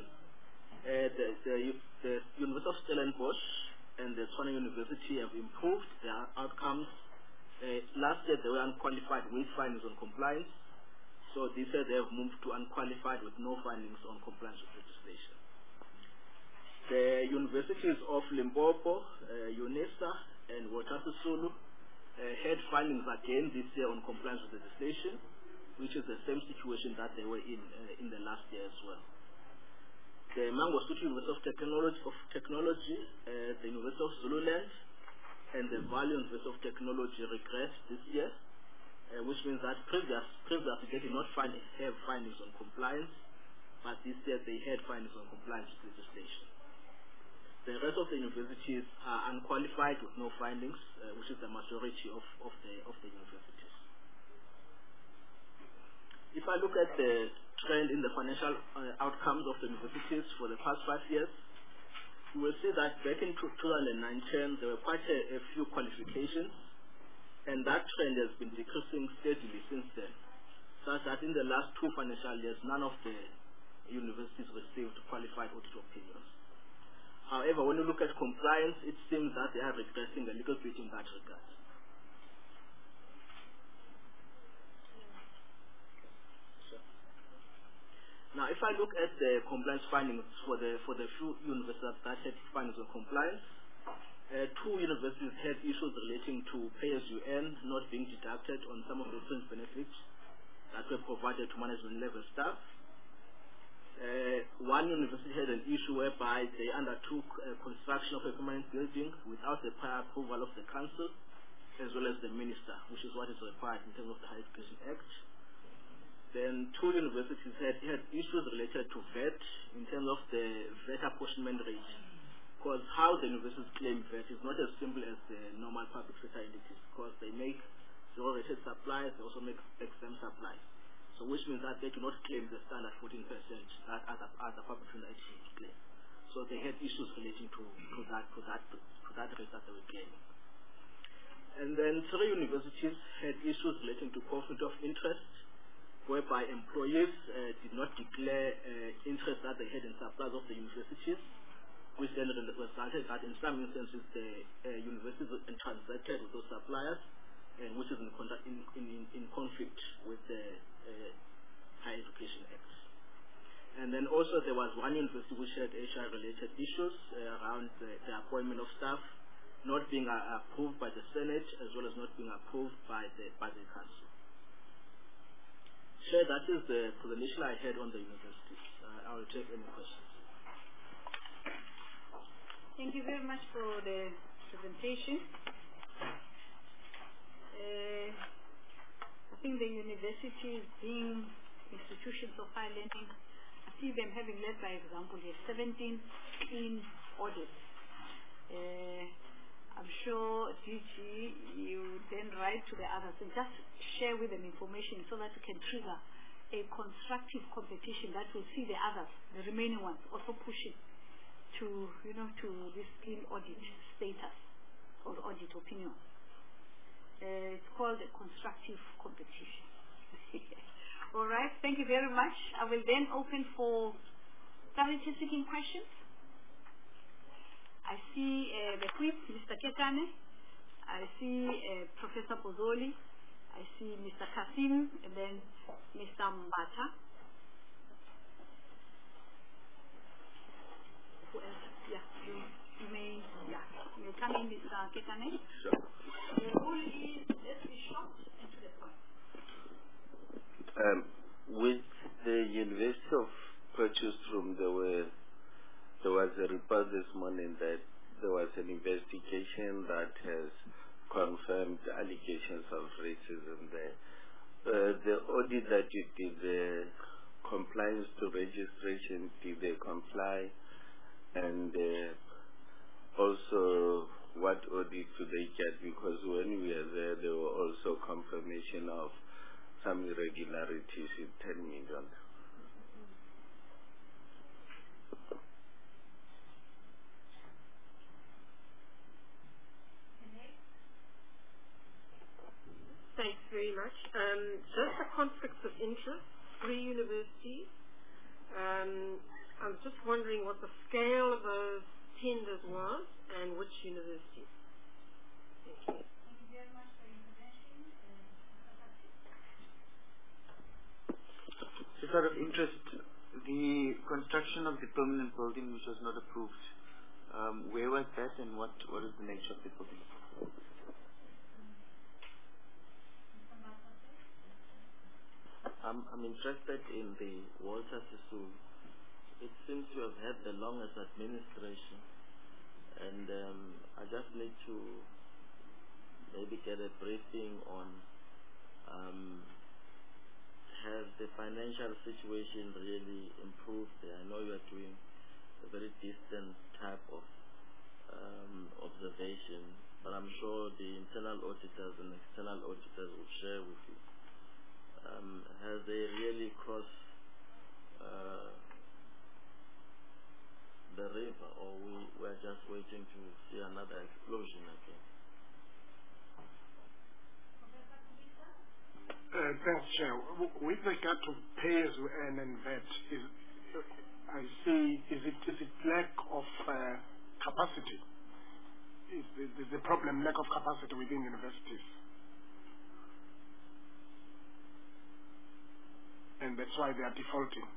the University of Stellenbosch and the Tshwane University have improved their outcomes. Last year they were unqualified with findings on compliance, so this year they have moved to unqualified with no findings on compliance with legislation. The universities of Limpopo, UNISA and Walter Sisulu had findings again this year on compliance with legislation, which is the same situation that they were in the last year as well. The Mangosuthu University of Technology, the University of Zululand, and the Valley University of Technology regressed this year, which means that previously they did not have findings on compliance, but this year they had findings on compliance with legislation. The rest of the universities are unqualified with no findings, which is the majority of the universities. if I look at the trend in the financial outcomes of the universities for the past 5 years, you will see that back in 2009-10, there were quite a few qualifications, and that trend has been decreasing steadily since then. Such that in the last 2 financial years, none of the universities received qualified audit opinions. However, when you look at compliance, it seems that they are regressing a little bit in that regard. Now, if I look at the compliance findings for the few universities that had findings on compliance, 2 universities had issues relating to pay-as-you-earn not being deducted on some of the fringe benefits that were provided to management level staff. 1 university had an issue whereby they undertook construction of a permanent building without the prior approval of the council as well as the minister, which is what is required in terms of the Higher Education Act. Then 2 universities had issues related to VAT in terms of the VAT apportionment rate, because how the universities claim VAT is not as simple as the normal public sector entities, because they make zero-rated supplies, they also make exempt supplies. So which means that they do not claim the standard 14% that other public sector entities claim. So they had issues relating to that rate that they were claiming. And then 3 universities had issues relating to conflict of interest, whereby employees did not declare interest that they had in supplies of the universities, which then resulted that in some instances the universities transacted with those suppliers, which is in conflict with the Higher Education Act. And then also there was 1 university which had HR-related issues around the appointment of staff not being approved by the Senate as well as not being approved by the Council. Chair, that is the presentation I had on the universities. I will take any questions. Thank you very much for the presentation. I think the universities being institutions of higher learning, I see them having led by example here, 17 clean audits. I'm sure, DG, you then write to the others and just share with them information so that you can trigger a constructive competition that will see the others, the remaining ones, also pushing to, to this clean audit status or audit opinion. It's called a constructive competition. All right, thank you very much. I will then open for clarity-seeking questions. I see the whip, Mr. Ketane. I see Professor Pozoli. I see Mr. Kasim, and then Mr. Mbata. Who else? Yeah, you may come in, Mr. Ketane. Sure. The rule is, let's be short and to the point. With the University of Potchefstroom, there was a report this morning that there was an investigation that has confirmed allegations of racism there. The audit that you did, the compliance to registration, did they comply? And also, what audit do they get? Because when we were there were also confirmation of some irregularities in 10 million. Thanks very much. Just the conflicts of interest, 3 universities. I'm just wondering what the scale of those tenders was and which universities. Thank you. Thank you very much for your intervention. Just out of interest, the construction of the permanent building which was not approved, where was that and what is the nature of the building? I'm interested in the Walter Sisulu. It seems to have had the longest administration, and I just need to maybe get a briefing on has the financial situation really improved there? I know you are doing a very distant type of observation, but I'm sure the internal auditors and external auditors will share with you Has they really crossed the river, or we're just waiting to see another explosion again? Thanks, Chair. With regard to pay-as-you-earn and VAT, I see, is it lack of capacity? Is the problem lack of capacity within universities? And that's why they are defaulting.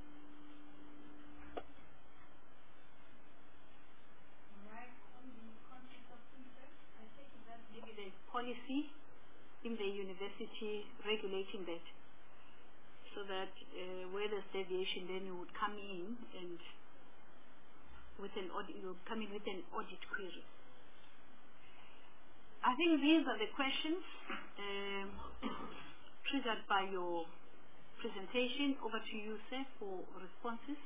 Maybe there's policy in the university regulating that, so that where there's deviation, then you would come in and with an audit, you would come in with an audit query. I think these are the questions triggered by your presentation. Over to you, sir, for responses.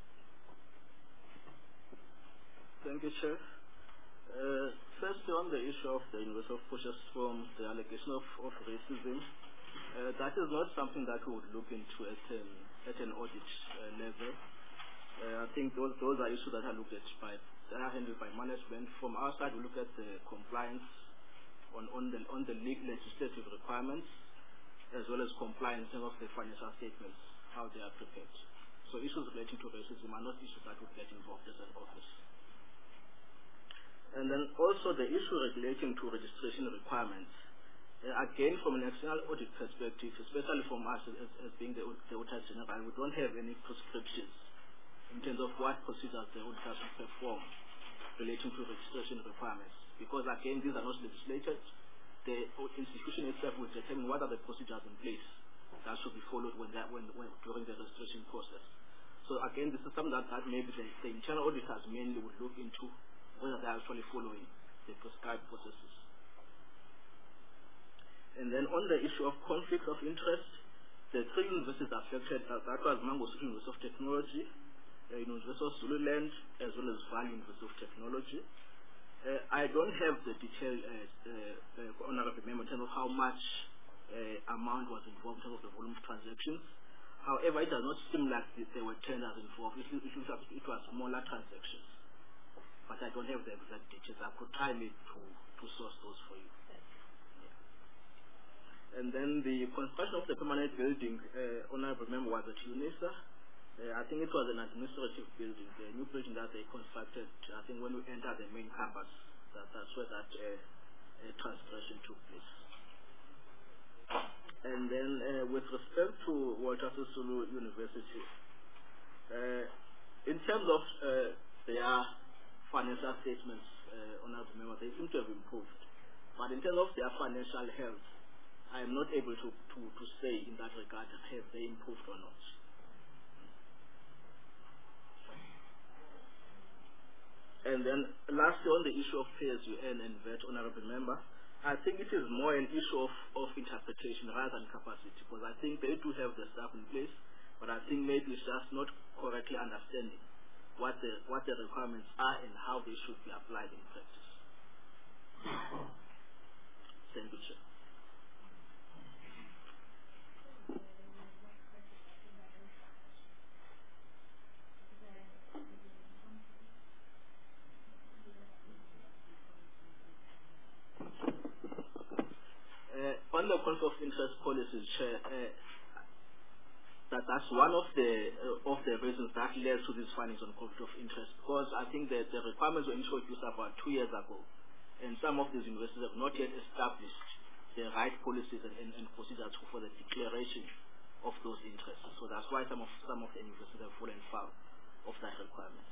Thank you, Chair. Firstly, on the issue of the University of Potchefstroom, the allegation of racism, that is not something that we would look into at an audit level. I think those are issues that are looked at that are handled by management. From our side, we look at the compliance on the legislative requirements, as well as compliance in terms of the financial statements, how they are prepared. So issues relating to racism are not issues that would get involved as an office. And then also the issue relating to registration requirements. Again, from an external audit perspective, especially from us as being the Auditor General, we don't have any prescriptions in terms of what procedures the auditors should perform relating to registration requirements. Because again, these are not legislated. The institution itself will determine what are the procedures in place that should be followed during the registration process. So again, this is something that maybe the internal auditors mainly would look into, whether they are actually following the prescribed processes. And then on the issue of conflict of interest, the three universities affected, that was Mangosuthu University of Technology, University of Zululand, as well as Valley University of Technology. I don't have the detail, honorable member, in terms of how much amount was involved in terms of the volume of transactions. However, it does not seem like there were tenders involved. It looks like it was smaller transactions. But I don't have the exact details. I could try maybe to source those for you. Yeah. And then the construction of the permanent building, honorable member, was at UNISA. I think it was an administrative building, the new building that they constructed. I think when we entered the main campus, that's where that transgression took place. And then with respect to Walter Sisulu University, in terms of their financial statements, honorable member, they seem to have improved. But in terms of their financial health, I am not able to say in that regard have they improved or not. And then lastly, on the issue of pay-as-you-earn and VAT, honorable member, I think it is more an issue of interpretation rather than capacity, because I think they do have the staff in place, but I think maybe it's just not correctly understanding what the requirements are and how they should be applied in practice. Thank you, Chair. On the conflict of interest policies, Chair, that's one of the reasons that led to these findings on conflict of interest, because I think that the requirements were introduced about 2 years ago, and some of these universities have not yet established the right policies and procedures for the declaration of those interests. So that's why some of the universities have fallen foul of that requirement.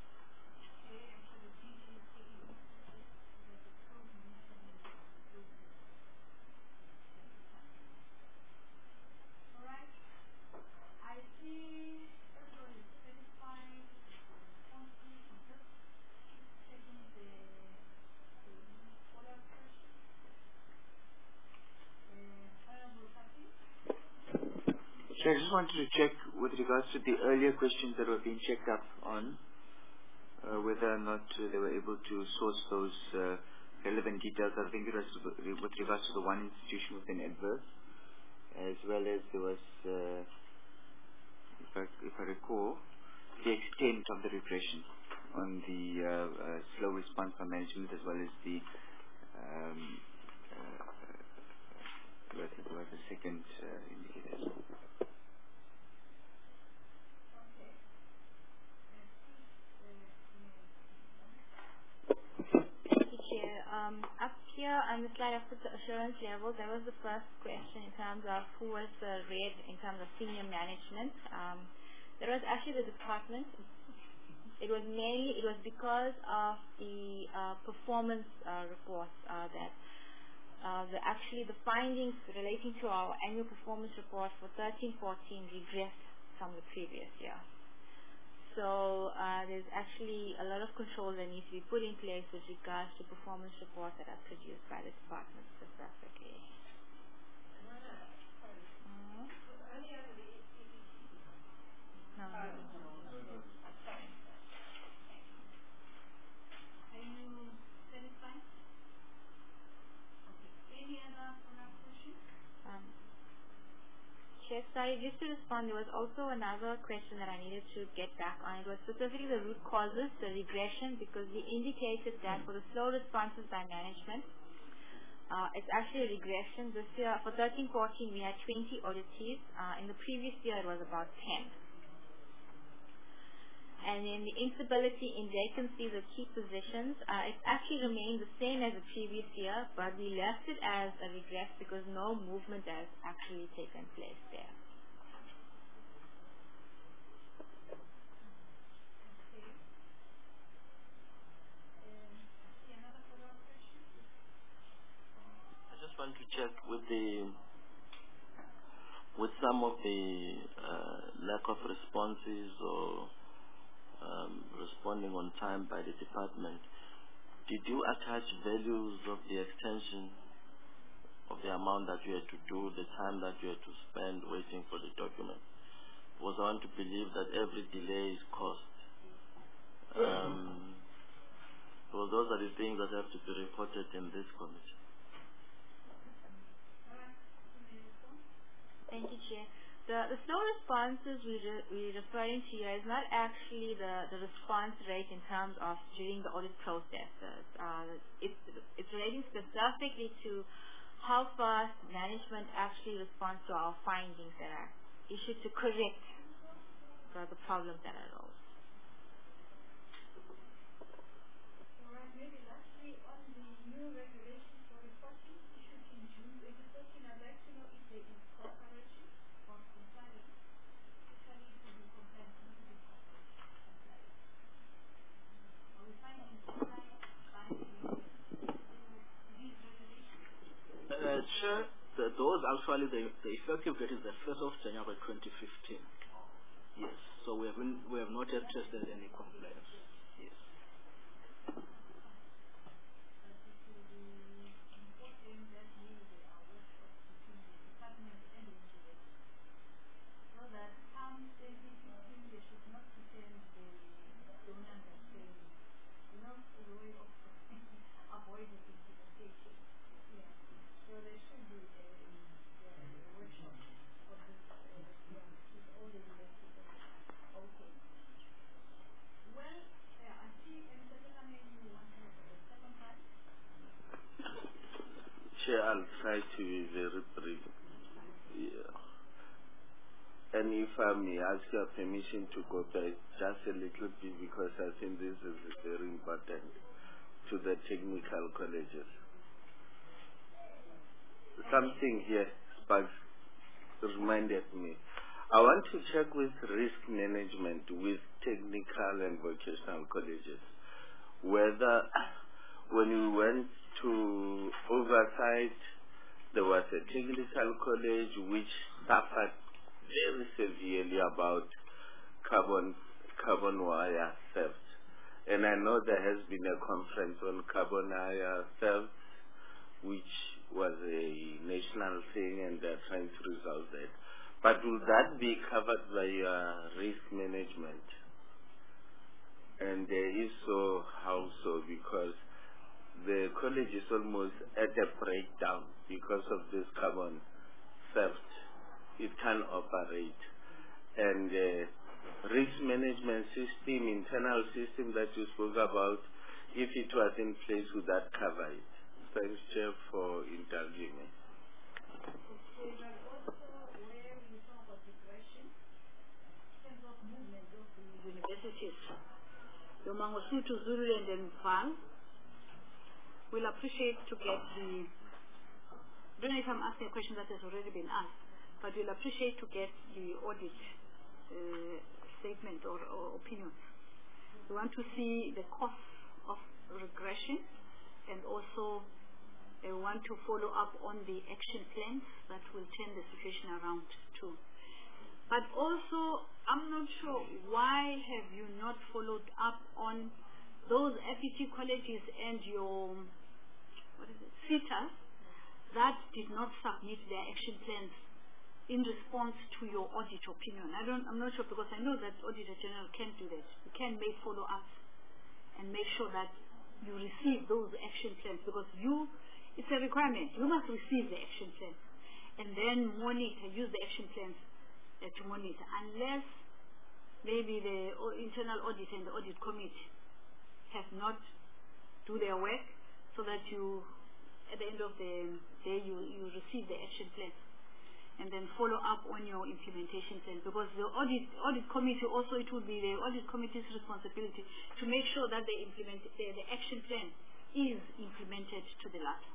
So I just wanted to check with regards to the earlier questions that were being checked up on, whether or not they were able to source those relevant details. I think it was with regards to the one institution within adverse, as well as there was, if I recall, the extent of the regression on the slow response by management, as well as the there was a second indicator. Up here on the slide, I put the assurance level. That was the first question in terms of who was the red in terms of senior management. That was actually the department. It was because of the performance reports that the findings relating to our annual performance report for 13-14 regressed from the previous year. So there's actually a lot of controls that need to be put in place with regards to performance reports that are produced by the department specifically. Are you satisfied? Okay. Any other follow-up questions? Chair, sorry, just to respond, there was also another question that I needed to get back on. It was specifically the root causes, the regression, because we indicated that for the slow responses by management, it's actually a regression. This year, for 13-14, we had 20 auditees. In the previous year, it was about 10. And then the instability in vacancies of key positions, it actually remained the same as the previous year, but we left it as a regress because no movement has actually taken place there. I just want to check with some of the lack of responses or responding on time by the department. Did you attach values of the extension of the amount that you had to do, the time that you had to spend waiting for the document? Because I want to believe that every delay is cost. So those are the things that have to be reported in this committee. Thank you, Chair. The slow responses we're referring to here is not actually the response rate in terms of during the audit processes. It's relating specifically to how fast management actually responds to our findings that are issued to correct the problems that arose. All right, maybe lastly on the new regulations for reporting issued in June 2014, I'd like to know if there is cooperation or compliance, especially to the compliance, not to the compliance. Are we finding compliance by these regulations? Chair, those actually, the effective date is the 1st of January 2015. Yes, so we have not yet tested any complaints. Yes. Chair, I'll try to be very brief. Yeah. And if I may ask your permission to go back just a little bit, because I think this is very important to the technical colleges. Something here reminded me. I want to check with risk management with technical and vocational colleges whether when we went to oversight, there was a technical college which suffered very severely about carbon wire theft. And I know there has been a conference on carbon wire theft, which was a national thing, and they're trying to resolve that. But will that be covered by risk management? And if so, how so? Because the college is almost at a breakdown because of this carbon theft it can operate. And risk management system, internal system that you spoke about, if it was in place, would that cover it? Thanks, Chair, for indulging me. Universities, the Mangosuthu, Zululand and Val, will appreciate to get the, I don't know if I'm asking a question that has already been asked, but we'll appreciate to get the audit statement or opinion. We want to see the cost of regression, and also we want to follow up on the action plans that will turn the situation around too. But also, I'm not sure why have you not followed up on those FET colleges and your CETAs that did not submit their action plans in response to your audit opinion. I'm not sure, because I know that Auditor General can do that. You can make follow-ups and make sure that you receive those action plans, because it's a requirement. You must receive the action plans and then monitor, use the action plans to monitor, unless maybe the internal audit and the audit committee have not do their work, so that you, at the end of the day, you receive the action plans and then follow up on your implementation plan, because the audit committee also, it will be the audit committee's responsibility to make sure that the action plan is implemented to the letter.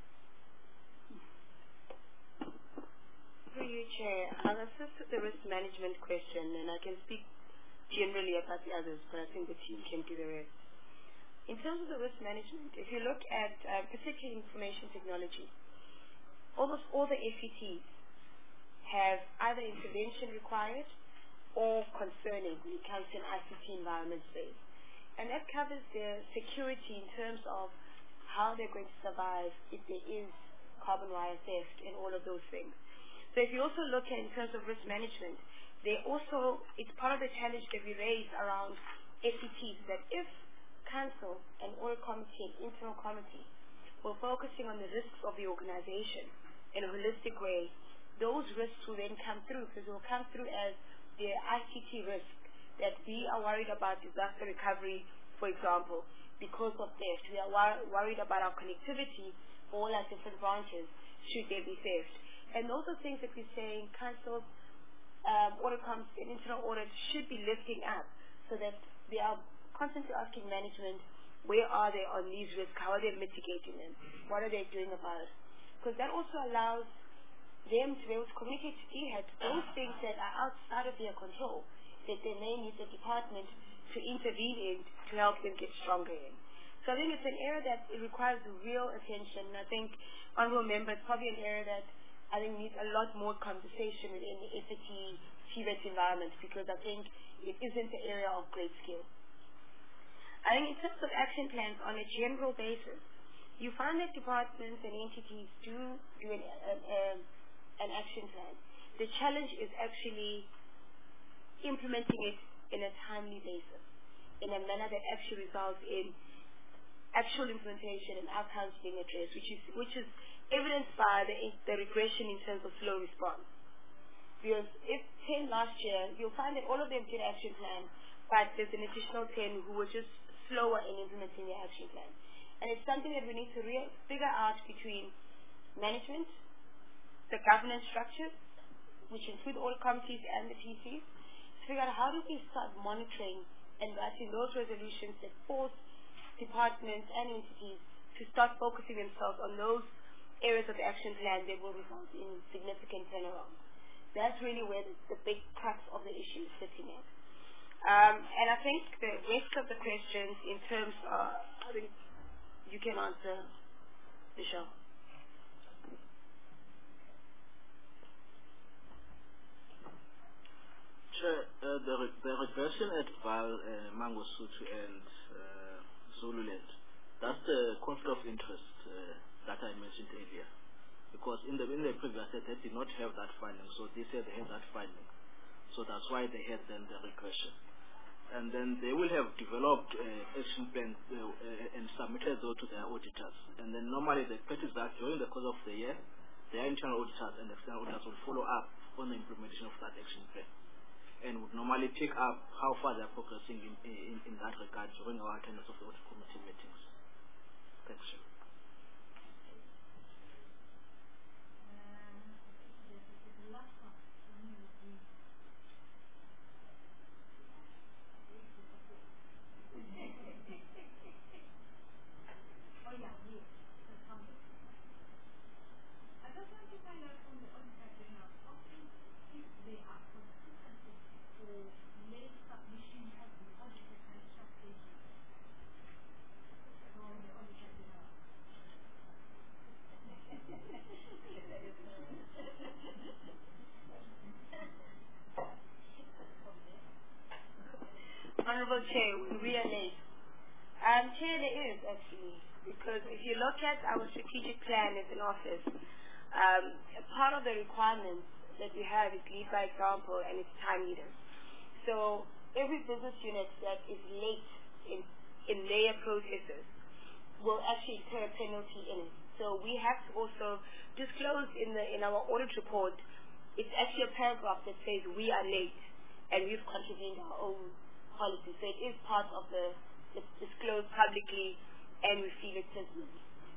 Through you, Chair, I'll assist with the risk management question, and I can speak generally about the others, but I think the team can do the rest. In terms of the risk management, if you look at particularly information technology, almost all the FETs have either intervention required or concerning when it comes to an ICT environment space. And that covers their security in terms of how they're going to survive if there is carbon wire theft and all of those things. So if you also look at in terms of risk management, it's part of the challenge that we raise around FETs, that if Council and Audit Committee and Internal Committee were focusing on the risks of the organization in a holistic way, those risks will then come through, because they will come through as the ICT risk, that we are worried about disaster recovery, for example, because of theft. We are worried about our connectivity for all our different branches, should there be theft. And those are things that we're saying Council, Audit Committee and Internal Audit should be lifting up, so that they are constantly asking management, where are they on these risks, how are they mitigating them, what are they doing about it? Because that also allows them to be able to communicate to DHET those things that are outside of their control, that they may need the department to intervene in to help them get stronger in. So I think it's an area that it requires real attention. And I think, honorable member, it's probably an area that I think needs a lot more conversation within the FET, TVET environment, because I think it isn't an area of great skill. I think in terms of action plans on a general basis, you find that departments and entities do an action plan. The challenge is actually implementing it in a timely basis, in a manner that actually results in actual implementation and outcomes being addressed, which is evidenced by the regression in terms of slow response. Because if 10 last year, you'll find that all of them did action plan, but there's an additional 10 who were just slower in implementing their action plan. And it's something that we need to figure out between management, the governance structures, which include all committees and the PCs, to figure out how do we start monitoring and writing those resolutions that force departments and entities to start focusing themselves on those areas of the action plan that will result in significant turnaround. That's really where the big crux of the issue is sitting at. And I think the rest of the questions in terms of, I think you can answer, Michelle. Chair, the regression at Val, Mangosuthu and Zululand, that's the conflict of interest that I mentioned earlier. Because in the previous set, they did not have that finding, so this year they have that finding. So that's why they had then the regression. And then they will have developed action plans and submitted those to their auditors. And then normally the practice that during the course of the year, their internal auditors and external auditors will follow up on the implementation of that action plan, and would normally pick up how far they are progressing in that regard during our attendance of the audit committee meetings. Thanks, Chair. Honorable Chair, we are late. Chair, there is actually, because if you look at our strategic plan as an office, a part of the requirements that we have is lead by example and it's time leaders. So every business unit that is late in their processes will actually incur a penalty in it. So we have to also disclose in our audit report, it's actually a paragraph that says we are late and we've contravened our own policy. So it is part of the disclosed publicly, and we feel it personally.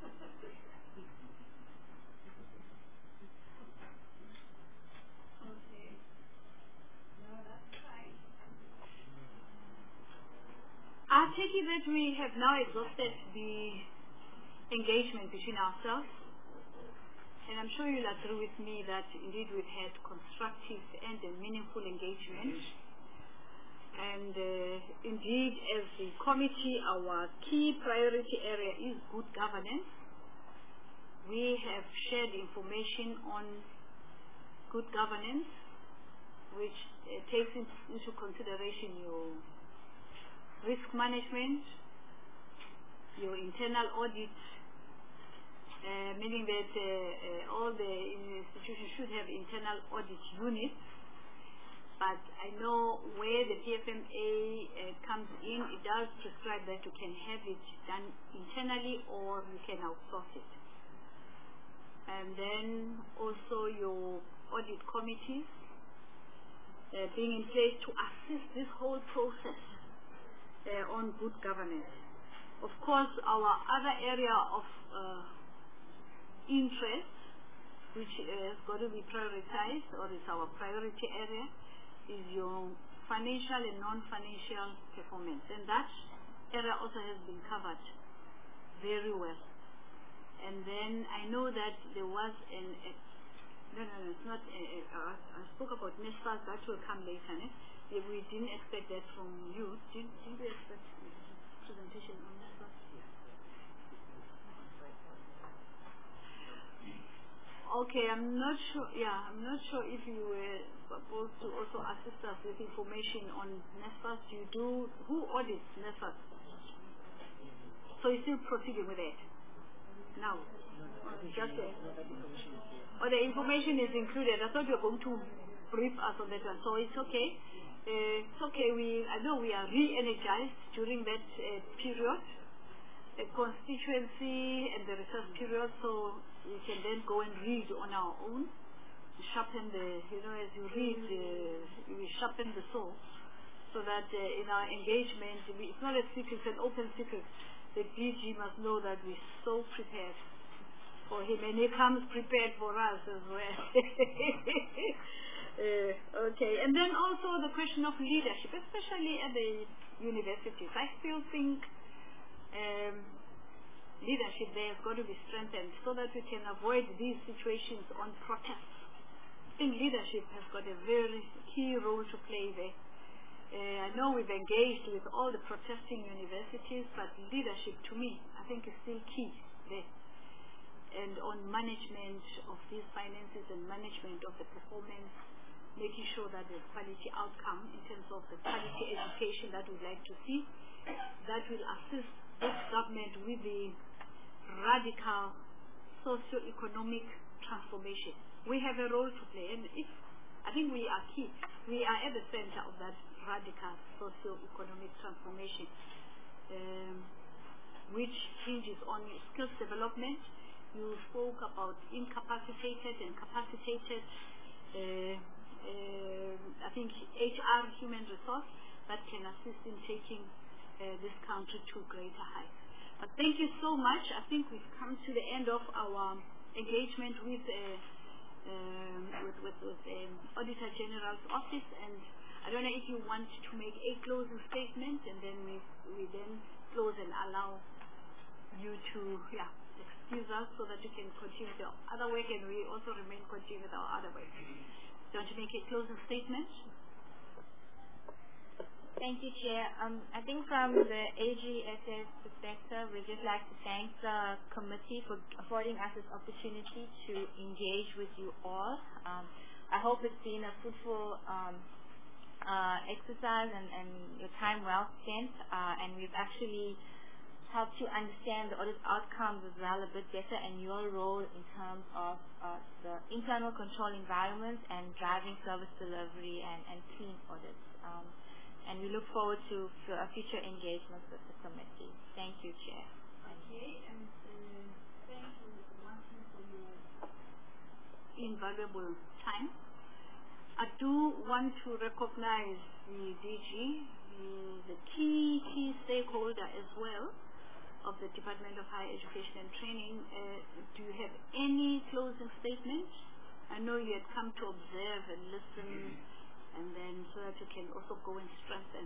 I take it that we have now exhausted the engagement between ourselves, and I'm sure you'll agree with me that indeed we've had constructive and meaningful engagement. And indeed, as the committee, our key priority area is good governance. We have shared information on good governance, which takes into consideration your risk management, your internal audit, meaning that all the institutions should have internal audit units. But I know where the PFMA comes in, it does prescribe that you can have it done internally or you can outsource it. And then also your audit committees being in place to assist this whole process on good governance. Of course, our other area of interest, which has got to be prioritized, or is our priority area, is your financial and non-financial performance. And that area also has been covered very well. And then I know that there was it's not, I spoke about NSFAS, that will come later. We didn't expect that from you. Did we expect presentation on NSFAS? Okay, I'm not sure if you were supposed to also assist us with information on NSFAS. Who audits NSFAS? So you're still proceeding with it? No. Just the information is included. I thought you were going to brief us on that one. So it's okay. It's okay. I know we are re-energized during that period, the constituency and the research period, so we can then go and read on our own, sharpen as you read, we sharpen the soul, so that in our engagement, it's not a secret, it's an open secret. The DG must know that we're so prepared for him, and he comes prepared for us as well. Okay, and then also the question of leadership, especially at the universities. I still think leadership there has got to be strengthened so that we can avoid these situations on protests. I think leadership has got a very key role to play there. I know we've engaged with all the protesting universities, but leadership to me, I think is still key there. And on management of these finances and management of the performance, making sure that there's quality outcome in terms of the quality education that we'd like to see, that will assist this government with the radical socio-economic transformation. We have a role to play, and I think we are key. We are at the center of that radical socio-economic transformation, which hinges on skills development. You spoke about incapacitated and capacitated I think HR, human resource, that can assist in taking this country to greater heights. But thank you so much. I think we've come to the end of our engagement with Auditor General's office, and I don't know if you want to make a closing statement, and then we then close and allow you to excuse us so that you can continue the other work, and we also continue with our other work. Do you want to make a closing statement? Thank you, Chair. I think from the AGSS perspective, we'd just like to thank the committee for affording us this opportunity to engage with you all. I hope it's been a fruitful exercise and your time well spent, and we've actually helped you understand the audit outcomes as well a bit better, and your role in terms of the internal control environment and driving service delivery and clean audits. And we look forward to future engagements with the committee. Thank you, Chair. Okay, and thank you once more for your invaluable time. I do want to recognize the DG, the key stakeholder as well of the Department of Higher Education and Training. Do you have any closing statement? I know you had come to observe and listen, and then so that you can also go and strengthen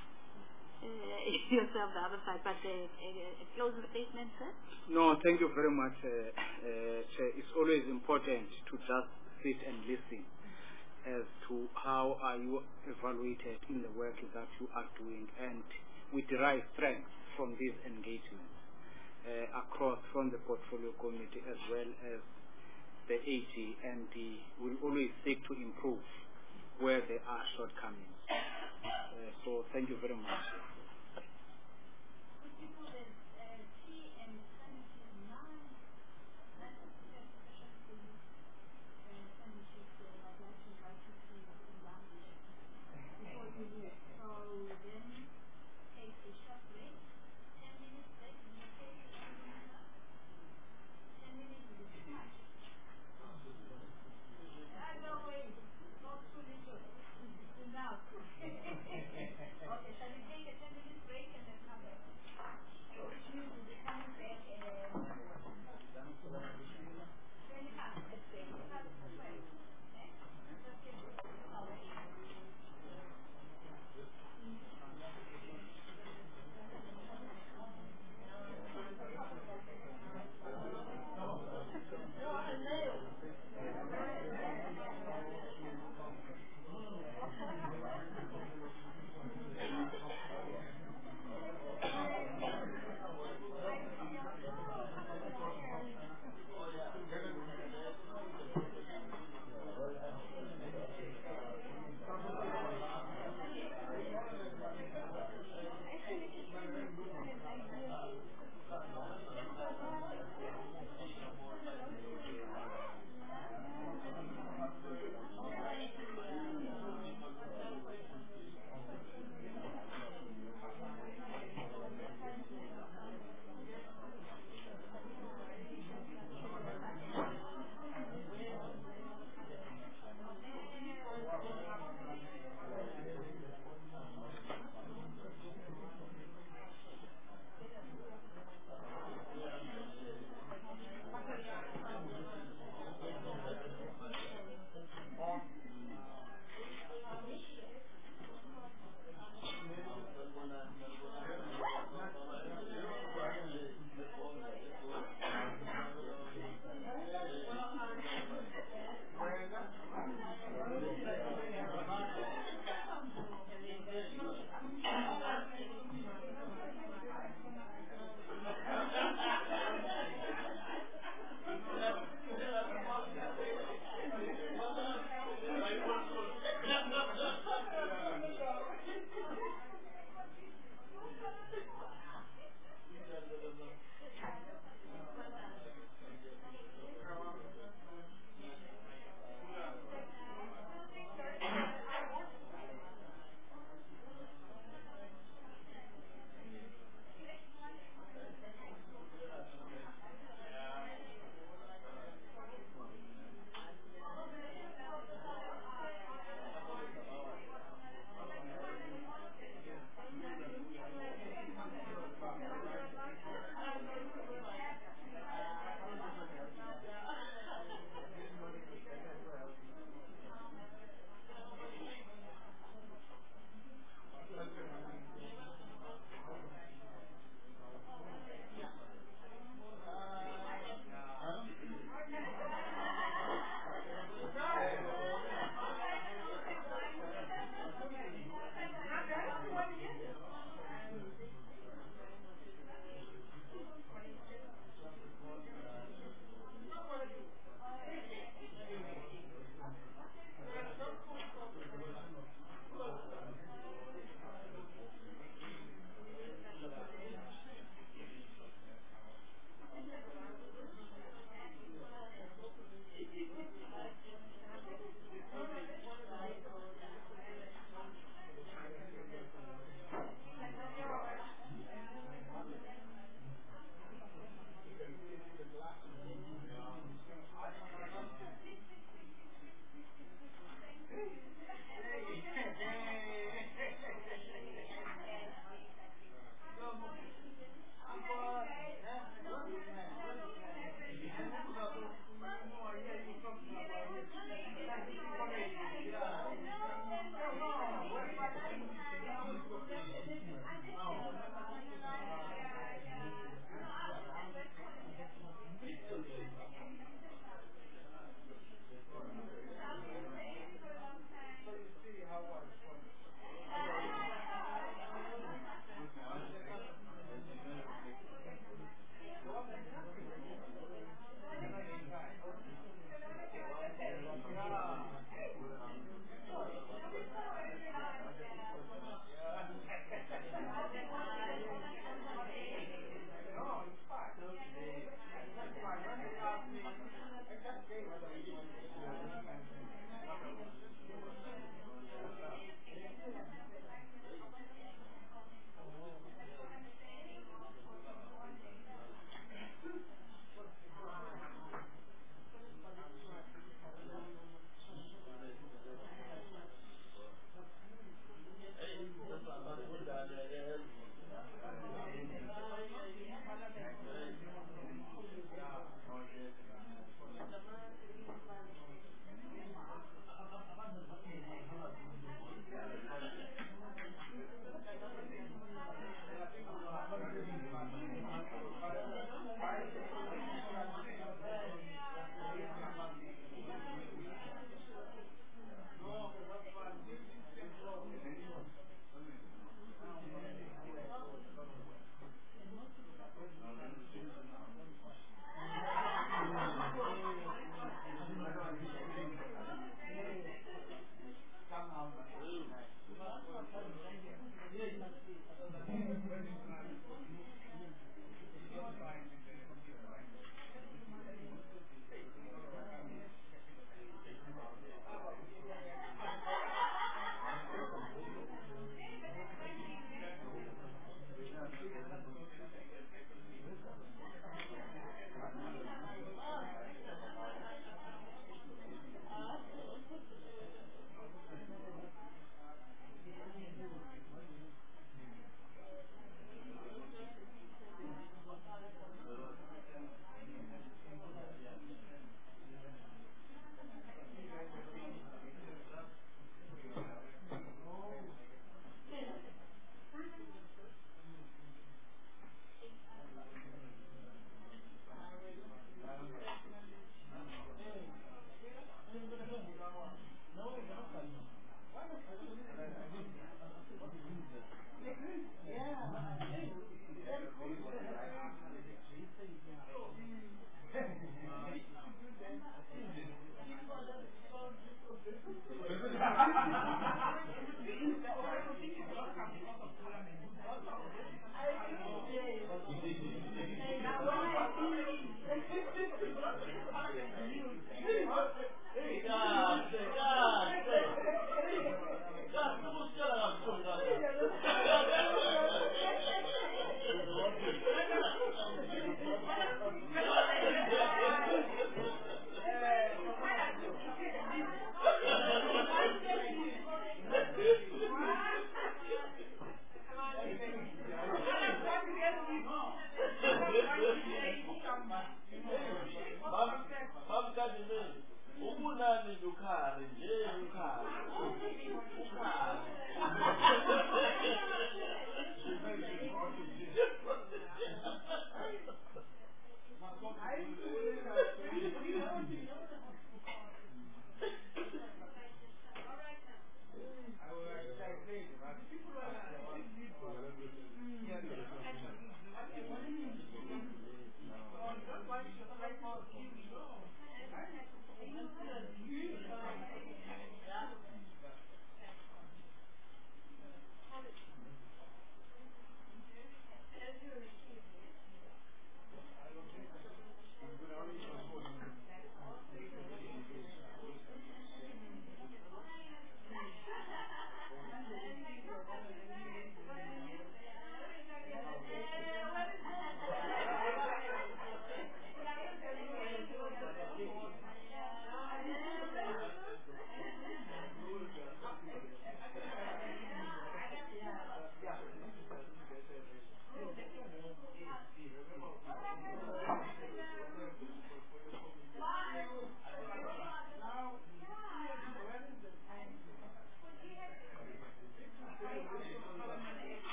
yourself the other side. But a closing statement, sir? No, thank you very much, Chair. It's always important to just sit and listen as to how are you evaluated in the work that you are doing, and we derive strength from these engagements across from the portfolio committee as well as the AG, and we'll always seek to improve where there are shortcomings. So thank you very much. Okay, shall we take a 10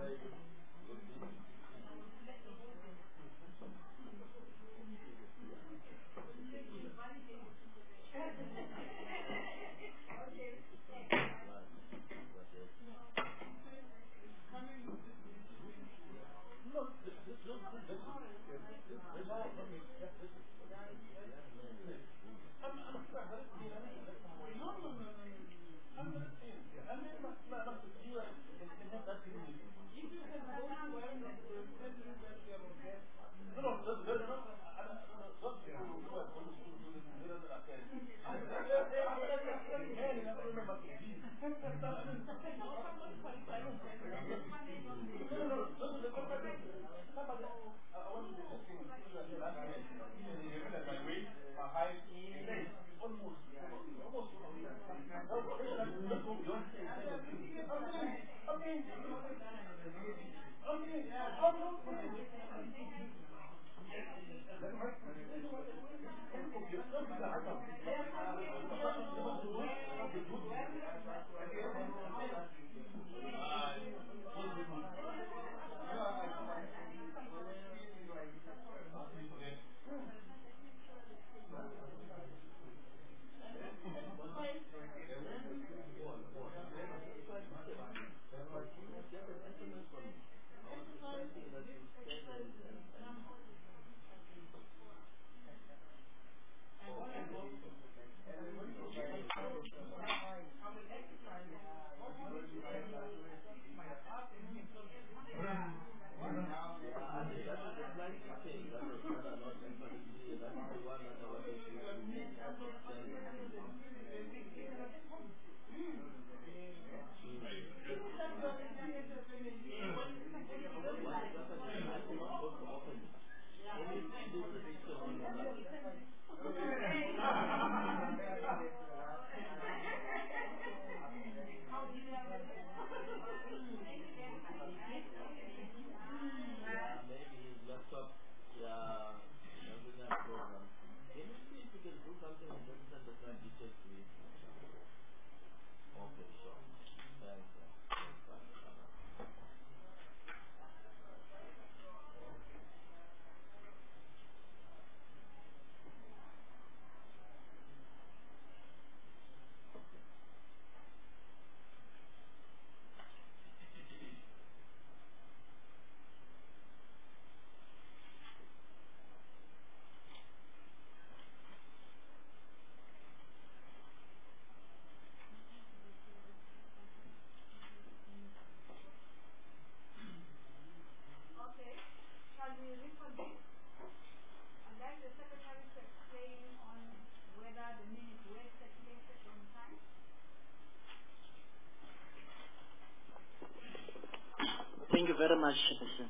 Thank you very much, Chairperson.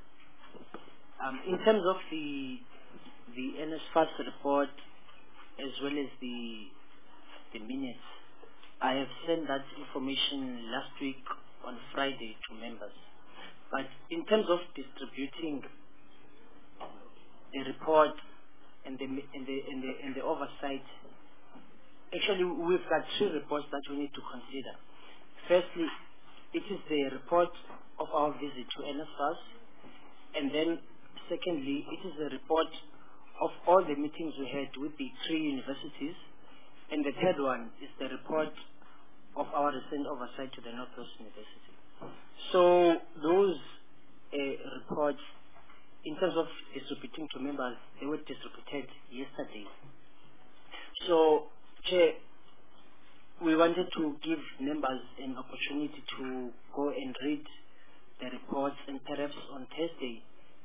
In terms of the NSFAS report as well as the minutes, I have sent that information last week on Friday to members. But in terms of distributing the report and the oversight, actually we've got two reports that we need to consider. Firstly, it is the report of our visit to NSFAS, and then secondly, it is a report of all the meetings we had with the 3 universities, and the third one is the report of our recent oversight to the Northwest University. So those reports, in terms of distributing to members, they were distributed yesterday. So, Chair, we wanted to give members an opportunity to go and read the reports, and perhaps on Thursday,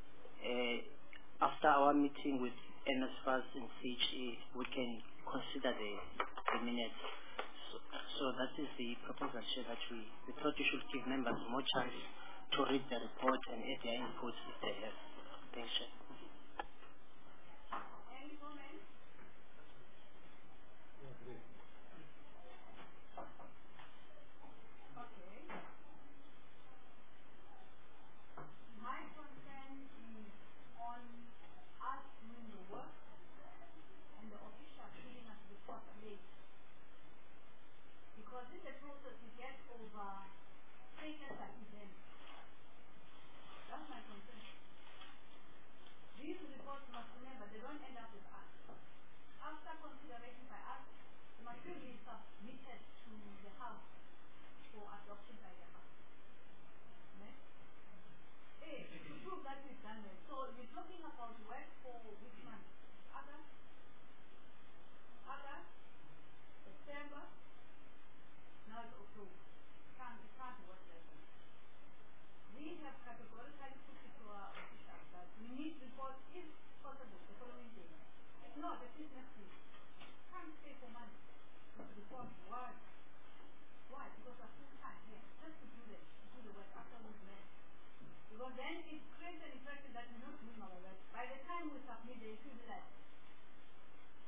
after our meeting with NSFAS and CHA, we can consider the minutes. So that is the proposal, Chair, that we thought we should give members more chance to read the report and add their inputs if they have. Thanks, Chair.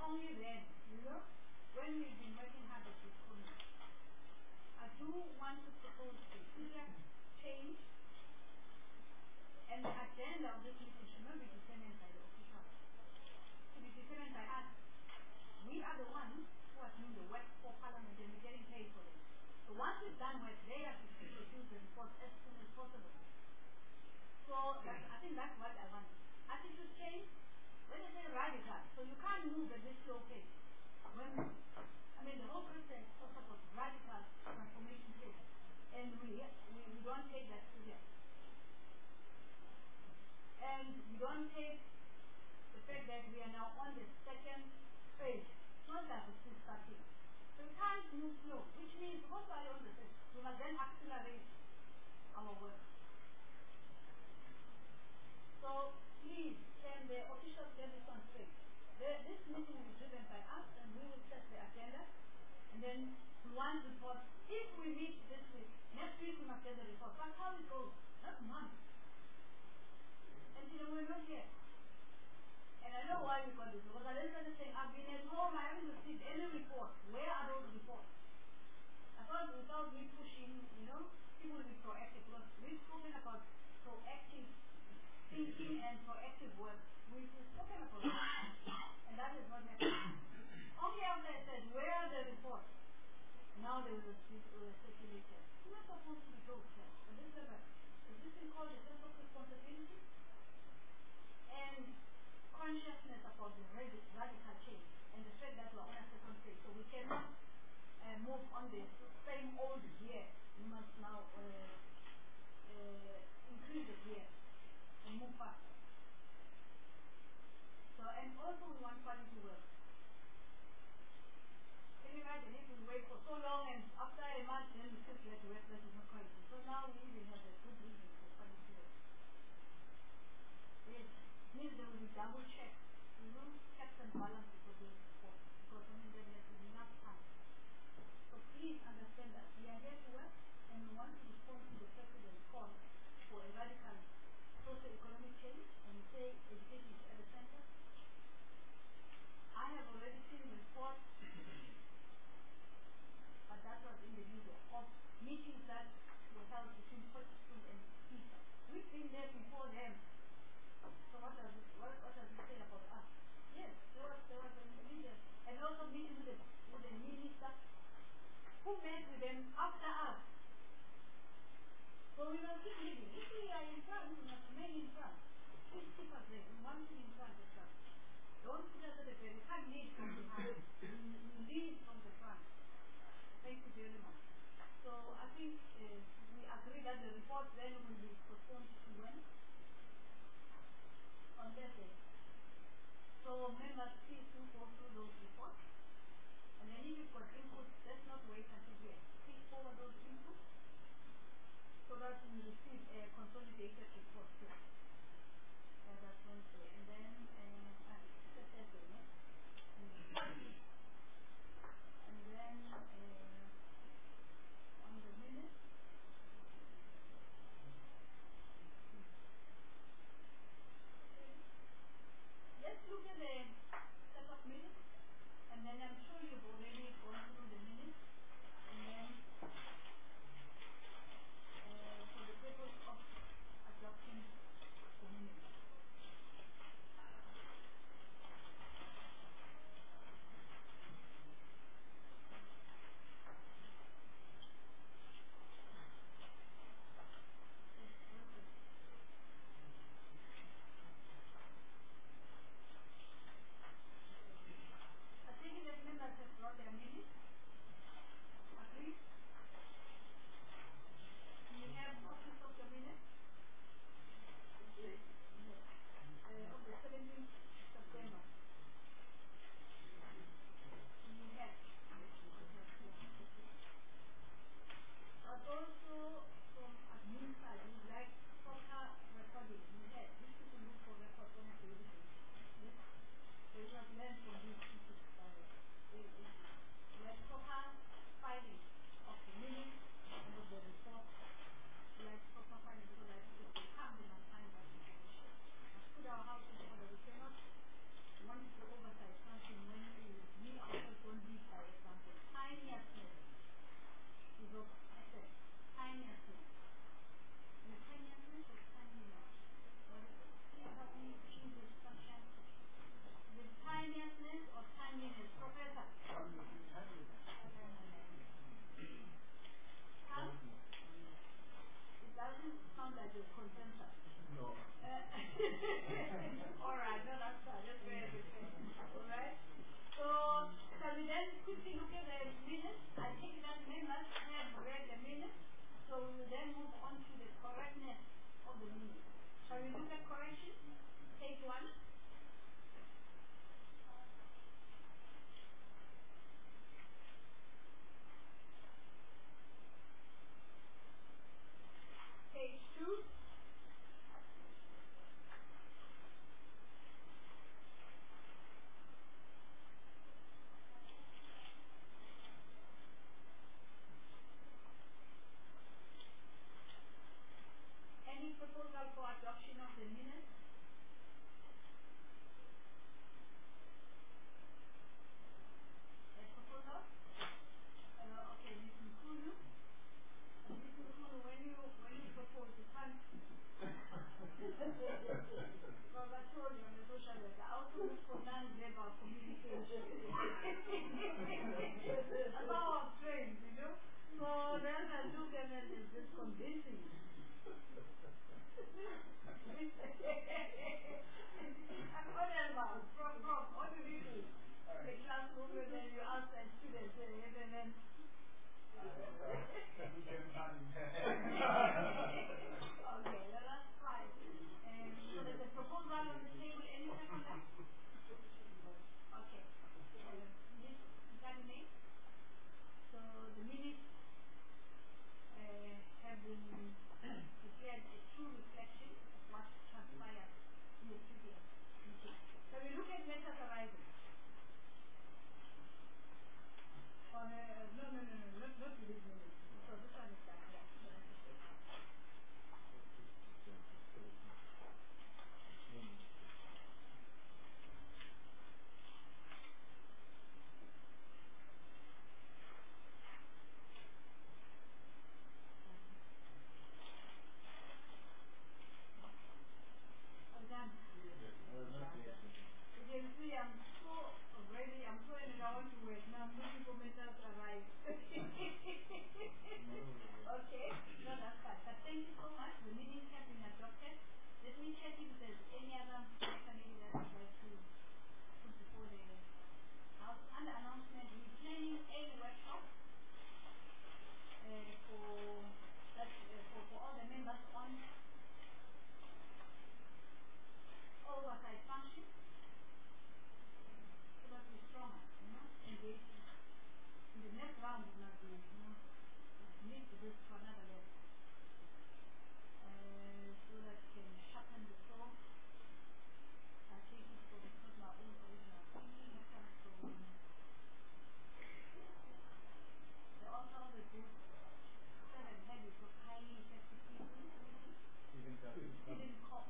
only then, when we've been working hard at this committee. I do want to propose a clear change, and the agenda of this meeting should not be determined by the officials. It should be determined by us. We are the ones who are doing the work for Parliament and we're getting paid for it. So once we've done work, they have to produce the report as soon as possible. So I think that's what I want. Attitude change, when I say radical, so you can't move at this slow pace. The whole process talks about radical transformation pace, and we don't take that serious. And we don't take the fact that we are now on the second phase. It's not that it's still starting. So we can't move slow, which means once we are on the first, we must then accelerate our work. So please, can the officials get this on straight? This meeting will be driven by us, and we will set the agenda, and then we want reports. If we meet this week, next week we must get the report. That's how it goes. That's money. And we're not here. And I know why we got this, because I started saying, I've been at home, I haven't received any report. Where are those reports? I thought without me pushing, people will be proactive. Because we've spoken about proactive thinking and proactive work. We've spoken about that. And that is what happened. Only after I said, where are the reports? Now they will circulate it. It's not supposed to be told here. But this is called a sense of responsibility and consciousness about the radical change and the fact that we're on a second phase. So we cannot move on the same old gear. We must now increase the gear and move faster. So, and also we want quality work. Can you imagine if we wait for so long and after a month then we still get work that is not quality? So now we even have a good reason for quality work. It means there will be double checks, checks and balances for those reports, because there has to be enough time. So please understand that we are here to work and we want to respond to the President's call for a radical socio-economic change, and we say education is at the center. I have already seen the report, but that was in the video, of meetings that were held between Potchefstroom and PISA. We've been there before them. So what does it say about us? Yes, there was a meeting, and also meeting with the minister who met with them after us. So we must keep living. If we are in front, we must remain in front. Please keep us there. We want to be in front of us. Don't put us at the back. We can't lead from behind. We lead from the front. Thank you very much. So I think we agree that the report then will be postponed to when? On Thursday. So members, please do go through those reports. And then if you've got input, let's not wait until the end. Please forward those inputs so that we receive a consolidated report too. That's Wednesday. And then Thursday, no? And then on the minutes, the consensus? No. All right, no, that's fine. That's very good. All right. So, shall we then quickly look at the minutes? I think that members have read the minutes, so we will then move on to the correctness of the minutes. Shall we look at corrections? Page 1. Page 2. Any proposal for adoption of the minutes? A proposal? Okay, Ms. Mkulu. Ms. Mkulu, when you propose, you can't. Well, I told you on the social media. I also look for non-verbal communication. That's how I was trained, you know. So then I look and then it's just convincing. I'm from what do you do? The classroom and then you ask the students and then okay, that's fine. So there's a proposal on the table. Any second? Okay. This Saturday. So the minutes have been declared a true reflection of what transpired in the previous meeting. So we look at matters arising. No, not with this minute. So this one is done. Yeah. I'm done. You can see I'm so ready. I'm so in around to work now. Looking for matters arise. Okay, no, that's fine. But thank you so much. The meetings have been adopted. Let me check if there's any other maybe that I'd like to put before the House. Under announcement, we're planning a workshop for all the members on oversight functions. So that we're stronger, engaged. In the next round, we're not doing, need to do to another level. So that can sharpen the soul. I take it for because my own original thinking has come from the author of the book, Seven Habits of Highly Effective People. Stephen Cobb.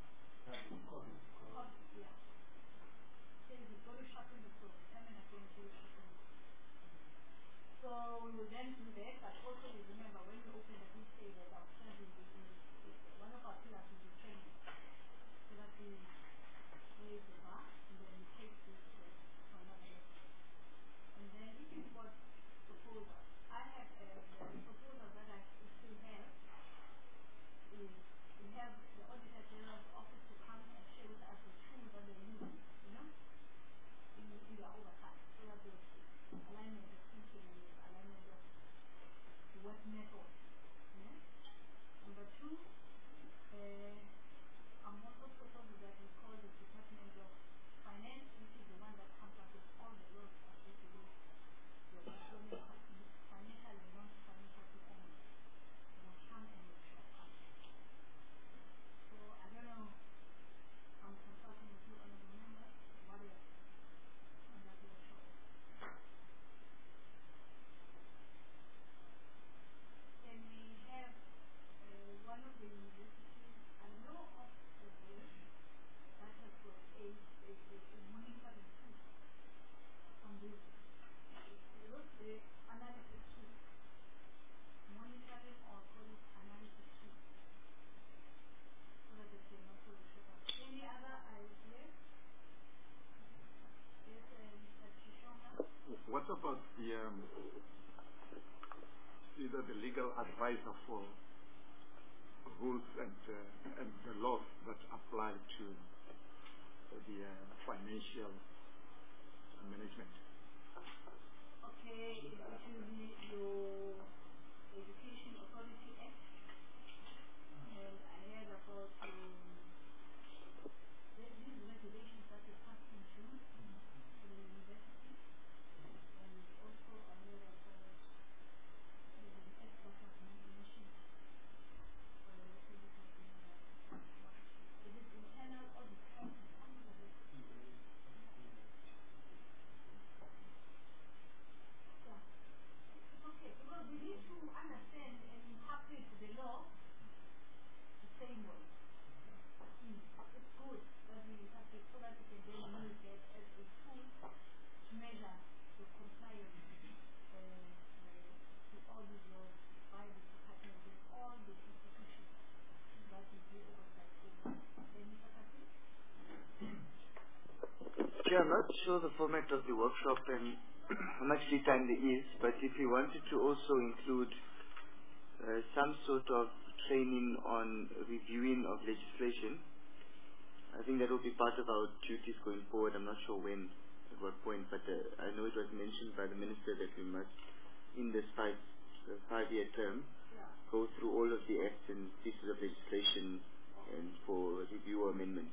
Yeah. Says it's going to sharpen the soul. Seven again to sharpen the soul. So we will then do that, but also we remember when we open the book say that our study one of our pillars will be training. So that we raise the bar and then we take this to another level. And then if you've got proposals, I have the proposal that I still have is we have the Auditor General's office to come and share with us the tools that they use, in their oversight. So that there's alignment of thinking and there's alignment of the work method. Yeah? Number 2, I'm also proposing that we call the Department of Finance, which is the one that comes up with all the laws associated with your financial and non-financial performance. Will come and workshop us. So I don't know, I'm consulting with you honorable members, what else on that workshop? Then we have one of the universities, I know of the board that has got a monitoring tool on this. Look, the analysis tool. Monitoring or call it analysis tool. So that they can also show up. Any other ideas? Yes, Mr. Chishonga. What about the either the legal advisor for rules and the laws that apply to the financial management. Okay, it will be your Education Authority Act, and I heard about these regulations that were passed in June for the university, and also I heard about the act that has been mentioned for the Republic of Zimbabwe. Is it internal audit? Okay, because we need to understand and interpret the law the same way. It's good that we interpret so that we can then use it as a tool to measure the compliance to all these laws by the department and all the institutions that we do oversight over. Mr. Kasi? Yeah, I'm not sure the format of the workshop and how much free time there is, but if you wanted to also include some sort of training on reviewing of legislation, I think that will be part of our duties going forward. I'm not sure when, at what point, but I know it was mentioned by the Minister that we must, in this five-year term, go through all of the acts and pieces of legislation and for review or amendment.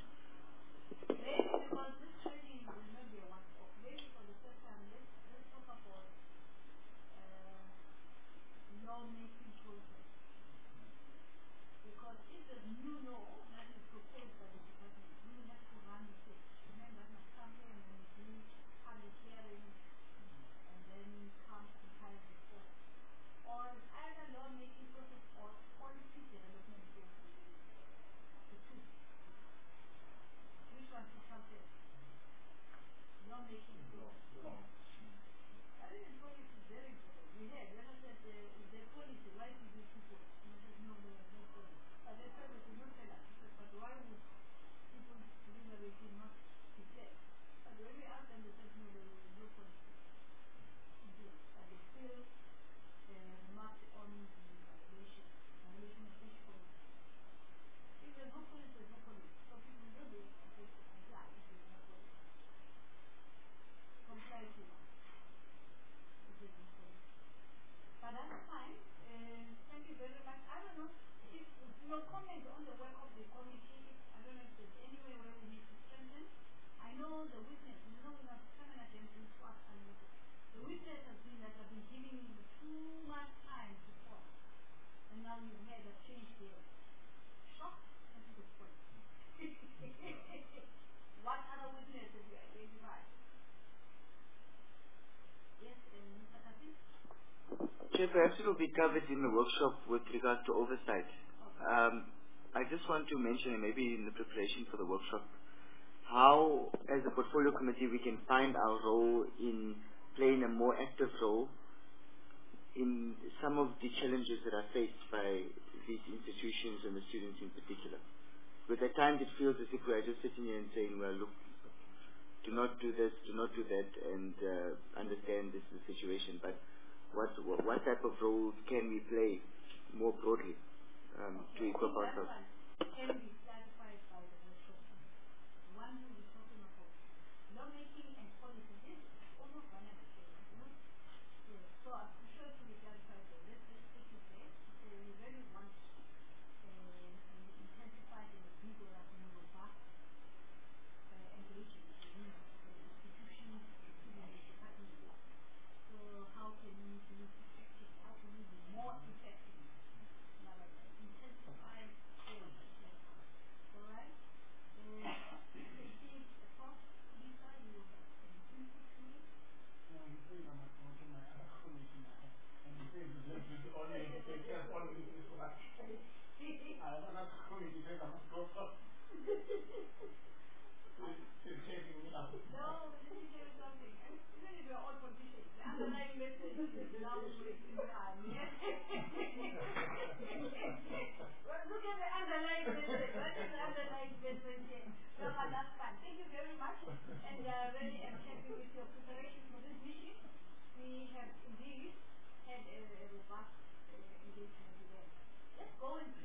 Lawmaking process. Because if there's new law that is proposed by the department, we will have to run the test. Remember, that must come here and then do public hearing and then come to compile report. Or either lawmaking process or policy development process. The two. Which one should come first? Lawmaking process. I think policy is very important. We had, when I said, is there policy, why do you people? And I said, no policy. But they said, they not tell us. I said, but why would people deliberately not declare? But when we asked them, they said, no, there is no policy. Indeed. But they still remarked on the violation of each policy. If there's no policy, there's no policy. So people don't be supposed to comply if there's no policy. Comply to what? But that's fine. Thank you very much. I don't know if your comment on the work of the committee, I don't know if there's any way where we need to strengthen. I know the witness, we have coming against this work, and the witness has been that I've been giving you too much time to talk. And now you've had a change here. Shock and to the point. What other witness have you identified? Yes, Mr. Kasi? Chair, perhaps it will be covered in the workshop with regard to oversight. I just want to mention, and maybe in the preparation for the workshop, how, as a portfolio committee, we can find our role in playing a more active role in some of the challenges that are faced by these institutions and the students in particular. Because at times it feels as if we are just sitting here and saying, well, look, do not do this, do not do that, and understand this is the situation. But what type of role can we play more broadly to equip ourselves? Can be clarified by the workshop. One will be talking about lawmaking and policy. This is almost one and the same, Yes. So I'm sure to be clarified. Let's take it there. We really want an intensified and vigorous and robust engagement with institutions, including the department. So how can we be effective? How can we be more effective? Intensify sales. All right? Steve, across Lisa, you have some input to it? No, you say I'm not promoting my other committee now. And you say this is only take care of only this one. I have another committee that I must go for. It's taking me out. No, let me tell you something. Even if you're all politicians, the underlying message is now wasting time. Yes? Well, look at the underlying message. What is the underlying message here? No, but that's fine. Thank you very much. And really am happy with your preparation for this meeting. We have indeed had a robust engagement today. Let's go and